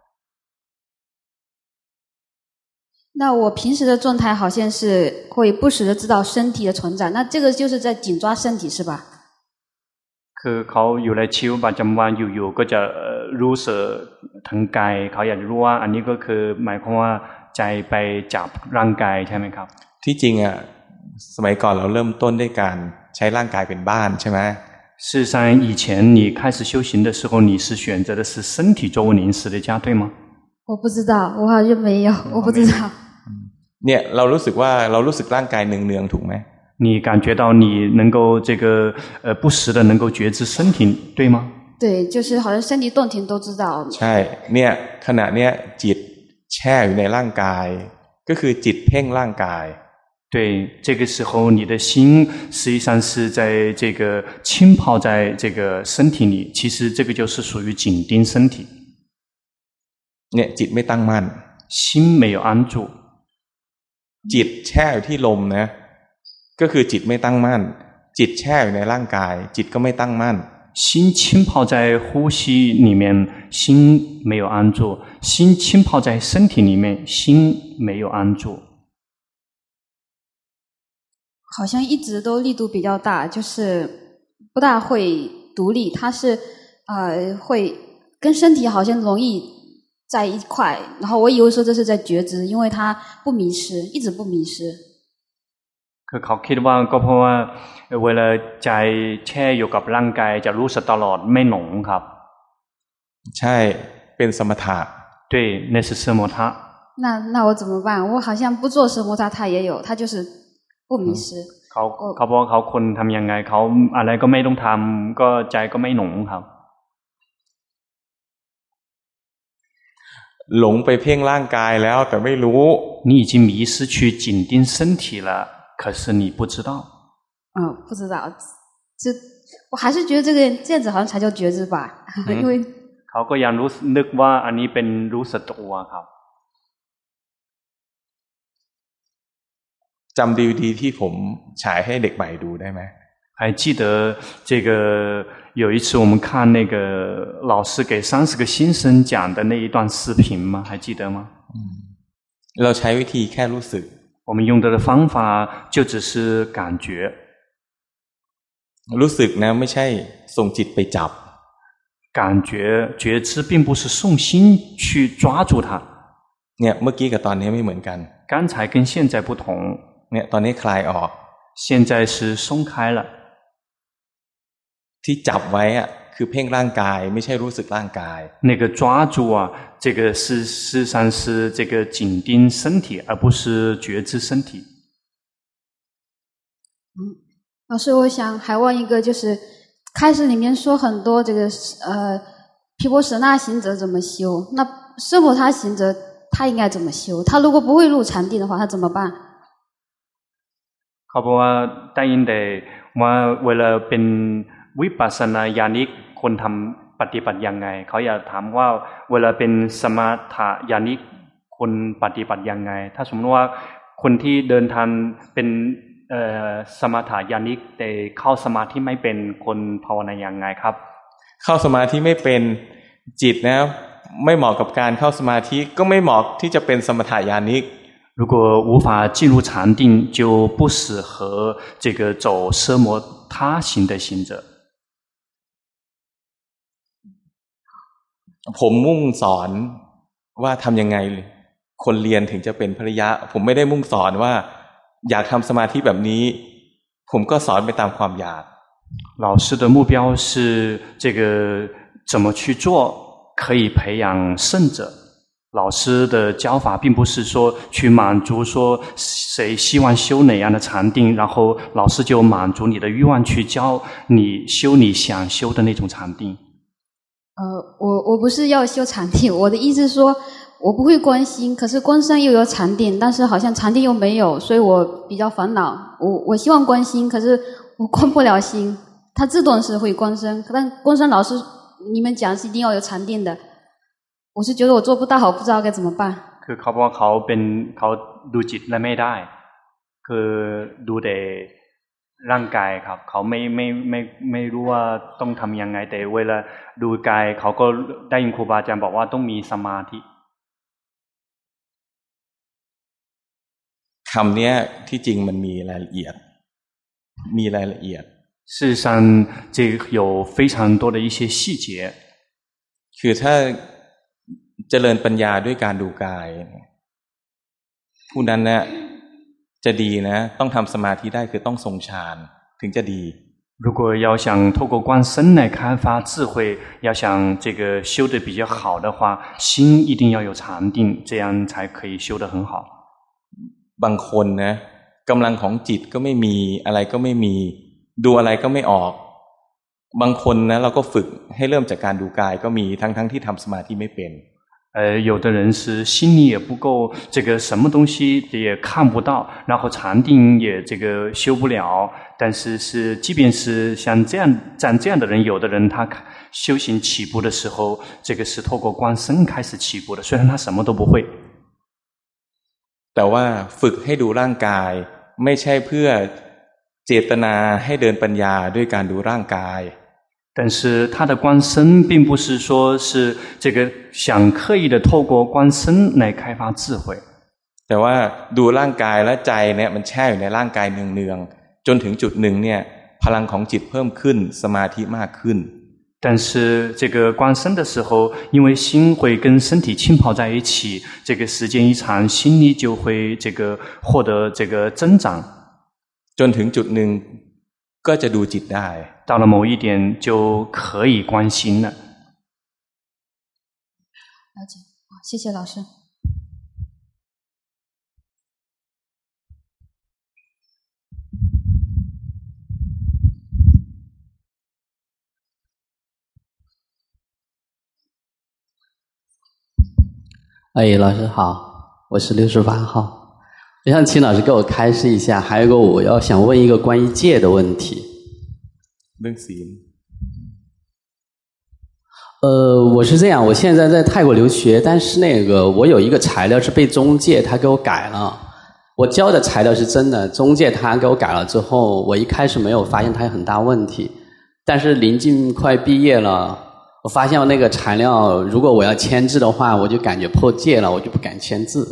那我平时的状态好像是会不时的知道身体的存在那这个就是在紧抓身体是吧คือเขาอยู่ในชีวิตประจำวันอยู่ๆก็จะรู้สึกทั้งกายเขาอยากรู้ว่าอันนี้ก็คือหมายความว่าใจไปจับร่างกายใช่ไหมครับที่จริงอ่ะสมัยก่อนเราเริ่มต้นด้วยการใช้ร่างกายเป็นบ้านใช่ไหม事实上以前你开始修行的时候你是选择的是身体作为临时的家对吗我不知道我好像没有我不知道เนี่ยเรารู้สึกว่าเรารู้สึกร่างกายเนืองๆถูกไหม你感觉到你能够这个呃不时的能够觉知身体对吗对就是好像身体动停都知道ใช่เนี่ยขณะเนี้ยจิตแช่อยู่ในร่างกายก็คือจิตเพ่งร่างกาย对这个时候你的心实际上是在这个浸泡在这个身体里其实这个就是属于紧盯身体เนี่ยจิตไม่ตั้งมั่น心没有安住จิตแช่อยู่ที่ลมนะก็คือจิตไม่ตั้งมั่นจิตแช่อยู่ในร่างกายจิตก็ไม่ตั้งมั่น心浸泡在呼吸里面心没有安住心浸泡在身体里面心没有安住好像一直都力度比较大就是不大会独立它是呃会跟身体好像容易在一块然后我以为说这是在觉知因为它不迷失一直不迷失คือเขาคิดว่าก็เพราะว่าเวลาใจแช่อยู่กับร่างกายจะรู้สึกตลอดไม่หลงครับใช่เป็นสมถะ对那是สมถะ那那我怎么办我好像不做什么它它也有它就是不迷失เขาเขาบอกเขาคนทำยังไงเขาอะไรก็ไม่ต้องทำก็ใจก็ไม่หลงครับหลงไปเพ่งร่างกายแล้วแต่ไม่รู้你已经迷失去紧盯身体了可是你不知道嗯不知道就我还是觉得这个这样子好像才叫觉知吧因为เขาก็ยังรู้นึกว่าอันนี้เป็นรู้สึกตัวครับจำดีดีที่ผมฉายให้เด็กใหม่ดูได้ไหม还记得这个有一次我们看那个老师给三十个新生讲的那一段视频吗还记得吗เราใช้วิธีแค่รู้สึก我们用的方法就只是感觉รู้สึกนะไม่ใช่ส่งจิตไปจับ感觉觉知并不是送心去抓住它เนี่ยเมื่อกี้กับตอนนี้ไม่เหมือนกัน刚才跟现在不同เนี่ยตอนนี้คลายออก现在是松开了ที่จับไว้อะคือเพ่งร่างกายไม่ใช่รู้สึกร่างกาย那个抓住啊这个是事实上是这个紧盯身体而不是觉知身体嗯，老师我想还问一个就是开始里面说很多这个呃毗婆舍那行者怎么修那奢摩他行者他应该怎么修他如果不会入禅定的话他怎么办เขาบอกว่าได้ยินแต่ว่าเวลาเป็นวิปัสสนาญาณิกคนทำปฏิบัติยังไงเขาอยากถามว่าเวลาเป็นสมถะญาณิกคนปฏิบัติยังไงถ้าสมมติว่าคนที่เดินทางเป็นสมถะญาณิกแต่เข้าสมาธิไม่เป็นคนภาวนายังไงครับเข้าสมาธิไม่เป็นจิตนะไม่เหมาะกับการเข้าสมาธิก็ไม่เหมาะที่จะเป็นสมถะญาณิก如果无法进入禅定就不适合这个走奢摩他行的行者ผมมุ่งสอนว่าทำยังไงคนเรียนถึงจะเป็นพระริยะผมไม่ได้มุ่งสอนว่าอยากทำสมาธิแบบนี้ผมก็สอนไปตามความอยาก老师的目标是这个怎么去做可以培养圣者老师的教法并不是说去满足说谁希望修哪样的禅定然后老师就满足你的欲望去教你修你想修的那种禅定呃我我不是要修禅定我的意思是说我不会观心可是观身又有禅定但是好像禅定又没有所以我比较烦恼我我希望观心可是我观不了心他自动是会观身但观身老师你们讲是一定要有禅定的我是觉得我做不到我不知道该怎么办คือเขาบอกเขาเป็นเขาดูจิตและไม่ได้คือดูแต่ร่างกายครับเขาไม่ไม่ไม่ไม่รู้ว่าต้องทำยังไงแต่เวลาดูกายเขาก็ได้ยินครูบาอาจารย์บอกว่าต้องมีสมาธิคำนี้ที่จริงมันมีรายละเอียดมีรายละเอียด事实上这有非常多的一些细节คือถ้าเจริญปัญญาด้วยการดูกายผู้นั้นนะจะดีนะต้องทำสมาธิได้คือต้องทรงฌานถึงจะดี如果要想透过观身来开发智慧要想这个修得比较好的话心一定要有禅定这样才可以修得很好บางคนนะกำลังของจิตก็ไม่มีอะไรก็ไม่มีดูอะไรก็ไม่ออกบางคนนะเราก็ฝึกให้เริ่มจากการดูกายก็มีทั้งๆที่ทำสมาธิไม่เป็น呃，有的人是心里也不够，这个什么东西也看不到，然后禅定也这个修不了。但是是，即便是像这样像这样的人，有的人他修行起步的时候，这个是透过观身开始起步的，虽然他什么都不会。 แต่ว่าฝึกให้ดูร่างกายไม่ใช่เพื่อเจตนาให้เดินปัญญาด้วยการดูร่างกาย但是他的观身并不是说是这个想刻意的透过观身来开发智慧แต่ว่าดูร่างกายและใจเนี่ยมันแช่อยู่ในร่างกายเนืองๆจนถึงจุดหนึ่งเนี่ยพลังของจิตเพิ่มขึ้นสมาธิมากขึ้น但是这个观身的时候因为心会跟身体浸泡在一起这个时间一长心力就会这个获得这个增长จนถึงจุดหนึ่งก็จะดูจิตได้到了某一点就可以观心了。 了解，谢谢老师。 哎，老师好，我是六十八号。我想请老师给我开示一下，还有一个我要想问一个关于戒的问题。 เรื่องศีล呃，我是这样，我现在在泰国留学，但是那个我有一个材料是被中介他给我改了，我交的材料是真的，中介他给我改了之后，我一开始没有发现它有很大问题，但是临近快毕业了，我发现那个材料如果我要签字的话，我就感觉破戒了，我就不敢签字。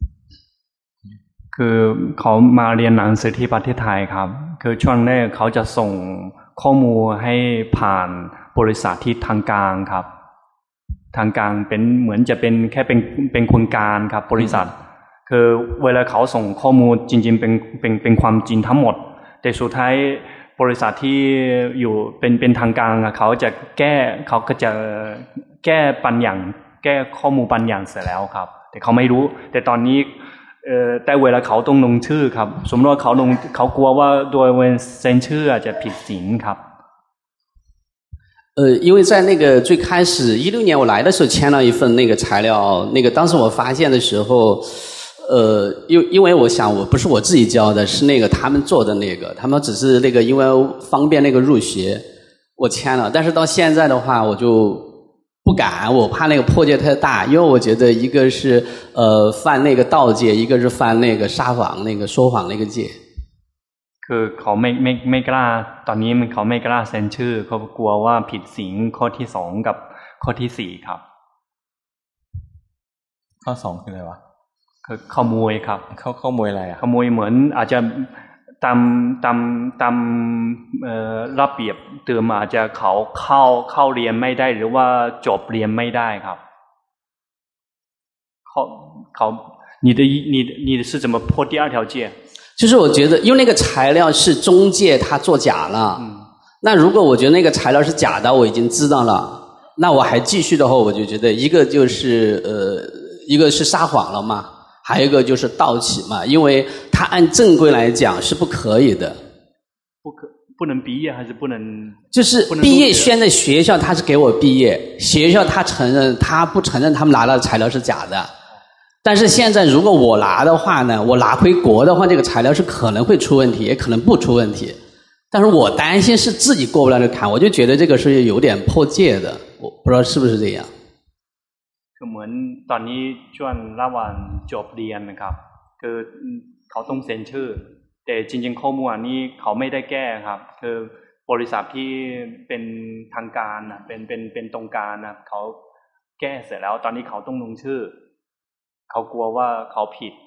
คือเขามาเรียนหนังสือที่ประเทศไทยครับคือช่วงแรกเขาจะส่งข้อมูลให้ผ่านบริษัทที่ทางการครับทางกลางเป็นเหมือนจะเป็นแค่เป็นเป็นคนกลางครับบริษัทคือเวลาเขาส่งข้อมูลจริงๆเป็นเป็นเป็นความจริงทั้งหมดแต่สุดท้ายบริษัทที่อยู่เป็นเป็นทางกลางเขาจะแก้เขาก็จะแก้ปัญญาแก้ข้อมูลปัญญาเสร็จแล้วครับแต่เขาไม่รู้แต่ตอนนี้เอ่อแต่เวลาเขาต้องลงชื่อครับสมมติว่าเขาลงเขากลัวว่าโดยเวนเซ็นชื่ออาจจะผิดศีลครับ呃，因为在那个最开始一六年我来的时候签了一份那个材料，那个当时我发现的时候，呃，因因为我想我不是我自己教的，是那个他们做的那个，他们只是那个因为方便那个入学，我签了，但是到现在的话我就不敢，我怕那个破戒太大，因为我觉得一个是呃犯那个盗戒，一个是犯那个撒谎那个说谎那个戒。 คือเขาไม่ไม่ไม่กล้าตอนนี้มันเขาไม่กล้าเซ็นชื่อเขากลัวว่าผิดศีลข้อที่สองกับข้อที่สี่ครับข้อสองคืออะไรวะคือขโมยครับเขาขโมยอะไรอ่ะขโมยเหมือนอาจจะตามตามตามเอ่อระเบียบเดิมอาจจะเขาเข้าเข้าเรียนไม่ได้หรือว่าจบเรียนไม่ได้ครับเขาเขา你的你你的是怎么破第二条戒就是我觉得因为那个材料是中介他作假了、嗯、那如果我觉得那个材料是假的我已经知道了那我还继续的话我就觉得一个就是呃一个是撒谎了嘛还有一个就是盗起嘛因为他按正规来讲是不可以的不可不能毕业还是不能就是毕业现在学校他是给我毕业学校他承认他不承认他们拿到的材料是假的但是现在如果我拿的话呢我拿回国的话这个材料是可能会出问题也可能不出问题但是我担心是自己过不了这坎我就觉得这个是有点破戒的我不知道是不是这样คือเหมือนตอนนี้ช่วงระหว่างจบเรียนนะครับคือเขาต้องเซ็นชื่อแต่จริงๆข้อมูลนี้เขาไม่ได้แก้ครับคือบริษัทที่เป็นทางการนะเป็นเป็นเป็นตรงการนะเขาแก้เสร็จแล้วตอนนี้เขาต้องลงชื่อเขากลัวว่าเขาผิด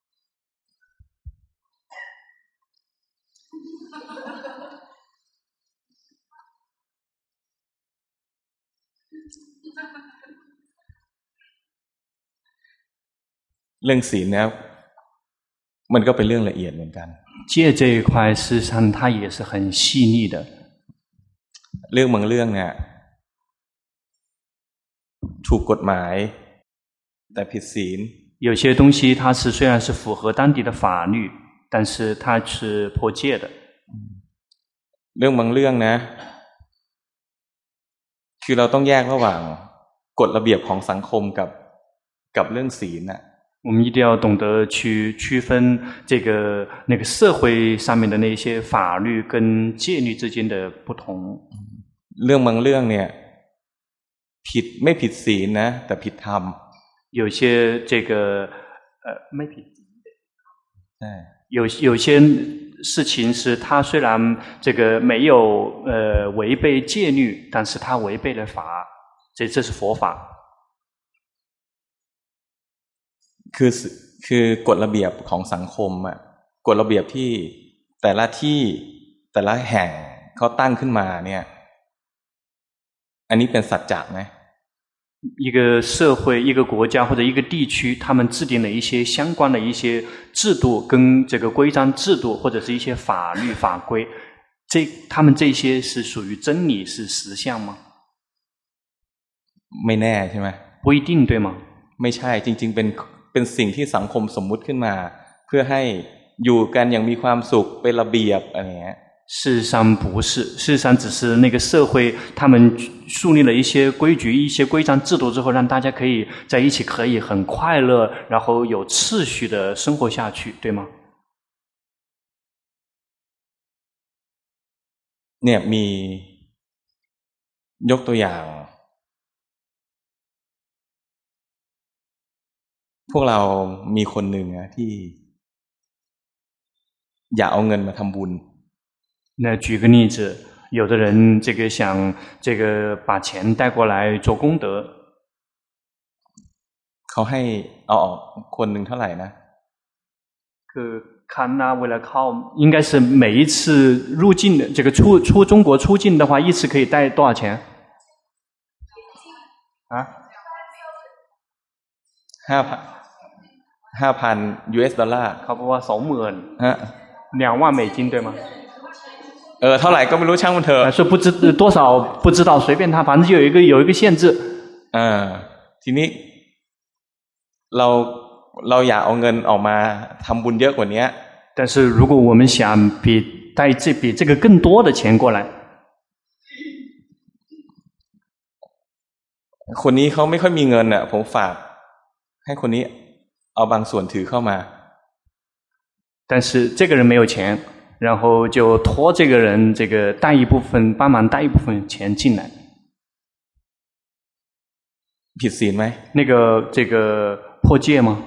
เรื่องศีลเนี่ยมันก็เป็นเรื่องละเอียดเหมือนกัน戒这一块事实上它也是很细腻的เรื่องบางเรื่องเนี่ยถูกกฎหมายแต่ผิดศีล有些东西它是虽然是符合当地的法律但是它是破戒的เรื่องบางเรื่องนะคือเราต้องแยกระหว่างกฎระเบียบของสังคมกับกับเรื่องศีลน่ะ我们一定要懂得去区分这个那个社会上面的那些法律跟戒律之间的不同เรื่องบางเรื่องเนี่ยผิดไม่ผิดศีลนะแต่ผิดธรรม有些这个呃ไม่ผิดใช่有有些事情是他虽然这个没有呃违背戒律但是他违背了法这这是佛法คือคือกฎระเบียบของสังคมอ่ะกฎระเบียบที่แต่ละที่แต่ละแห่งเขาตั้งขึ้นมาเนี่ยอันนี้เป็นสัจจะไหม一个社会一个国家或者一个地区他们制定了一些相关的一些制度跟这个规章制度或者是一些法律法规这他们这些是属于真理是实相吗ไม่แน่ใช่ไหม不一定对吗ไม่ใช่จริงๆเป็นเป็นสิ่งที่สังคมสมมุติขึ้นมาเพื่อให้อยู่กันอย่างมีความสุขเป็นระเบียบอะไรเงี้ย事实上不是事实上只是那个社会他们树立了一些规矩一些规章制度之后让大家可以在一起可以很快乐然后有秩序的生活下去对吗เนี่ยมียกตัวอย่างพวกเรามีคนหนึ่งนะที่อยากเอาเงินมาทำบุญ那举个例子有的人这个想这个把钱带过来做功德เขาให้เอาออกคนหนึ่งเท่าไหร่นะคือ看那为了靠应该是每一次入境的这个出出中国出境的话一次可以带多少钱啊ห้าพันห้าพัน ยู เอส ดอลลาร์เขาบอกว่าสองหมื่นฮะ两万美金对吗เออเท่าไหร่ก็ไม่รู้ช่างมันเถอะ说不知多少不知道随便他反正就有一个有一个限制เออทีนี้เราเราอยากเอาเงินออกมาทำบุญเยอะกว่านี้但是如果我们想比带这比这个更多的钱过来คนนี้เขาไม่ค่อยมีเงินน่ะผมฝากให้คนนี้เอาบางส่วนถือเข้ามา但是这个人没有钱然后就托这个人这个带一部分帮忙带一部分钱进来ผิดศีลไหม那个这个破戒吗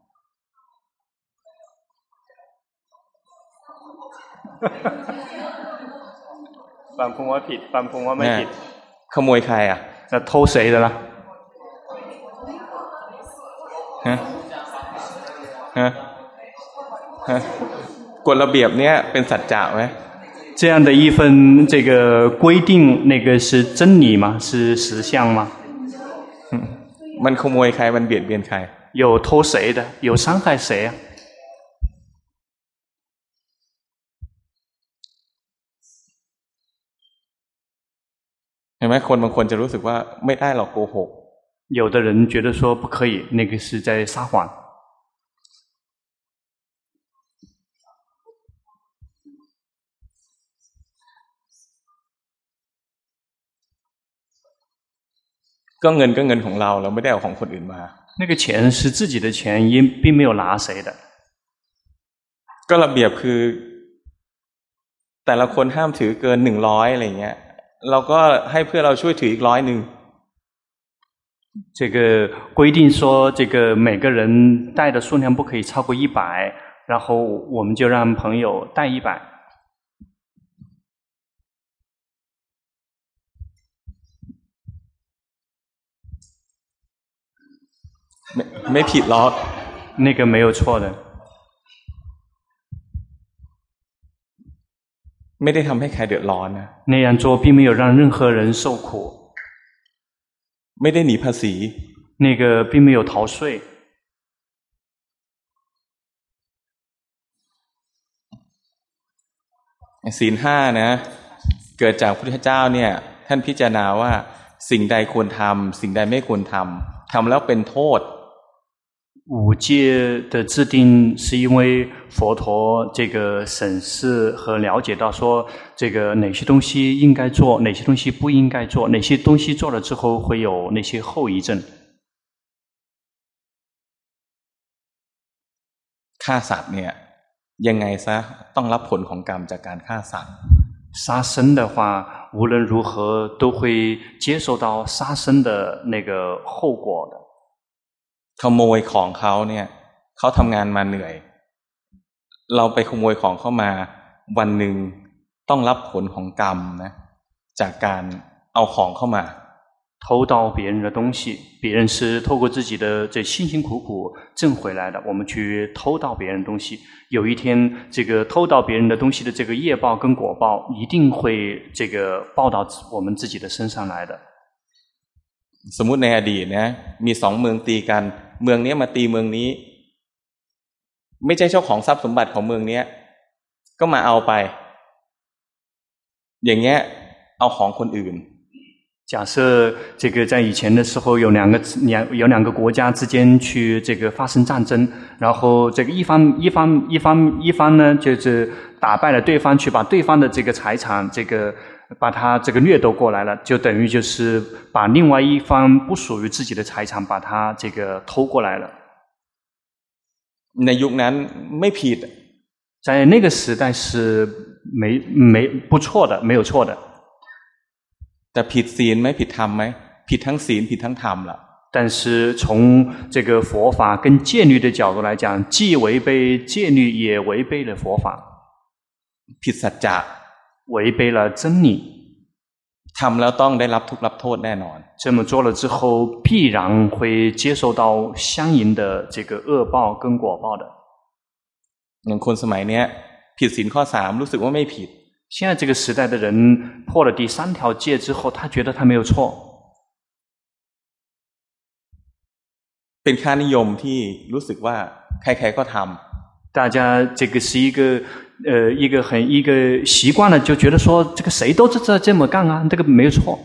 ฟังผมว่าผิดฟังผมว่าไม่ผิดขโมยใครอ่ะ那偷谁的啦ฮะฮะฮะกฎระเบียบเนี้ยเป็นสัจจะไหม这样的一份这个规定那个是真理吗是实相吗มันขโมยใครมันเบียดเบียนใคร有偷谁的有伤害谁啊เห็นไหมคนบางคนจะรู้สึกว่าไม่ได้หรอกโกหก有的人觉得说不可以那个是在撒谎ก็เงินก็เงินของเราเราไม่ได้เอาของคนอื่นมา那个钱是自己的钱也并没有拿谁的ก็ระเบียบคือแต่ละคนห้ามถือเกินหนึ่งร้อยอะไรเงี้ยเราก็ให้เพื่อเราช่วยถืออีกร้อยหนึ่ง这个规定说这个每个人带的数量不可以超过一百然后我们就让朋友带一百ไม่ไม่ผิดหรอก那个没有错的ไม่ได้ทำให้ใครเดือดร้อนนะ那样做并没有让任何人受苦ไม่ได้หนีภาษี那个并没有逃税ศีลห้านะเกิดจากพระพุทธเจ้าเนี่ยท่านพิจารณาว่าสิ่งใดควรทำสิ่งใดไม่ควรทำทำแล้วเป็นโทษ五戒的制定是因为佛陀这个审视和了解到说这个哪些东西应该做哪些东西不应该做哪些东西做了之后会有那些后遗症ฆ่าสัตว์เนี่ยยังไงซะต้องรับผลของกรรมจากการฆ่าสัตว์杀生的话无论如何都会接受到杀生的那个后果的ขโมยของเขาเนี่ยเขาทำงานมาเหนื่อยเราไปขโมยของเข้ามาวันหนึ่งต้องรับผลของกรรมนะจากการเอาของเข้ามา偷到别人的东西别人是透过自己的这辛辛苦苦挣回来的我们去偷到别人的东西有一天这个偷到别人的东西的这个业报跟果报一定会这个报到我们自己的身上来的สมมุติในอดีตนะมีสองเมืองตีกันเมืองนี้มาตีเมืองนี้ไม่ใช่เจ้าของทรัพย์สมบัติของเมืองนี้ก็มาเอาไปอย่างเงี้ยเอาของคนอื่น假设这个在以前的时候有两个两有两个国家之间去这个发生战争然后这个一方一方一方一方呢就是打败了对方去把对方的这个财产这个把他这个掠夺过来了就等于就是把另外一方不属于自己的财产把他这个偷过来了ในยุคนั้นไม่ผิด在那个时代是没没不错的没有错的แต่ผิดศีลไหมผิดธรรมไหมผิดทั้งศีลผิดทั้งธรรมล่ะ但是从这个佛法跟戒律的角度来讲既违背戒律也违背了佛法ผิดสัจจะ违背了真理ทำแล้วต้องได้รับทุกข์รับโทษแน่นอน这么做了之后必然会接受到相应的这个恶报跟果报的อย่างคนสมัยเนี้ยผิดศีลข้อสามรู้สึกว่าไม่ผิด现在这个时代的人破了第三条戒之后他觉得他没有错เป็นค่านิยมที่รู้สึกว่าใครๆก็ทำ大家这个是一个呃一个很一个习惯了，就觉得说这个谁都这这这么干啊，这个没有错。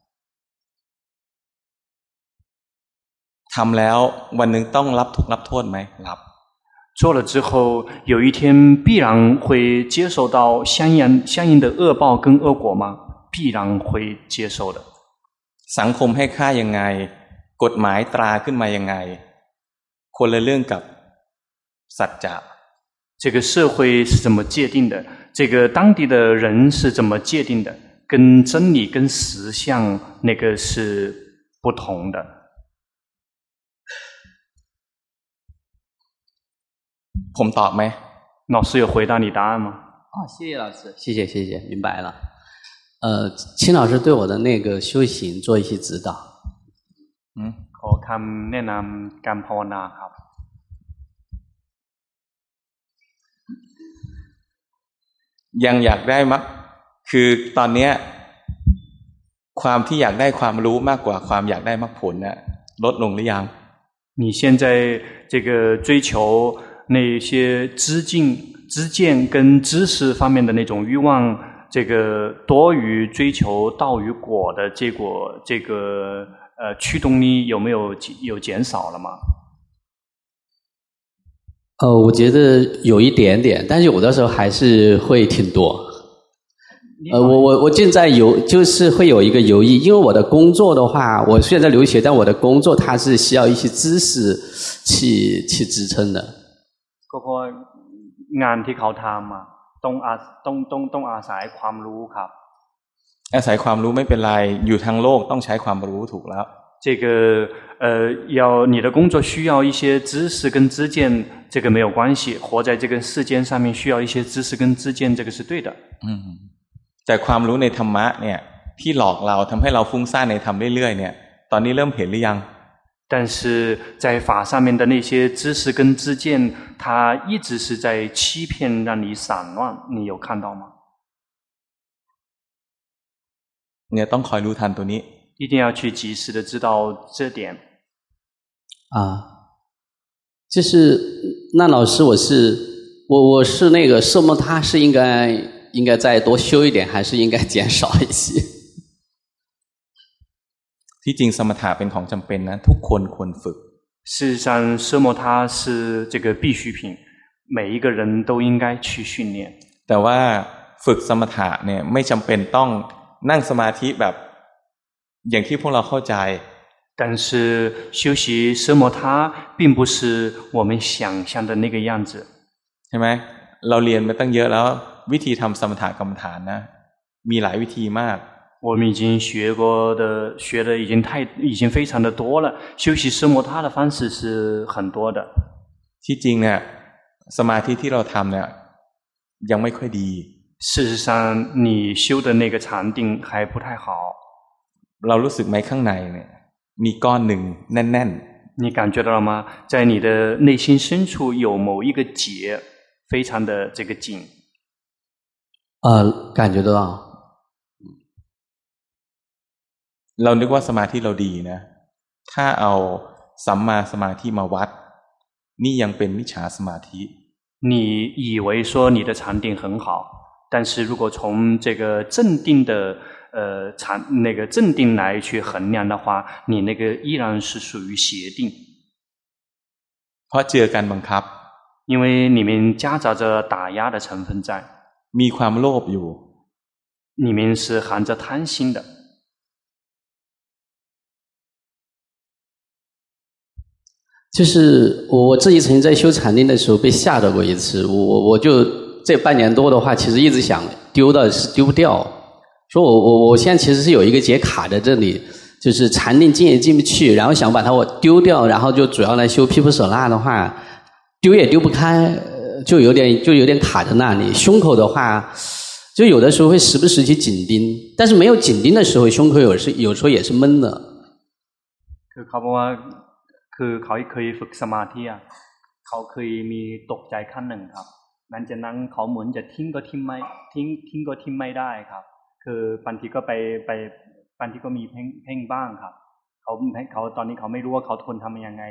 ทำแล้ววันหนึ่งต้องรับทุกข์รับโทษไหมรับ做了之后，有一天必然会接受到相应相应的恶报跟恶果吗？必然会接受的。 สังคมให้ค่ายังไงกฎหมายตราขึ้นมายังไงคนละเรื่องกับสัจจะ这个社会是怎么界定的？这个当地的人是怎么界定的？跟真理、跟实相那个是不同的。 ผมตอบไหม老师有回答你答案吗？ 哦，谢谢老师，谢谢谢谢，明白了。呃，请老师对我的那个修行做一些指导。 嗯，ขอคำแนะนำการภาวนาครับยังอยากได้มั้ยคือตอนนี้ความที่อยากได้ความรู้มากกว่าความอยากได้มรรคผลน่ะลดลงหรือยัง你现在这个追求那些知境知见跟知识方面的那种欲望这个多于追求道与果的结果这个呃驱动力有没有有减少了吗呃，我觉得有一点点，但是有的时候还是会挺多。呃，我我我现在有就是会有一个犹豫，因为我的工作的话，我虽然在留学，但我的工作它是需要一些知识去去支撑的。 ก็เพราะงานที่เขาทำอ่ะต้องอาต้องต้องต้องอาศัยความรู้ครับอาศัยความรู้ไม่เป็นไรอยู่ทางโลกต้องใช้ความรู้ถูกแล้ว这个呃，要你的工作需要一些知识跟知见，这个没有关系。活在这个世间上面，需要一些知识跟知见，这个是对的。 嗯，แต่ความรู้ในธรรมะเนี่ยที่หลอกเราทำให้เราฟุ้งซ่านในธรรมเรื่อยๆเนี่ยตอนนี้เริ่มเห็นหรือยัง但是在法上面的那些知识跟知见，它一直是在欺骗，让你散乱。你有看到吗？ เนี่ยต้องคอยรู้ทันตัวนี้一定要去及时的知道这点啊，就是那老师，我是我我是那个色摩他是应该应该再多修一点，还是应该减少一些？ ที่จริงสมถะเป็นของจำเป็นนะทุกคนควรฝึก事实上色摩他是这个必需品，每一个人都应该去训练。 แต่ว่าฝึกสมถะเนี่ยไม่จำเป็นต้องนั่งสมาธิแบบอย่างที่พวกเราเข้าใจ但是修习奢摩他并不是我们想象的那个样子ใช่ไหมเราเรียนมาตั้งเยอะแล้ววิธีทำสมถะกรรมฐานนะมีหลายวิธีมาก我们已经学过的学的已经太已经非常的多了修习奢摩他的方式是很多的ที่จริงเนี่ยสมาธิที่เราทำเนี่ยยังไม่ค่อยดี事实上你修的那个禅定还不太好เรารู้สึกไหมข้างในเนี่ยมีก้อนหนึ่งแน่นๆ你感觉到了吗在你的内心深处有某一个结非常的这个紧呃感觉得到เรานึกว่าสมาธิเราดีนะถ้าเอาสัมมาสมาธิมาวัดนี่ยังเป็นมิจฉาสมาธิ你以为说你的禅定很好但是如果从这个正定的呃禅那个正定来去衡量的话你那个依然是属于邪定เพราะเจอการบังคับ因为里面夹杂着打压的成分在มีความโลภอยู่里面是含着贪心的就是我我自己曾经在修禅定的时候被吓到过一次我我我就这半年多的话其实一直想丢的是丢不掉说我我我现在其实是有一个结卡在这里就是禅定进也进不去然后想把它我丢掉然后就主要来修毗婆舍那的话丢也丢不开就有点就有点卡在那里胸口的话就有的时候会时不时去紧盯但是没有紧盯的时候胸口有时有时候也是闷的คือเขาบอกว่าคือเขาเคยฝึกสมาธิอ่ะเขาเคยมีตกใจขั้นหนึ่งครับหลังจากนั้นเขาเหมือนจะทิ้งก็ทิ้งไม่ทิ้งทิ้งก็ทิ้งไม่ได้ครับคือบางทีก็ไปไปบางทีก็มีเพ่งเพ่งบ้างครับเขาเขาตอนนี้เขาไม่รู้ว่าเขาทนทำยังไงครับ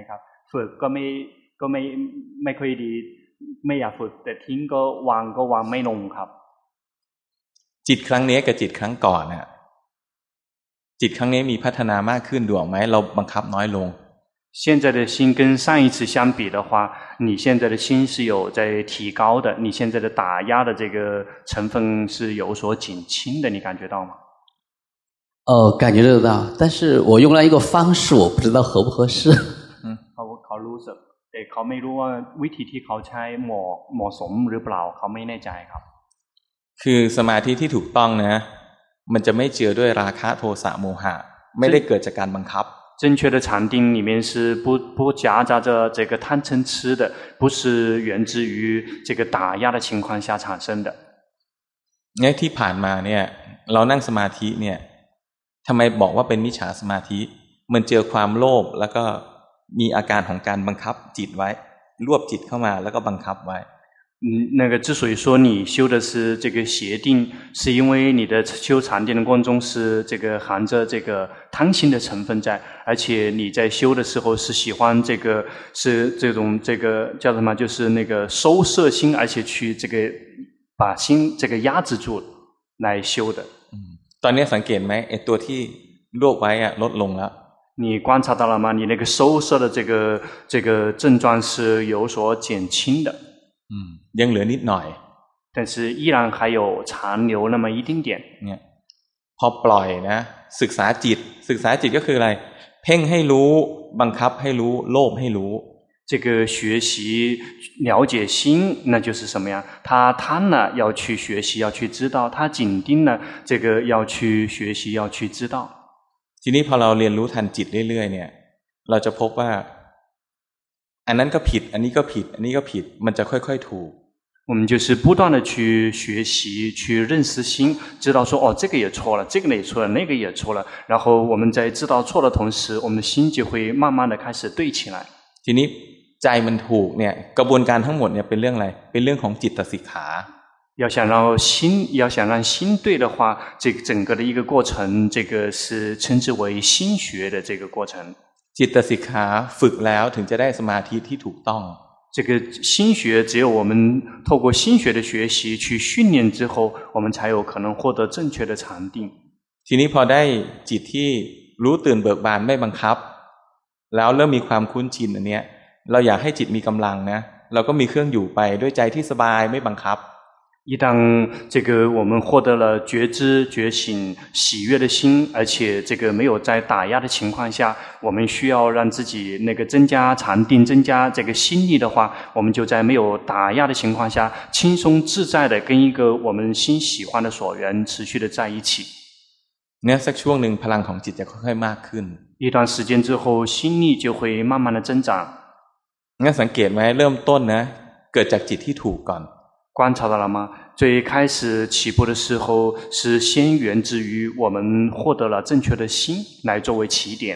ฝึกก็ไม่ก็ไม่ไม่ค่อยดีไม่อยากฝึกแต่ทิ้งก็วางก็วางไม่ลงครับจิตครั้งนี้กับจิตครั้งก่อนน่ะจิตครั้งนี้มีพัฒนามากขึ้นดูออกไหมเราบังคับน้อยลง现在的心跟上一次相比的话，你现在的心是有在提高的，你现在的打压的这个成分是有所减轻的，你感觉到吗？ 呃，感觉得到，但是我用了一个方式，我不知道合不合适。 嗯，เขาเขารู้สึกแต่เขาไม่รู้ว่าวิธีที่เขาใช้เหมาะเหมาะสมหรือเปล่าเขาไม่แน่ใจครับคือสมาธิที่ถูกต้องนะมันจะไม่เจือด้วยราคะโทสะโมหะไม่ได้เกิดจากการบังคับ正确的禅定里面是不不夹杂着这个贪嗔痴的，不是源自于这个打压的情况下产生的。 เนี่ยที่ผ่านมาเนี่ยเรานั่งสมาธิเนี่ยทำไมบอกว่าเป็นมิจฉาสมาธิมันเจอความโลภแล้วก็มีอาการของการบังคับจิตไว้รวบจิตเข้ามาแล้วก็บังคับไว้嗯，那个之所以说你修的是这个邪定，是因为你的修禅定的过程中是这个含着这个贪心的成分在，而且你在修的时候是喜欢这个是这种这个叫什么，就是那个收摄心，而且去这个把心这个压制住来修的。 嗯，ตอนนี้สังเกตไหมไอ้ตัวที่รวบไว้อะลดลงแล้ว你观察到了吗？你那个收摄的这个这个症状是有所减轻的。 อืมยังเหลือนิดหน่อย但是依然还有残留那么一丁点เนี่ยพอปล่อยนะศึกษาจิตศึกษาจิตก็คืออะไรเพ่งให้รู้บังคับให้รู้โลภให้รู้这个学习了解心那就是什么呀他贪了要去学习要去知道他紧盯了这个要去学习要去知道ทีนี้พอเราเรียนรู้ทันจิตเรื่อยๆเนี่ยเราจะพบว่าอันนั้นก็ผิดอันนี้ก็ผิดอันนี้ก็ผิดมันจะค่อยๆถูก我们就是不断的去学习去认识心知道说哦这个也错了这个也错了那个也错了然后我们在知道错的同时我们的心就会慢慢的开始对起来ทีนี้ใจมันถูกเนี่ยกระบวนการทั้งหมดเนี่ยเป็นเรื่องอะไรเป็นเรื่องของจิตสิกขา要想让心要想让心对的话这个整个的一个过程这个是称之为心学的这个过程จิตสิกขาฝึกแล้วถึงจะได้สมาธิที่ถูกต้อง这个心学只有我们透过心学的学习去训练之后我们才有可能获得正确的禅定ทีนี้พอได้จิตที่รู้ตื่นเบิกบานไม่บังคับแล้วเริ่มมีความคุ้นชินอันเนี้ยเราอยากให้จิตมีกำลังนะเราก็มีเครื่องอยู่ไปด้วยใจที่สบายไม่บังคับ一旦这个我们获得了觉知觉醒喜悦的心而且这个没有在打压的情况下我们需要让自己那个增加禅定增加这个心力的话我们就在没有打压的情况下轻松自在的跟一个我们心喜欢的所缘持续的在一起เนี่ยสักช่วงนึงพลังของจิตจะค่อยๆมากขึ้น一段时间之后心力就会慢慢的增长งั้นสังเกตไหมเริ่มต้นนะเกิดจากจิตที่ถูกก่อน观察到了吗？最开始起步的时候是先源自于我们获得了正确的心来作为起点。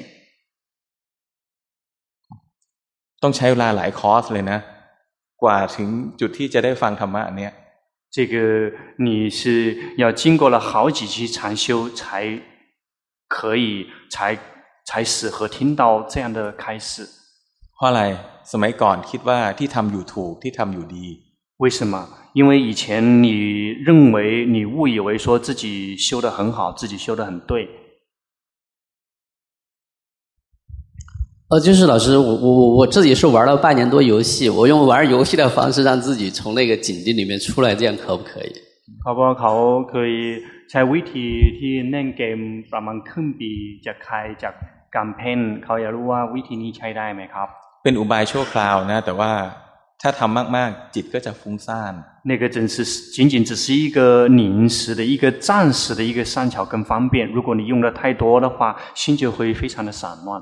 ต้องใช้เวลาหลายคอร์สเลยนะกว่าถึงจุดที่จะได้ฟังธรรมะอันเนี้ย这个你是要经过了好几期禅修才可以才才适合听到这样的开始。 เพราะอะไรสมัยก่อนคิดว่าที่ทำอยู่ถูกที่ทำอยู่ดี为什么？因为以前你认为你误以为说自己修得很好，自己修得很对。 呃，就是老师，我我我自己是玩了半年多游戏，我用玩游戏的方式让自己从那个境地里面出来，这样可不可以？ เขาบอกเขาเคยใช้วิธีที่เล่นเกมประมาณครึ่งปีจะคลายจากการเพ่นเขาอยากรู้ว่าวิธีนี้ใช้ได้ไหมครับเป็นอุบายชั่วคราวนะแต่ว่าถ้าทำมากๆจิตก็จะฟุ้งซ่าน那个真是仅仅只是一个临时的一个暂时的一个善巧跟方便如果你用的太多的话心就会非常的散乱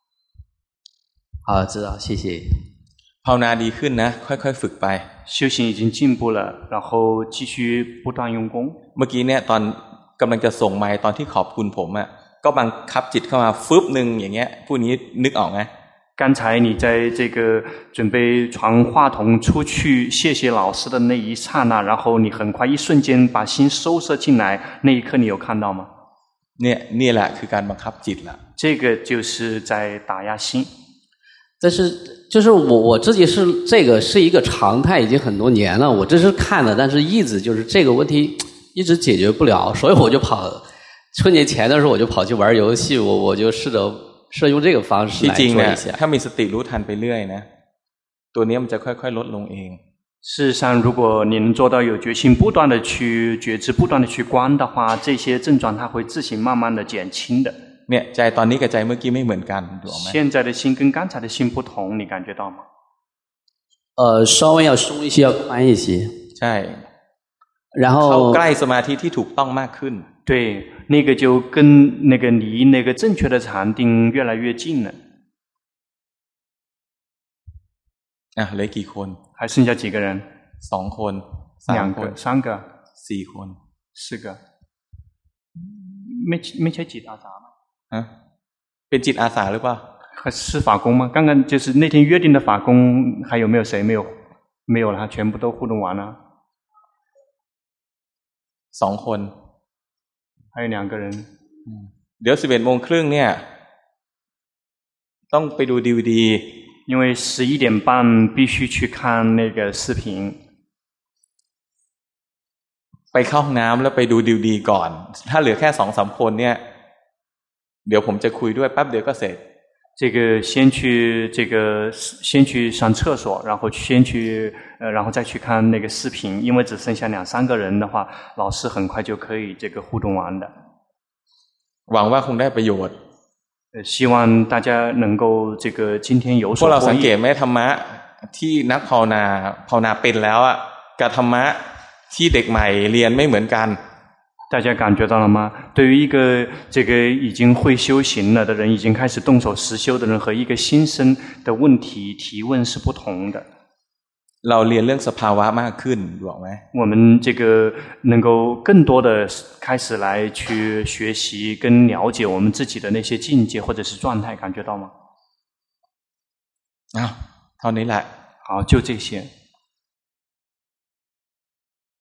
好知道谢谢ภาวนาดีขึ้นนะค่อยๆฝึกไป修行已经进步了然后继续不断用功เมื่อกี้เนี่ยตอนกำลังจะส่งไมค์ตอนที่ขอบคุณผมอ่ะก็บังคับจิตเข้ามาฟึบนึงอย่างเงี้ยผู้นี้นึกออกไหม刚才你在这个准备传话筒出去谢谢老师的那一刹那然后你很快一瞬间把心收摄进来那一刻你有看到吗เนี่ยนี่แหละคือการบังคับจิตละ这个就是在打压心但是就是我我自己是这个是一个常态，已经很多年了。我这是看的，但是一直就是这个问题一直解决不了，所以我就跑。春节前的时候我就跑去玩游戏，我我就试着试着用这个方式来做一下。 ถ้ามีสติรู้ทันไปเรื่อยนะตัวนี้มันจะค่อยๆลดลงเอง。 事实上，如果你能做到有决心，不断的去觉知，不断的去观的话，这些症状它会自行慢慢的减轻的。 เนี่ยใจตอนนี้กับใจเมื่อกี้ไม่เหมือนกันถูกไหม？ 现在的心跟刚才的心不同，你感觉到吗？ 呃，稍微要松一些，要宽一些。 ใช่。 然后เข้าใกล้สมาธิที่ถูกต้องมากขึ้น。 对，那个就跟那个离那个正确的禅定越来越近了。 啊，เหลือกี่คน？ 还剩下几个人？ สองคนสามคน三个สี่คน四个ไม่ไม่ใช่จิตอาสา吗？ 啊，เป็นจิตอาสาหรือเปล่า？ 还是法工吗？刚刚就是那天约定的法工，还有没有谁没有？没有了，全部都互动完了。 สองคน。 还有两个人。 เดี๋ยวสิบเอ็ดโมงครึ่งเนี่ยต้องไปดูดีวีดี因为十一点半必须去看那个视频。 ไปเข้าห้องน้ำแล้วไปดูดีวีดีก่อนถ้าเหลือแค่สองสามคนเนี่ยเดี๋ยวผมจะคุยด้วยแป๊บเดียวก็เสร็จ这个先去这个先去上厕所，然后先去呃，然后再去看那个视频，因为只剩下两三个人的话，老师很快就可以这个互动完的。 หวังว่าคงได้ประโยชน์呃，希望大家能够这个今天有所获益。พวกเราสังเกตไหมธรรมะที่นักภาวนาภาวนาเป็นแล้วอ่ะกับธรรมะที่เด็กใหม่เรียนไม่เหมือนกัน大家感觉到了吗？对于一个这个已经会修行了的人，已经开始动手实修的人，和一个新生的问题提问是不同的。 เราเรียนเรื่องสภาวะมากขึ้นถูกไหม？ 我们这个能够更多的开始来去学习跟了解我们自己的那些境界或者是状态，感觉到吗？ 啊，เท่านี้แหละ。 好，就这些。